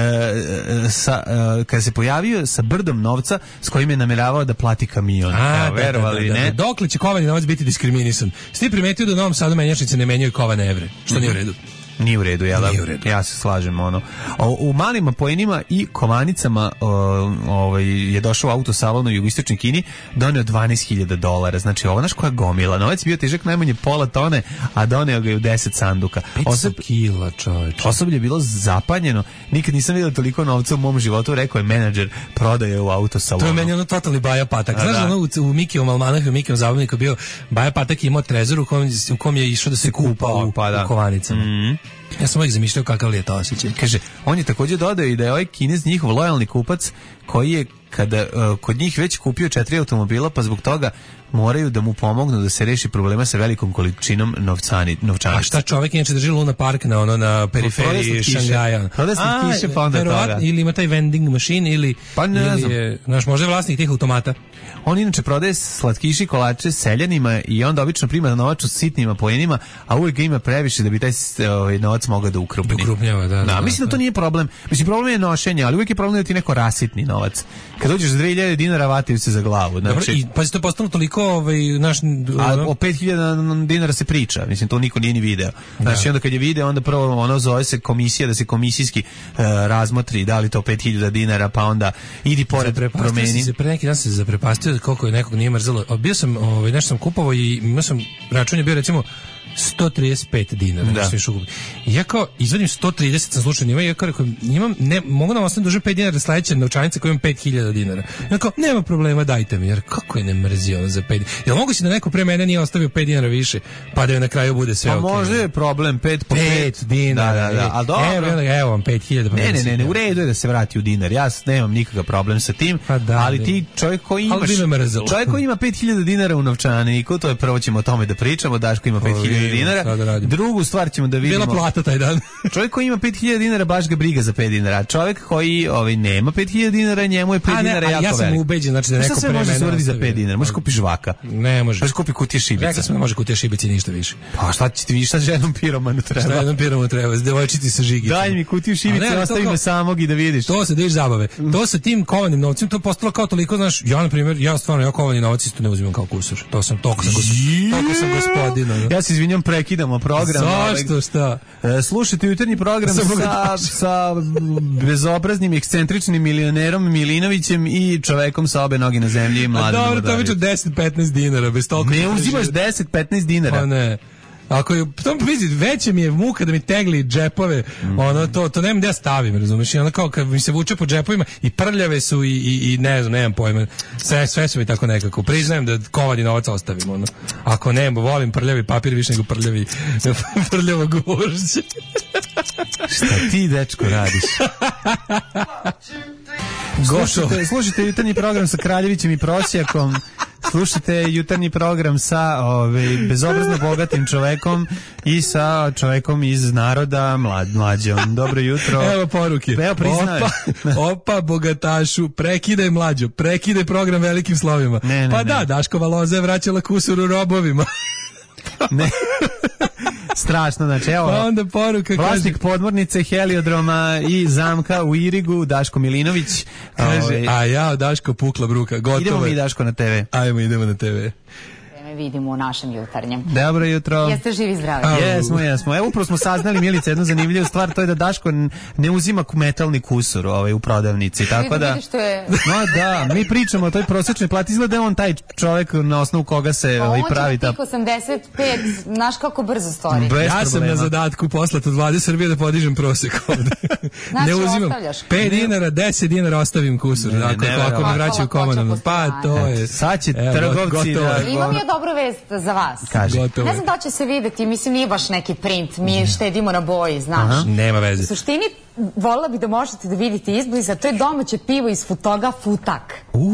kada se pojavio sa brdom novca s kojim je nameravao da plati kamion. Verovali, ne? Dokle će kovani novac biti diskriminisan? Ste primetio da u Novom Sadu menjačnice ne menjaju kovane evre, što nije u redu? Nije u redu, ja se slažem. U malim poenima i kovanicama je došao u autosalon u jugoistočnoj Kini, doneo $12.000. Znači, ovo znaš koja gomila. Novac bio težak najmanje pola tone, a doneo ga je u 10 sanduka. 500 kila, čovječ. Osoblje je bilo zapanjeno. Nikad nisam vidio toliko novca u mom životu, rekao je menadžer prodaje u autosalonu. To je meni totalni Baja Patak. Znaš, u Mikijevom almanahu, u Mikijevom zabavniku bio Baja Patak imao trezor u kom je išao da se kupa u kovanicama. Ja sam uvijek zamišljao kakav li je to osjećaj. Kaže, on je također dodao i da je ovaj Kinez njihov lojalni kupac koji je kada kod njih već kupio 4 automobila, pa zbog toga moraju da mu pomognu da se reši problema sa velikom količinom novčanica. A šta čovjek inače drži Luna Park na periferiji Šangaja? Proda slatkiše pa onda toga. Ili ima taj vending machine ili znaš, možda je vlasnik tih automata. On inače prodaje slatkiši kolače seljanima i onda obično prima novac u sitnim poenima, a uvijek ga ima previše da bi taj novac novac mogao da ukrupni. Ukrupnjava, da. Mislim da to nije problem. Mislim, problem je nošenje, ali uvijek je problem da ti neko rasitni novac. Kad uđeš za 2000 dinara, vataju se za glavu. Znači, dobro, i pa se to postalo toliko a o 5000 dinara se priča, mislim, to niko nije ni video. Znači, onda kad je video, onda prvo zove se komisija da se komisijski razmotri da li to 5000 dinara, pa onda idi pored promeni. Pre neki dan se zaprepastio koliko je nekog nije mrzelo. Bio sam, nešto sam kupovao i imao sam, račun je bio recimo 135 dinara. Da. I ja kao izvadim 130, sam slučajno imao, i ja kao rekao, mogu da vam ostavim duže 5 dinara sledeća novčanica koja ima 5000 dinara. Ja kao, nema problema, dajte mi, jer kako je ne mrzio ono za 5 dinara. Jel mogu si da neko pre mene nije ostavio 5 dinara više, pa da je na kraju bude sve okej? Pa možda je problem 5 po 5 dinara. Da, a dobro. Evo vam 5000. Ne, u redu je da se vrati u dinar. Ja nemam nikakav problem sa tim, ali ti čovjek koji ima 5000 dinara u novčaniku, to je prvo ćemo o tome da pričamo, Daško ima 5000 dinara. Drugu stvar ćemo da vidimo. Bila plata taj dan. Čovjek koji ima 5000 dinara baš ga briga za 5 dinara. Čovjek koji nema 5000 dinara, njemu je 5 dinara jako veliko. Ja sam ubeđen, znači da neko pre mene može se uraditi za 5 dinara. Možeš kupiš žvaka. Ne može. Možeš kupi kutije šibica. Rekao sam da može kutija šibica i ništa više. Pa šta će ti više, šta jednom piromanu treba? Šta jednom piromanu treba, s devojčici sa žigicom. Daj mi kutiju šibice, ostavi me samog i da vidiš. To se deš zabave. To sa tim kovanim novcem, to je postalo kao toliko, znaš, ja na primjer, ja kovani novac isto ne uzimam kao kusur. To sam toliko sam gospodin. Ja se izvinjam, prekidamo program. Zašto, šta? Slušajte jutarnji program sa bezobraznim, ekscentričnim milionerom Milinovićem i čovekom sa obe noge na zemlji i mladim. Dobro, to biće 10-15 dinara, bez toliko. Ne uzimaš 10-15 dinara. Pa ne. Ako je, to veće mi je muka da mi tegli džepove, to nemam da ja stavim, razumiješ? I onda kao kad mi se vuče po džepovima i prljave su i ne znam, nemam pojma. Sve su mi tako nekako. Priznajem da kovani novac ostavim, Ako nemam, volim prljavi papir više nego prljavo gvožđe. Šta ti, dečko, radiš? Slušajte jutarnji program sa Kraljevićem i Prosjakom. Slušajte jutarnji program sa bezobrazno bogatim čovekom i sa čovekom iz naroda mlađom. Dobro jutro. Evo poruke. Evo priznaj. Opa bogatašu, prekidaj mlađo, prekidaj program velikim slovima. Da, Daškova loza je vraćala kusur u robovima. Ne. Strašno, znači evo. Pa onda poruka vlasnik podmornice, heliodroma i zamka u Irigu, Daško Milinović. Kaže, a ja Daško pukla bruka, gotovo. Idemo mi, Daško, na TV. Idemo na TV. Vidimo u našem jutarnjem. Dobro jutro. Jeste živi zdravi? Jesmo. Evo upravo smo saznali, Milica, jednu zanimljivu stvar, to je da Daško ne uzima metalni kusur u prodavnici, tako da... Vidiš što je... No da, mi pričamo o toj prosječnoj plati, izgleda on taj čovek na osnovu koga se pravi ta... On će tih 85, znaš kako brzo stori. Ja sam na zadatku poslat od Vlade Srbije da podižem prosek ovde. Znači, ostavljaš. 5 dinara, 10 dinara ostavim kusur, ako me vraćaju komunalno. Pa to je... Sad će trgovci da... Imam ja dobru vest za vas. Ne znam da će se videti, mislim nije baš neki print, mi štedimo na boji, znaš. Nema veze. U suštini, voljela bih da možete da vidite izbliza, to je domaće pivo iz Futoga Futak.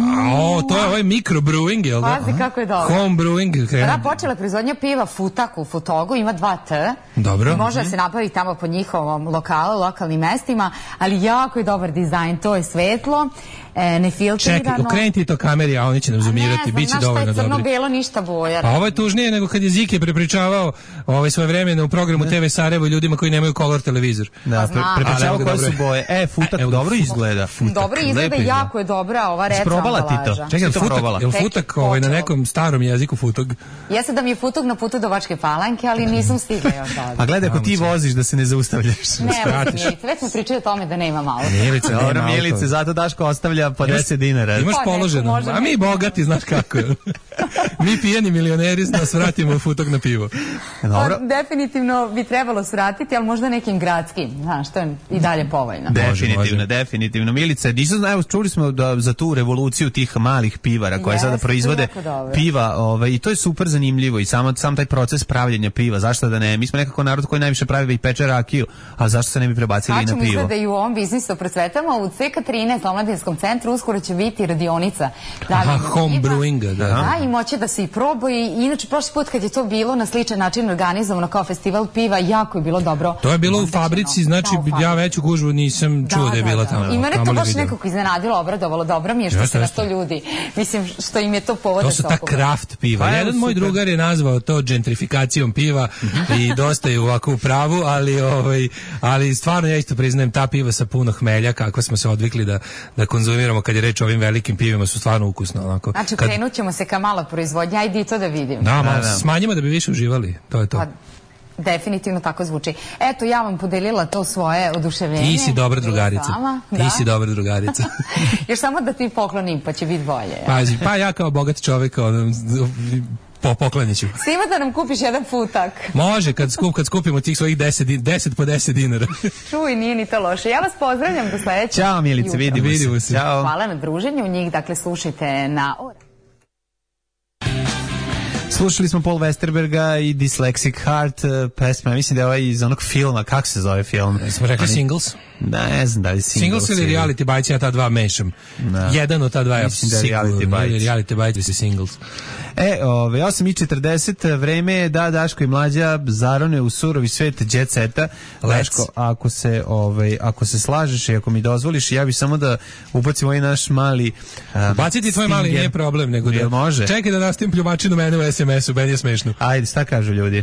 To je ovaj microbrewing, jel da? Pazi kako je dobro. Home brewing. Da, počela je proizvodnja piva Futak u Futogu, ima 2 T. Dobro. I može da se napravi tamo po njihovom lokalu, lokalnim mestima, ali jako je dobar dizajn, to je svetlo, nefiltrirano. Čekaj, okrenuti to kameri, a oni će nam zoomirati, bit će dovoljno dobri. Ne znam, crno-belo, ništa boja. A ovo je tužnije nego kad je Zike prepričavao svoje vremena u programu TV Sarajevo ljudima koji nemaju color televizor. Da, prepričavao koje su boje. Futak dobro izgleda. Dobro izgleda, jako je dobra ova retro ambalaža. Probala ti to? Čekaj, je li futak na nekom starom jeziku futog? Jeste da mi je futog na putu do Bačke Palanke, ali nisam stigla još sada. A gledaj, ako ti voziš da se ne zaustavljaš. Ne, već smo pričali o tome da nemam auto. Dobro, Milice, zato Daško ostavlja po 10 dinara. Imaš položeno, a mi bogati, znaš kako je. Mi pijani milioneri nas vratimo futog na pivo. Dobro. Definitivno bi trebalo svratiti, ali možda nekim gradskim, znaš, to je i dalje povoljno. Definitivno. Milice, čuli smo za tu revoluciju tih malih pivara koje sada proizvode piva i to je super zanimljivo i sam taj proces pravljenja piva, zašto da ne? Mi smo nekako narod koji najviše pravi i peče rakiju, a zašto se ne bi prebacili i na pivo? Sad ćemo da i u ovom biznisu procvetamo, u CK13 omladinskom centru uskoro će biti radionica. Home brewinga, da. Da, i moće da se i proba i inače prošli put kad je to bilo na sličan način organizovano kao festival piva, jako je bilo dobro. To je bilo u fabrici, znači veću gužvu nisam čuo da je bila tamo. I mene to baš nekako iznenadilo, obradovalo. Dobro mi je što se na to ljudi. Mislim, što im je to povod da se okupe. To su ta kraft piva. Jedan moj drugar je nazvao to gentrifikacijom piva i dosta je ovako u pravu, ali stvarno ja isto priznajem, ta piva sa puno hmelja, kako smo se odvikli da konzumiramo kad je reč o ovim velikim pivima, su stvarno ukusno. Onako. Znači, krenut ćemo se ka malo proizvodnja, ajde i to da vidim. Da, smanjimo da bi više uživali, to je to. Pa, definitivno tako zvuči. Eto, ja vam podelila to svoje oduševljenje. Ti si dobra drugarica. Ti si dobra drugarica. Još samo da ti poklonim, pa će biti bolje. Pazi, pa ja kao bogat čovjek, pokloniću. Svima da nam kupiš jedan futak. Može, kad skupimo tih svojih 10 po 10 dinara. Čuj, nije ni to loše. Ja vas pozdravljam do sledećeg. Ćao, Milice, vidimo se. Ćao. Hvala na druženju, njih, dakle, slušajte na... Slušali smo Paul Westerberga i Dyslexic Heart pesma, mislim da je ovaj iz onog filma, kako se zove film? Smo rekli Singles? Da, ne znam da li Singles ili Reality Bites, ja ta dva mešam. Jedan od ta dva je sigurno. Reality Bites i Singles. 8:40, vreme je da Daško i Mlađa zarone u surovi svet jet seta. Daško, ako se slažeš i ako mi dozvoliš, ja bih samo da ubacim ovaj naš mali baciti tvoj mali nije problem, nego da može. Čekaj da nastavim pljuvačinu mene u SMS-u, meni je smešno. Ajde, šta kažu ljudi?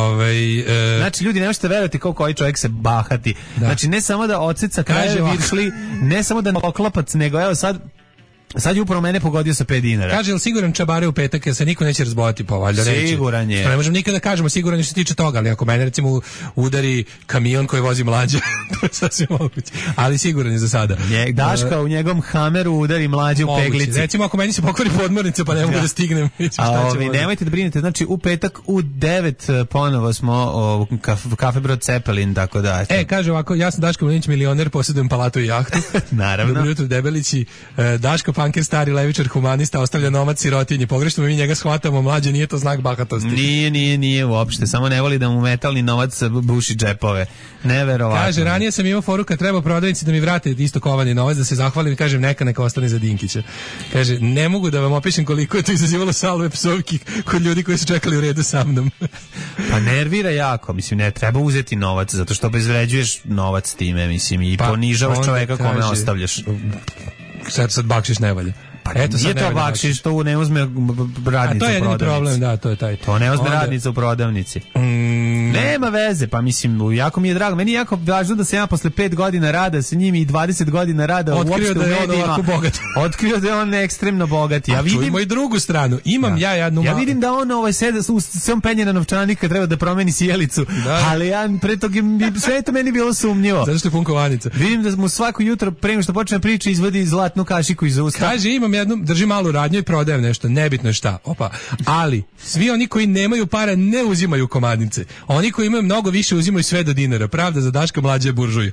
Znači, ljudi, ne možete verovati koliko ovaj čovjek se bahati. Da. Znači, ne samo da odseca kraje viršli, ne samo da oklapac, nego evo sad je upravo mene pogodio sa 5 dinara. Kaže, jel siguran čabare u petak, jer se niko neće razbojati, pa valjda neće. Siguran je. Ne možemo nikada da kažemo siguran je što se tiče toga, ali ako mene recimo udari kamion koji vozi Mlađa, to je sasvim moguće. Ali siguran je za sada. Daška u njegovom Hameru udari Mlađe u peglici. Recimo ako meni se pokvari podmornica pa ne mogu da stignem. Nemojte da brinete, znači u petak u 9 ponovo smo kafe Brod Cepelin, tako da. Kaže ovako, ja sam Daško Mlinić, milioner, posjedujem palatu i jahtu. Naravno. Dobro jutro, Debelići. Daško Panker, stari levičar, humanista, ostavlja novac sirotinji. Pogrešno mi njega shvatamo, Mlađe, nije to znak bahatosti. Nije uopšte, samo ne voli da mu metalni novac buši džepove. Neverovatno. Kaže, ranije sam imao foru kad treba prodavnici da mi vrate isto kovani novac, da se zahvalim i kažem neka ostane za Dinkića. Kaže, ne mogu da vam opišem koliko je to izazivalo salve psovki kod ljudi koji su čekali u redu sa mnom. Pa nervira jako, mislim, ne treba uzeti novac, zato što obezvređuješ novac time, mislim, i ponižavaš čoveka kome ostavljaš. Sad bakšiš ne valja. Pa eto, nije to bakšiš, to ne uzme radnica u prodavnici. A to je jedini problem, da, to je taj. To ne uzme radnica u prodavnici. Nema veze, pa mislim, jako mi je drago. Meni je jako važno da se ja posle 5 godina rada sa njim i 20 godina rada otkrio uopšte da je on ovako bogat. Otkrio da je on ekstremno bogat. Ja vidim čujemo i drugu stranu. Imam ja jednu Ja vidim da on se on penje na novčanik kad treba da promeni sjelicu. Ali ja pre toga sve to meni bilo sumnjivo. Zato što je pun kovanica. Vidim da mu svako jutro pre nego što počne priča izvadi zlatnu kašiku iz usta. Kaže, imam jednu, drži malu radnju i prodajem nešto, nebitno je šta. Opa. Ali svi oni koji nemaju para ne uzimaju komadnice. Oni koji imaju mnogo više uzimaju sve do dinara. Pravda za Daška Mlađe buržuj.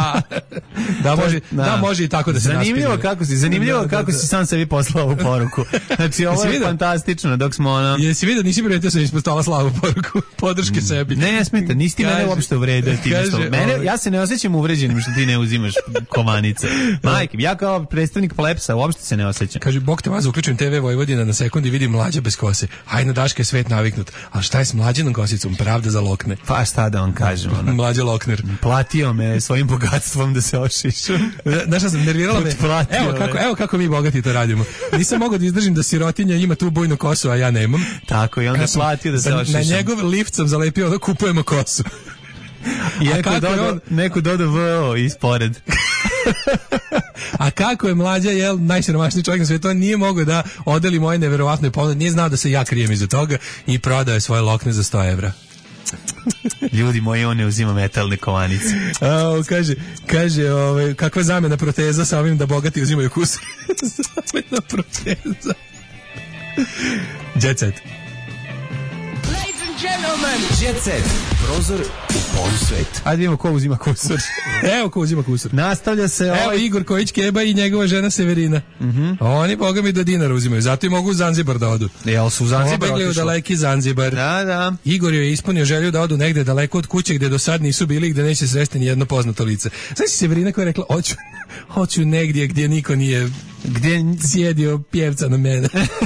Da može i tako da se naspine. Zanimljivo kako si sam sebi poslao ovu poruku. Znači ovo je fantastično dok smo Jesi vidio, nisi primetio sam ispod stola slavu poruku podrške sebi. Ne smeta, nisi ti mene uopšte uvredio. Ja se ne osjećam uvređenim što ti ne uzimaš komanice. Majke, ja kao predstavnik plepsa uopšte se ne osjećam. Kaže, bog te vas, uključujem TV Vojvodina na sekundi i vidim Mlađa bez kose. Hajde, Daška je svet naviknut. A šta je s Mlađinom kosicom? Pravda za lokne. Pa šta da vam kažem? Mlađa Lokner. Platio me svojim bogatstvom da se ošišu. Znaš šta sam, nervirala me? Evo kako mi bogati to radimo. Nisam mogao da izdržim da sirotinja ima tu bujnu kosu, a ja nemam. Tako, i onda platio da se ošišu. Na njegov lift sam zalepio da kupujemo kosu. I neko dodao VO ispored. A kako je Mlađa, najsiromašniji čovjek na svijetu, on nije mogao da odeli moje neverovatne ponude, nije znao da se ja krijem iza toga i prodao je svoje lokne za 100 evra. Ljudi moji, on ne uzima metalne kovanice. Kaže, kakva zamjena proteza sa ovim da bogati uzimaju kus. Zamjena proteza. Jet set. Jet set. Prozor u polusvet. Ajde vidimo ko uzima kusur. Evo ko uzima kusur. Nastavlja se Evo Igor Kojić Keba i njegova žena Severina. Oni, boga mi, do dinara uzimaju. Zato i mogu u Zanzibar da odu. Jel su u Zanzibar otišli? Daleki Zanzibar. Da. Igor je ispunio želju da odu negde daleko od kuće gde do sad nisu bili i gde neće sresti ni jedno poznato lice. Znači Severina koja je rekla, hoću negdje gdje niko nije sjedio pjevca na mene.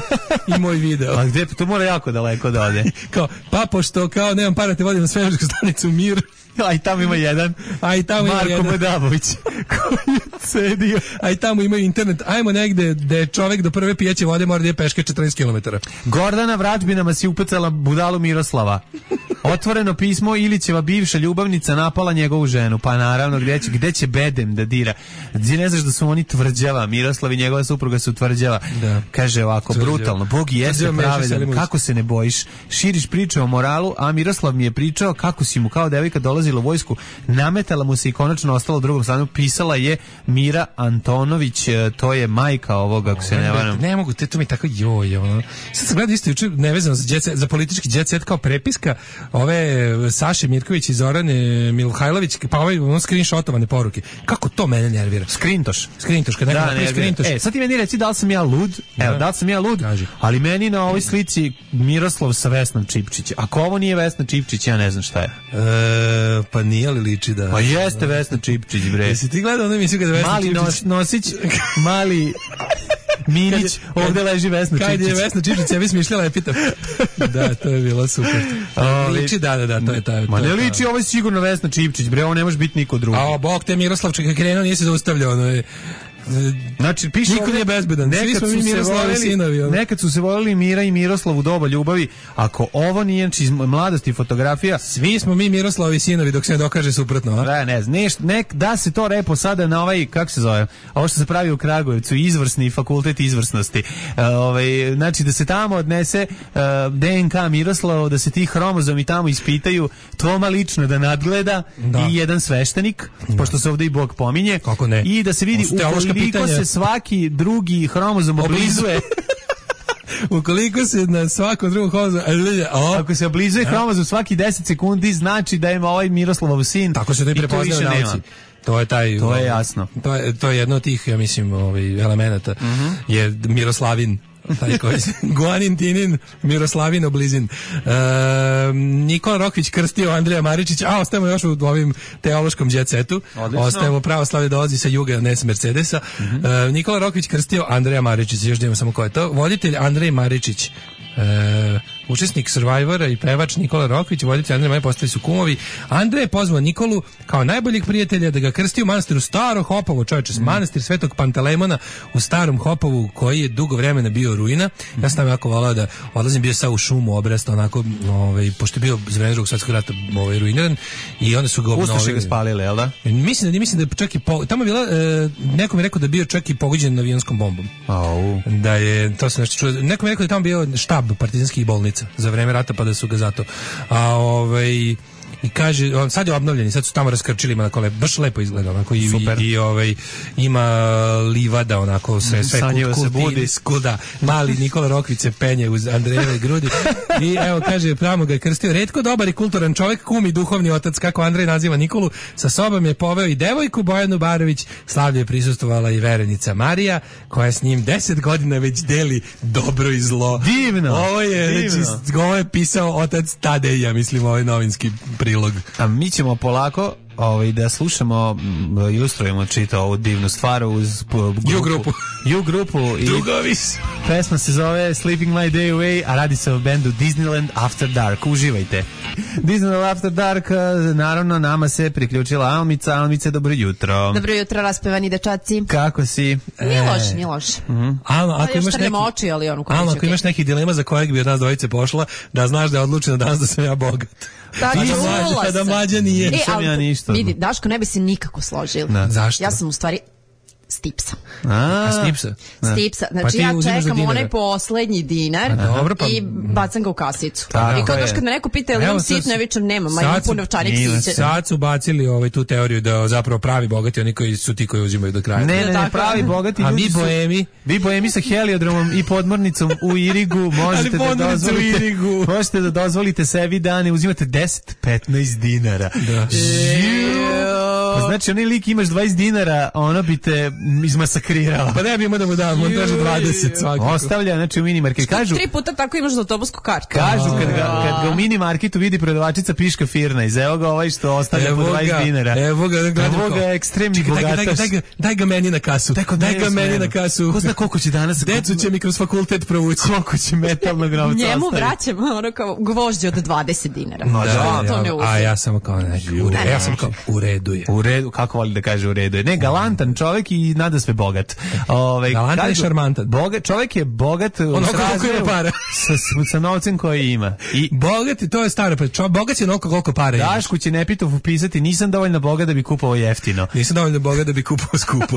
i moj video. A gde? To mora jako daleko da ode. Kao, pa pošto kao nemam para te vodim na svemirsku stanicu Mir. A i tamo ima jedan Marko Medabović koji je cedio. A i tamo imaju internet. Ajmo negde da čovek do prve pijaće vode mora da je peške 14 km. Gordana vražbinama si upecala budalu Miroslava. Otvoreno pismo, Ilićeva bivša ljubavnica napala njegovu ženu. Pa naravno, gde će bedem da dira? Ti ne znaš da su oni tvrđava. Miroslav i njegova supruga su tvrđava. Da. Kaže ovako, brutalno. Bog jeste pravedan. Kako se ne bojiš? Širiš priče o moralu, a Miroslav mi je pričao kako si mu kao devojka dolazila u vojsku. Nametala mu se i konačno ostala u drugom stanu. Pisala je Mira Antonović, to je majka ovoga, ako se ne varam. Ne mogu, to mi tako joj. Sad sam gledao isto juče nevezano za politički jet set kao prepiska ove Saše Mirković i Zorane Milhajlović, pa ovaj screenshotovane poruke. Kako to mene nervira? Skrintoš, kad neko napravi skrintoš. Sad ti meni reci da li sam ja lud? Evo, da li sam ja lud? Kaži. Ali meni na ovoj slici Miroslav sa Vesnom Čipčić. Ako ovo nije Vesna Čipčić, ja ne znam šta je. Pa nije li liči da... Pa jeste Vesna Čipčić, bre. Jesi ti gledao ono emisiju kada Vesna mali Čipčić... Nosić, mali... Minić, ovde leži Vesna Čipčić. Kad je Vesna Čipčić, ja bi smišljala epitom. Da, to je bilo super. Liči, da, to je ta. Ma ne liči, ovo je sigurno Vesna Čipčić, bre, ovo ne može biti niko drugi. A bog te Miroslav čeka krenuo, nije se zaustavljao, ono je... Znači, piše niko nije bezbedan. Svi smo mi Miroslovi sinovi. Nekad su se voljeli Mira i Miroslav u doba ljubavi. Ako ovo nije iz mladosti fotografija, svi smo mi Miroslovi sinovi dok se ne dokaže suprotno. A? Da se to repo sada na ovaj, kako se zove, ovo što se pravi u Kragujevcu, izvrsni fakultet izvrsnosti. Znači da se tamo odnese DNK Miroslava, da se ti hromozomi tamo ispitaju, Toma lično da nadgleda i jedan sveštenik, pošto se ovde i Bog pominje. Kako ne? I da se vidi ukoliko se svaki drugi hromozom oblizuje. Ukoliko se na svakom drugom hromozomu... Ako se oblizuje hromozom svaki 10 sekundi, znači da ima ovaj Miroslavov sin. Tako se to i prepoznaje u nauci. To je taj... To je jasno. To je jedno od tih, ja mislim, elemenata. Je Miroslavin. Taj koji se Guanin Tinin Miroslavin oblizin. Nikola Rokvić krstio Andreja Maričić, a ostajemo još u ovim teološkom jet setu. Ostajemo pravoslavlje dolazi sa juga, ne s Mercedesa. Nikola Rokvić krstio Andreja Maričić, još da ima samo ko je to. Voditelj Andrej Maričić. Učesnik Survivora i pevač Nikola Rokvić, voditelj Andrej Maričić, postali su kumovi. Andrej je pozvao Nikolu kao najboljeg prijatelja da ga krsti u manastiru Staro Hopovo, čovječe, manastir Svetog Pantelemona u Starom Hopovu, koji je dugo vremena bio ruina. Ja sam jako volao da odlazim, bio sam u šumu Obresta, onako, pošto je bio za vreme Drugog svjetskog rata ruiniran, i onda su ga obnovili. Ustaše ga spalili, jel da? Mislim da čak i tamo je bila, neko mi je rekao da je bio čak i pogođen avionskom bombom. Da je, to se nešto čuo, neko mi je rekao da je tamo bio štab partizanskih bolnica za vreme rata, pa da su ga zato. I kaže, sad je obnovljen i sad su tamo raskrčili, ima baš lepo izgleda, onako, i ima livada, onako, sve kulda, mali Nikola Rokvić se penje uz Andrejeve grudi i evo, kaže, pravo ga je krstio, retko dobar i kulturan čovjek, kum i duhovni otac, kako Andrej naziva Nikolu, sa sobom je poveo i devojku Bojanu Barović, slavlje je prisustvovala i verenica Marija, koja s njim 10 godina već deli dobro i zlo. Divno! Ovo je pisao otac Tadej, ja mislim, ovaj novinski prilog. A mi ćemo polako da slušamo, ilustrujemo čita ovu divnu stvar uz U-grupu i Dugovis. Pesma se zove Sleeping My Day Away, a radi se o bendu Disneyland After Dark. Uživajte. Disneyland After Dark, naravno nama se priključila Almica. Almice, dobro jutro. Dobro jutro, raspevani dečaci. Kako si? Nije loš. Ako imaš neki dilema za kojeg bi od nas dvojice pošla, da znaš da je odlučeno danas da sam ja bogat. Da mlađa nije. Ja ništa. Vidi, Daško, ne bi se nikako složili. Zašto? Ja sam u stvari Stipsa. Stipsa? Stipsa. Znači, ja čekam onaj poslednji dinar i bacam ga u kasicu. I kao kad me neko pita ili imam sitno, ja vičem nemam, a imam puno novčanik siće. Sad su bacili tu teoriju da zapravo pravi bogati, oni koji su ti koji uzimaju do kraja. Ne, pravi bogati ljudi su... Vi boemi sa heliodromom i podmornicom u Irigu možete da dozvolite sebi da ne uzimate 10-15 dinara. Znači, onaj lik imaš 20 dinara, ono bi te izmasakrirala. Pa ne bi imao da mu dam, on kaže 20 svakako. Ostavlja, znači u minimarket. Kažu, 3 puta tako imaš za autobusku kartu. Kažu, kad ga u minimarketu vidi prodavačica piška firna, iz evo ga ovaj što ostavlja po 20 dinara. Evo ga ekstremni bogataš. Daj ga meni na kasu. Daj ga meni na kasu. Ko zna koliko će danas... Decu će mi kroz fakultet provući. Koliko će metalnog novca ostaviti. Njemu vraćamo ono kao gvožđe od 20 dinara. To ne uzim. A ja sam kao u redu je. U redu, kako voli da kaže u redu je. Ne, galantan čovjek i nada sve bogat. Galantan i šarmantan. Čovjek je bogat ono koliko ima para. Sa novcem koji ima. I bogat, to je staro, bogat je onoliko koliko para ima. Dašku će Nepitov upisati, nisam dovoljno bogat da bi kupovao jeftino. Nisam dovoljno bogat da bi kupovao skupo.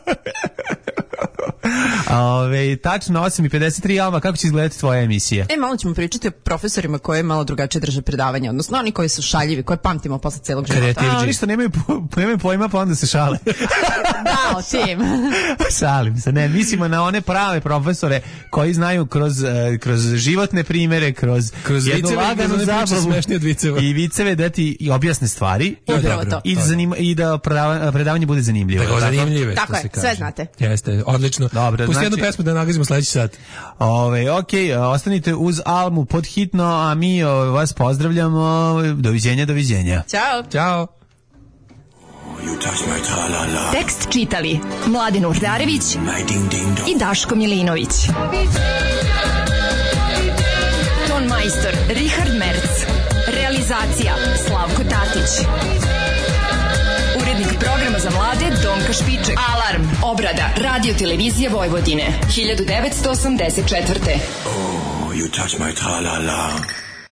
Tačno 8:53, Alma, kako će izgledati tvoja emisija? Malo ćemo pričati o profesorima koji malo drugačije drže predavanja, odnosno oni koji su šaljivi, koje pamtimo posle celog života. Oni što nemaju pojma, pa onda se šale. Da, o tim. Šalim se, ne, mislimo na one prave profesore koji znaju kroz životne primere, kroz jednu laganu zabavu i viceve da ti objasne stvari i da predavanje bude zanimljivo. Tako zanimljive. Tako je, sve znate. Jeste, odlično. Dobro, pusti jednu pesmu da nagazimo sledeći sat. Ostanite uz Almu pod hitno, a mi vas pozdravljamo. Doviđenja. Ćao. Tekst čitali Mladen Urdarević i Daško Milinović. Ton majstor Richard Merc. Realizacija Slavko Tatić. Urednik programa za mlade Donka Špiček. Alarm, obrada, radio televizije Vojvodine, 1984. Oh, you touch my tra-la-la.